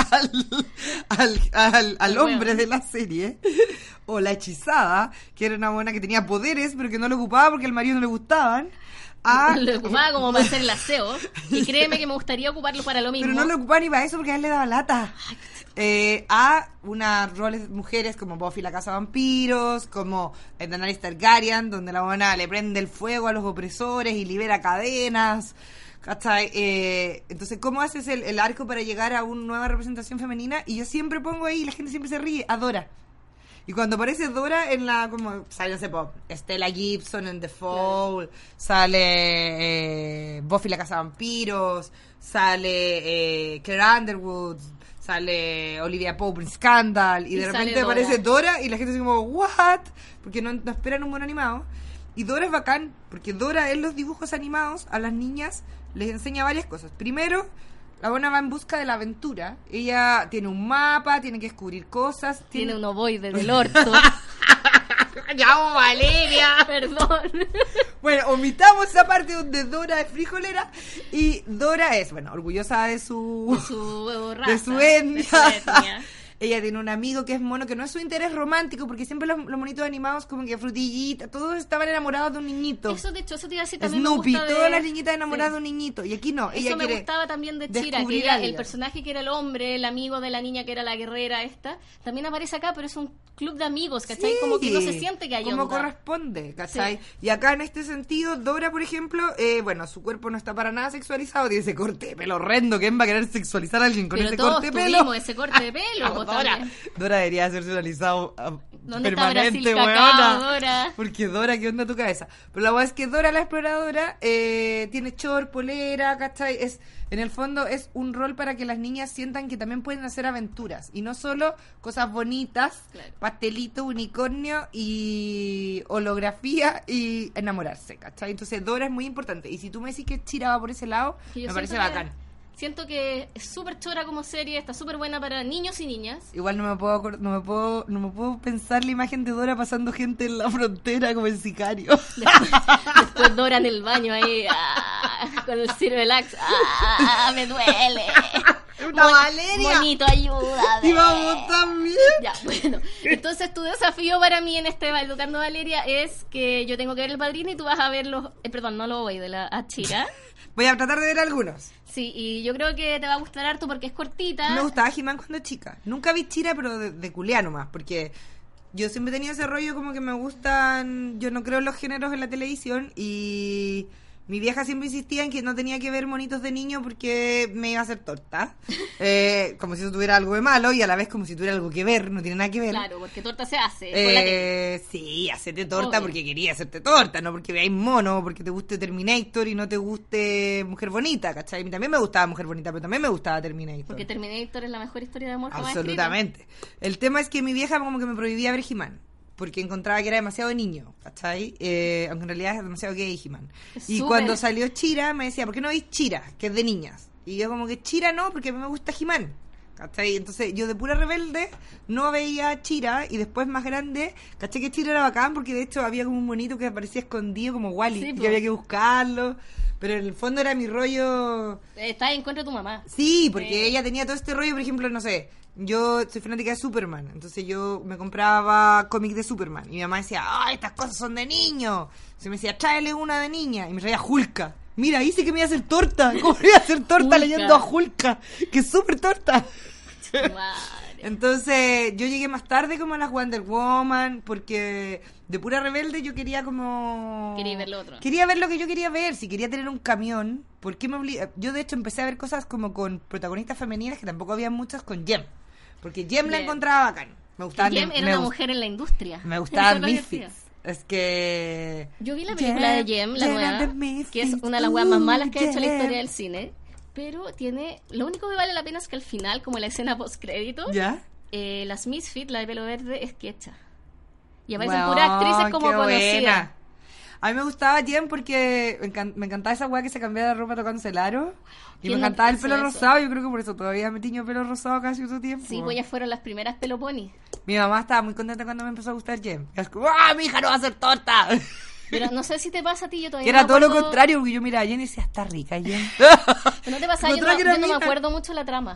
Speaker 2: al
Speaker 1: Al
Speaker 2: hombre
Speaker 1: weón.
Speaker 2: de la serie, o la hechizada, que era una buena que tenía poderes, pero que no lo ocupaba porque al marido no le gustaban,
Speaker 1: Lo ocupaba como para hacer el aseo. Y créeme que me gustaría ocuparlo para lo mismo.
Speaker 2: pero no lo ocupaba ni para eso porque a él le daba lata. A unas roles mujeres como Buffy la Casa de Vampiros, como Daenerys Targaryen, donde la buena le prende el fuego a los opresores y libera cadenas. ¿Cachai? Entonces, ¿cómo haces el arco para llegar a una nueva representación femenina? Y yo siempre pongo ahí, y la gente siempre se ríe, a Dora. Y cuando aparece Dora en la, como, sale, no sé, Stella Gibson en The Fall, sale Buffy la Casa de Vampiros, sale Claire Underwood, sale Olivia Pope en Scandal, y de
Speaker 1: Y sale
Speaker 2: repente
Speaker 1: Dora.
Speaker 2: aparece Dora y la gente dice como, ¿what? Porque no esperan un buen animado. Y Dora es bacán, porque Dora en los dibujos animados a las niñas les enseña varias cosas. Primero, La buena va en busca de la aventura. Ella tiene un mapa, tiene que descubrir cosas.
Speaker 1: Tiene un ovoide del orto.
Speaker 2: ¡Ya, Valeria!
Speaker 1: Perdón.
Speaker 2: Bueno, omitamos esa parte donde Dora es frijolera y Dora es, bueno, orgullosa de su
Speaker 1: raza,
Speaker 2: de su etnia.
Speaker 1: de su etnia.
Speaker 2: Ella tiene un amigo que es mono, que no es su interés romántico, porque siempre los monitos animados como que frutillita, todos estaban enamorados de un niñito.
Speaker 1: Eso, de hecho, eso te iba a decir también.
Speaker 2: Snoopy,
Speaker 1: me gusta
Speaker 2: todas las niñitas enamoradas de un niñito. Y aquí no, ella
Speaker 1: eso me
Speaker 2: quiere
Speaker 1: gustaba también de Chira, que
Speaker 2: descubrir
Speaker 1: ella,
Speaker 2: a
Speaker 1: el
Speaker 2: alguien.
Speaker 1: personaje que era el hombre, el amigo de la niña que era la guerrera esta, también aparece acá, pero es un club de amigos, ¿cachai?
Speaker 2: Sí,
Speaker 1: como que no se siente que hay
Speaker 2: como
Speaker 1: onda.
Speaker 2: corresponde, ¿cachai?
Speaker 1: Sí.
Speaker 2: Y acá en este sentido, Dora, por ejemplo, bueno, su cuerpo no está para nada sexualizado, tiene ese corte de pelo horrendo. ¿Quién va a querer sexualizar a alguien con
Speaker 1: Pero
Speaker 2: ese
Speaker 1: todos
Speaker 2: corte de pelo?
Speaker 1: tuvimos ese corte de pelo, pues,
Speaker 2: Dora,
Speaker 1: también.
Speaker 2: Dora debería ser sexualizado
Speaker 1: ¿Dónde está Brasil
Speaker 2: permanente,
Speaker 1: Cacao,
Speaker 2: weona.
Speaker 1: Dora?
Speaker 2: Porque Dora, ¿qué onda tu cabeza? Pero la verdad es que Dora la exploradora tiene short, polera, ¿cachai? En el fondo es un rol para que las niñas sientan que también pueden hacer aventuras y no solo cosas bonitas,
Speaker 1: Claro.
Speaker 2: pastelito, unicornio y holografía y enamorarse, ¿cachai? Entonces Dora es muy importante y si tú me decís que Chira va por ese lado,
Speaker 1: Que yo
Speaker 2: me parece
Speaker 1: siento que-
Speaker 2: bacán.
Speaker 1: Siento que es súper chora como serie, está súper buena para niños y niñas.
Speaker 2: Igual no me puedo pensar la imagen de Dora pasando gente en la frontera como el sicario.
Speaker 1: Después Dora en el baño ahí, con el Cirvelax, me duele.
Speaker 2: ¡Una Valeria!
Speaker 1: Monito, ayúdame.
Speaker 2: Y vamos también.
Speaker 1: Ya, bueno. Entonces tu desafío para mí en este Educando Valeria es que yo tengo que ver El Padrino y tú vas a ver los... perdón, no lo voy de la Chira.
Speaker 2: Voy a tratar de ver algunos.
Speaker 1: Sí, y yo creo que te va a gustar harto porque es cortita.
Speaker 2: Me gustaba He-Man cuando chica. Nunca vi Chira, pero de culea nomás, porque yo siempre he tenido ese rollo como que me gustan... Yo no creo en los géneros en la televisión y... Mi vieja siempre insistía en que no tenía que ver monitos de niño porque me iba a hacer torta. Como si eso tuviera algo de malo y a la vez como si tuviera algo que ver, no tiene nada que ver.
Speaker 1: Claro, porque torta se hace. con la tele.
Speaker 2: Sí, hacerte torta
Speaker 1: Obvio.
Speaker 2: porque quería hacerte torta, no porque veáis mono, porque te guste Terminator y no te guste Mujer Bonita, ¿cachai? A mí también me gustaba Mujer Bonita, pero también me gustaba Terminator.
Speaker 1: Porque Terminator es la mejor historia de amor jamás escrita.
Speaker 2: Absolutamente. El tema es que mi vieja como que me prohibía ver He-Man, porque encontraba que era demasiado niño, ¿cachai? Aunque en realidad es demasiado gay He-Man.
Speaker 1: Es
Speaker 2: Y
Speaker 1: súper.
Speaker 2: cuando salió Chira me decía, ¿por qué no veis Chira? Que es de niñas. Y yo como que Chira no, porque a mí me gusta He-Man. ¿Cachai? Entonces yo de pura rebelde no veía Chira y después más grande, ¿cachai? Que Chira era bacán porque de hecho había como un monito que aparecía escondido como Wally,
Speaker 1: Sí,
Speaker 2: y
Speaker 1: po.
Speaker 2: que había que buscarlo. Pero en el fondo era mi rollo...
Speaker 1: Estás en contra de tu mamá.
Speaker 2: Sí, porque
Speaker 1: Sí.
Speaker 2: ella tenía todo este rollo, por ejemplo, no sé, yo soy fanática de Superman, entonces yo me compraba cómics de Superman y mi mamá decía, ¡ay, estas cosas son de niño! Se me decía, tráele una de niña y me traía Hulka. Mira, hice que me iba a hacer torta. ¿Cómo me iba a hacer torta
Speaker 1: Hulka.
Speaker 2: leyendo a Hulka? Que es súper torta.
Speaker 1: Madre.
Speaker 2: Entonces yo llegué más tarde como a las Wonder Woman porque de pura rebelde yo quería como...
Speaker 1: Quería ver lo otro.
Speaker 2: Quería ver lo que yo quería ver. Si quería tener un camión, ¿por qué me obliga? Yo de hecho empecé a ver cosas como con protagonistas femeninas que tampoco había muchas con Jem. Porque Jem la
Speaker 1: Jem.
Speaker 2: encontraba bacán. Me gustaban
Speaker 1: Jem era una mujer en la industria.
Speaker 2: Me
Speaker 1: Eso
Speaker 2: gustaban
Speaker 1: es lo que
Speaker 2: Misfits.
Speaker 1: decía.
Speaker 2: Es que...
Speaker 1: Yo vi la película de Jem, la
Speaker 2: Jem
Speaker 1: nueva,
Speaker 2: and the Misfits.
Speaker 1: que es una de las weas más malas que ha hecho la
Speaker 2: Jem.
Speaker 1: historia del cine. Pero tiene... Lo único que vale la pena es que al final, como la escena post-crédito,
Speaker 2: ¿Ya?
Speaker 1: las Misfits, la de pelo verde, es quecha. Y aparecen
Speaker 2: Weón,
Speaker 1: puras actrices como
Speaker 2: qué
Speaker 1: conocidas.
Speaker 2: buena. A mí me gustaba Jem porque me encantaba esa weá que se cambiaba de ropa tocando el aro. Y me
Speaker 1: ¿Quién no
Speaker 2: encantaba el
Speaker 1: hizo
Speaker 2: pelo
Speaker 1: eso?
Speaker 2: rosado. Yo creo que por eso todavía me tiño pelo rosado casi otro tiempo.
Speaker 1: Sí, pues ya fueron las primeras peloponi.
Speaker 2: Mi mamá estaba muy contenta cuando me empezó a gustar Jem. Es como, ¡ah, mi hija no va a hacer torta!
Speaker 1: Pero no sé si te pasa a ti, yo todavía
Speaker 2: Que
Speaker 1: no
Speaker 2: era
Speaker 1: me
Speaker 2: todo lo
Speaker 1: acuerdo-
Speaker 2: contrario, porque yo miraba a Jen y decía, está rica Jen.
Speaker 1: ¿No te pasa? Yo
Speaker 2: Encontraba
Speaker 1: no,
Speaker 2: que era
Speaker 1: yo no me
Speaker 2: mina.
Speaker 1: acuerdo mucho la trama.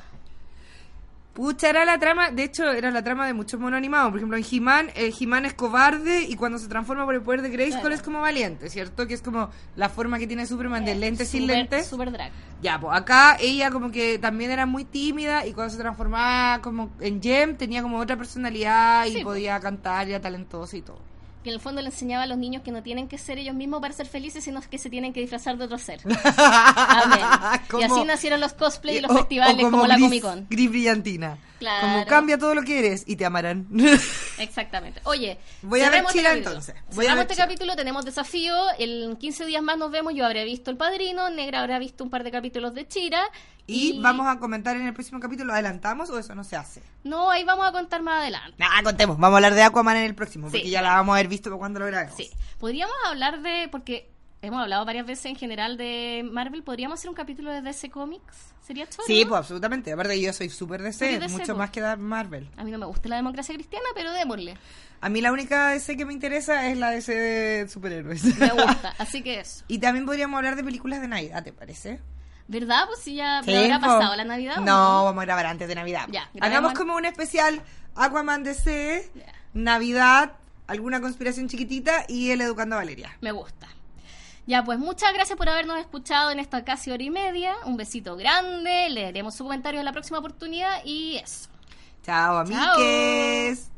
Speaker 2: Pucha, era la trama, de hecho, era la trama de muchos monos animados. Por ejemplo, en He-Man, He-Man es cobarde y cuando se transforma por el poder de Grayskull
Speaker 1: Claro.
Speaker 2: es como valiente, ¿cierto? Que es como la forma que tiene Superman de lentes sin
Speaker 1: Super-
Speaker 2: lentes.
Speaker 1: Super drag.
Speaker 2: Ya, pues acá ella como que también era muy tímida y cuando se transformaba como en Jem tenía como otra personalidad y
Speaker 1: Sí,
Speaker 2: podía cantar y era talentosa y todo.
Speaker 1: Que en el fondo le enseñaba a los niños que no tienen que ser ellos mismos para ser felices, sino que se tienen que disfrazar de otro ser. Amén. Y
Speaker 2: Como-
Speaker 1: así nacieron los cosplay y los
Speaker 2: o
Speaker 1: festivales como la
Speaker 2: Gris-
Speaker 1: Comic Con.
Speaker 2: Gris Brillantina.
Speaker 1: Claro.
Speaker 2: Como cambia todo lo que eres y te amarán.
Speaker 1: Exactamente. Oye,
Speaker 2: Voy a ver
Speaker 1: cerremos
Speaker 2: Chira,
Speaker 1: capítulo.
Speaker 2: entonces. Voy a
Speaker 1: Cerramos
Speaker 2: ver
Speaker 1: este
Speaker 2: Chira.
Speaker 1: capítulo, tenemos desafío. En 15 días más nos vemos. Yo habré visto El Padrino, Negra habrá visto un par de capítulos de Chira.
Speaker 2: Y vamos a comentar en el próximo capítulo, ¿adelantamos o eso no se hace?
Speaker 1: No, ahí vamos a contar más adelante.
Speaker 2: Contemos, vamos a hablar de Aquaman en el próximo, porque
Speaker 1: Sí.
Speaker 2: ya la vamos a haber visto cuando lo grabemos.
Speaker 1: Sí. Podríamos hablar de... Porque hemos hablado varias veces en general de Marvel. ¿Podríamos hacer un capítulo de DC Comics? ¿Sería chulo?
Speaker 2: Sí, pues absolutamente. Aparte yo soy súper
Speaker 1: Tú
Speaker 2: DC,
Speaker 1: eres DC,
Speaker 2: mucho
Speaker 1: po.
Speaker 2: más que dar Marvel.
Speaker 1: A mí no me gusta la democracia cristiana, pero démosle.
Speaker 2: A mí la única DC que me interesa es la DC de superhéroes.
Speaker 1: Me gusta, así que eso.
Speaker 2: Y también podríamos hablar de películas de Navidad, ¿te parece?
Speaker 1: ¿Verdad? Pues si ya
Speaker 2: Sí,
Speaker 1: habrá
Speaker 2: po.
Speaker 1: pasado la Navidad. ¿o
Speaker 2: No, vamos a grabar antes de Navidad.
Speaker 1: Ya,
Speaker 2: Hagamos
Speaker 1: grabemos.
Speaker 2: como un especial Aquaman DC,
Speaker 1: Ya.
Speaker 2: Navidad, alguna conspiración chiquitita y el Educando a Valeria.
Speaker 1: Me gusta. Ya, pues muchas gracias por habernos escuchado en esta casi hora y media. Un besito grande. Leeremos su comentario en la próxima oportunidad y eso.
Speaker 2: Chao, amigues.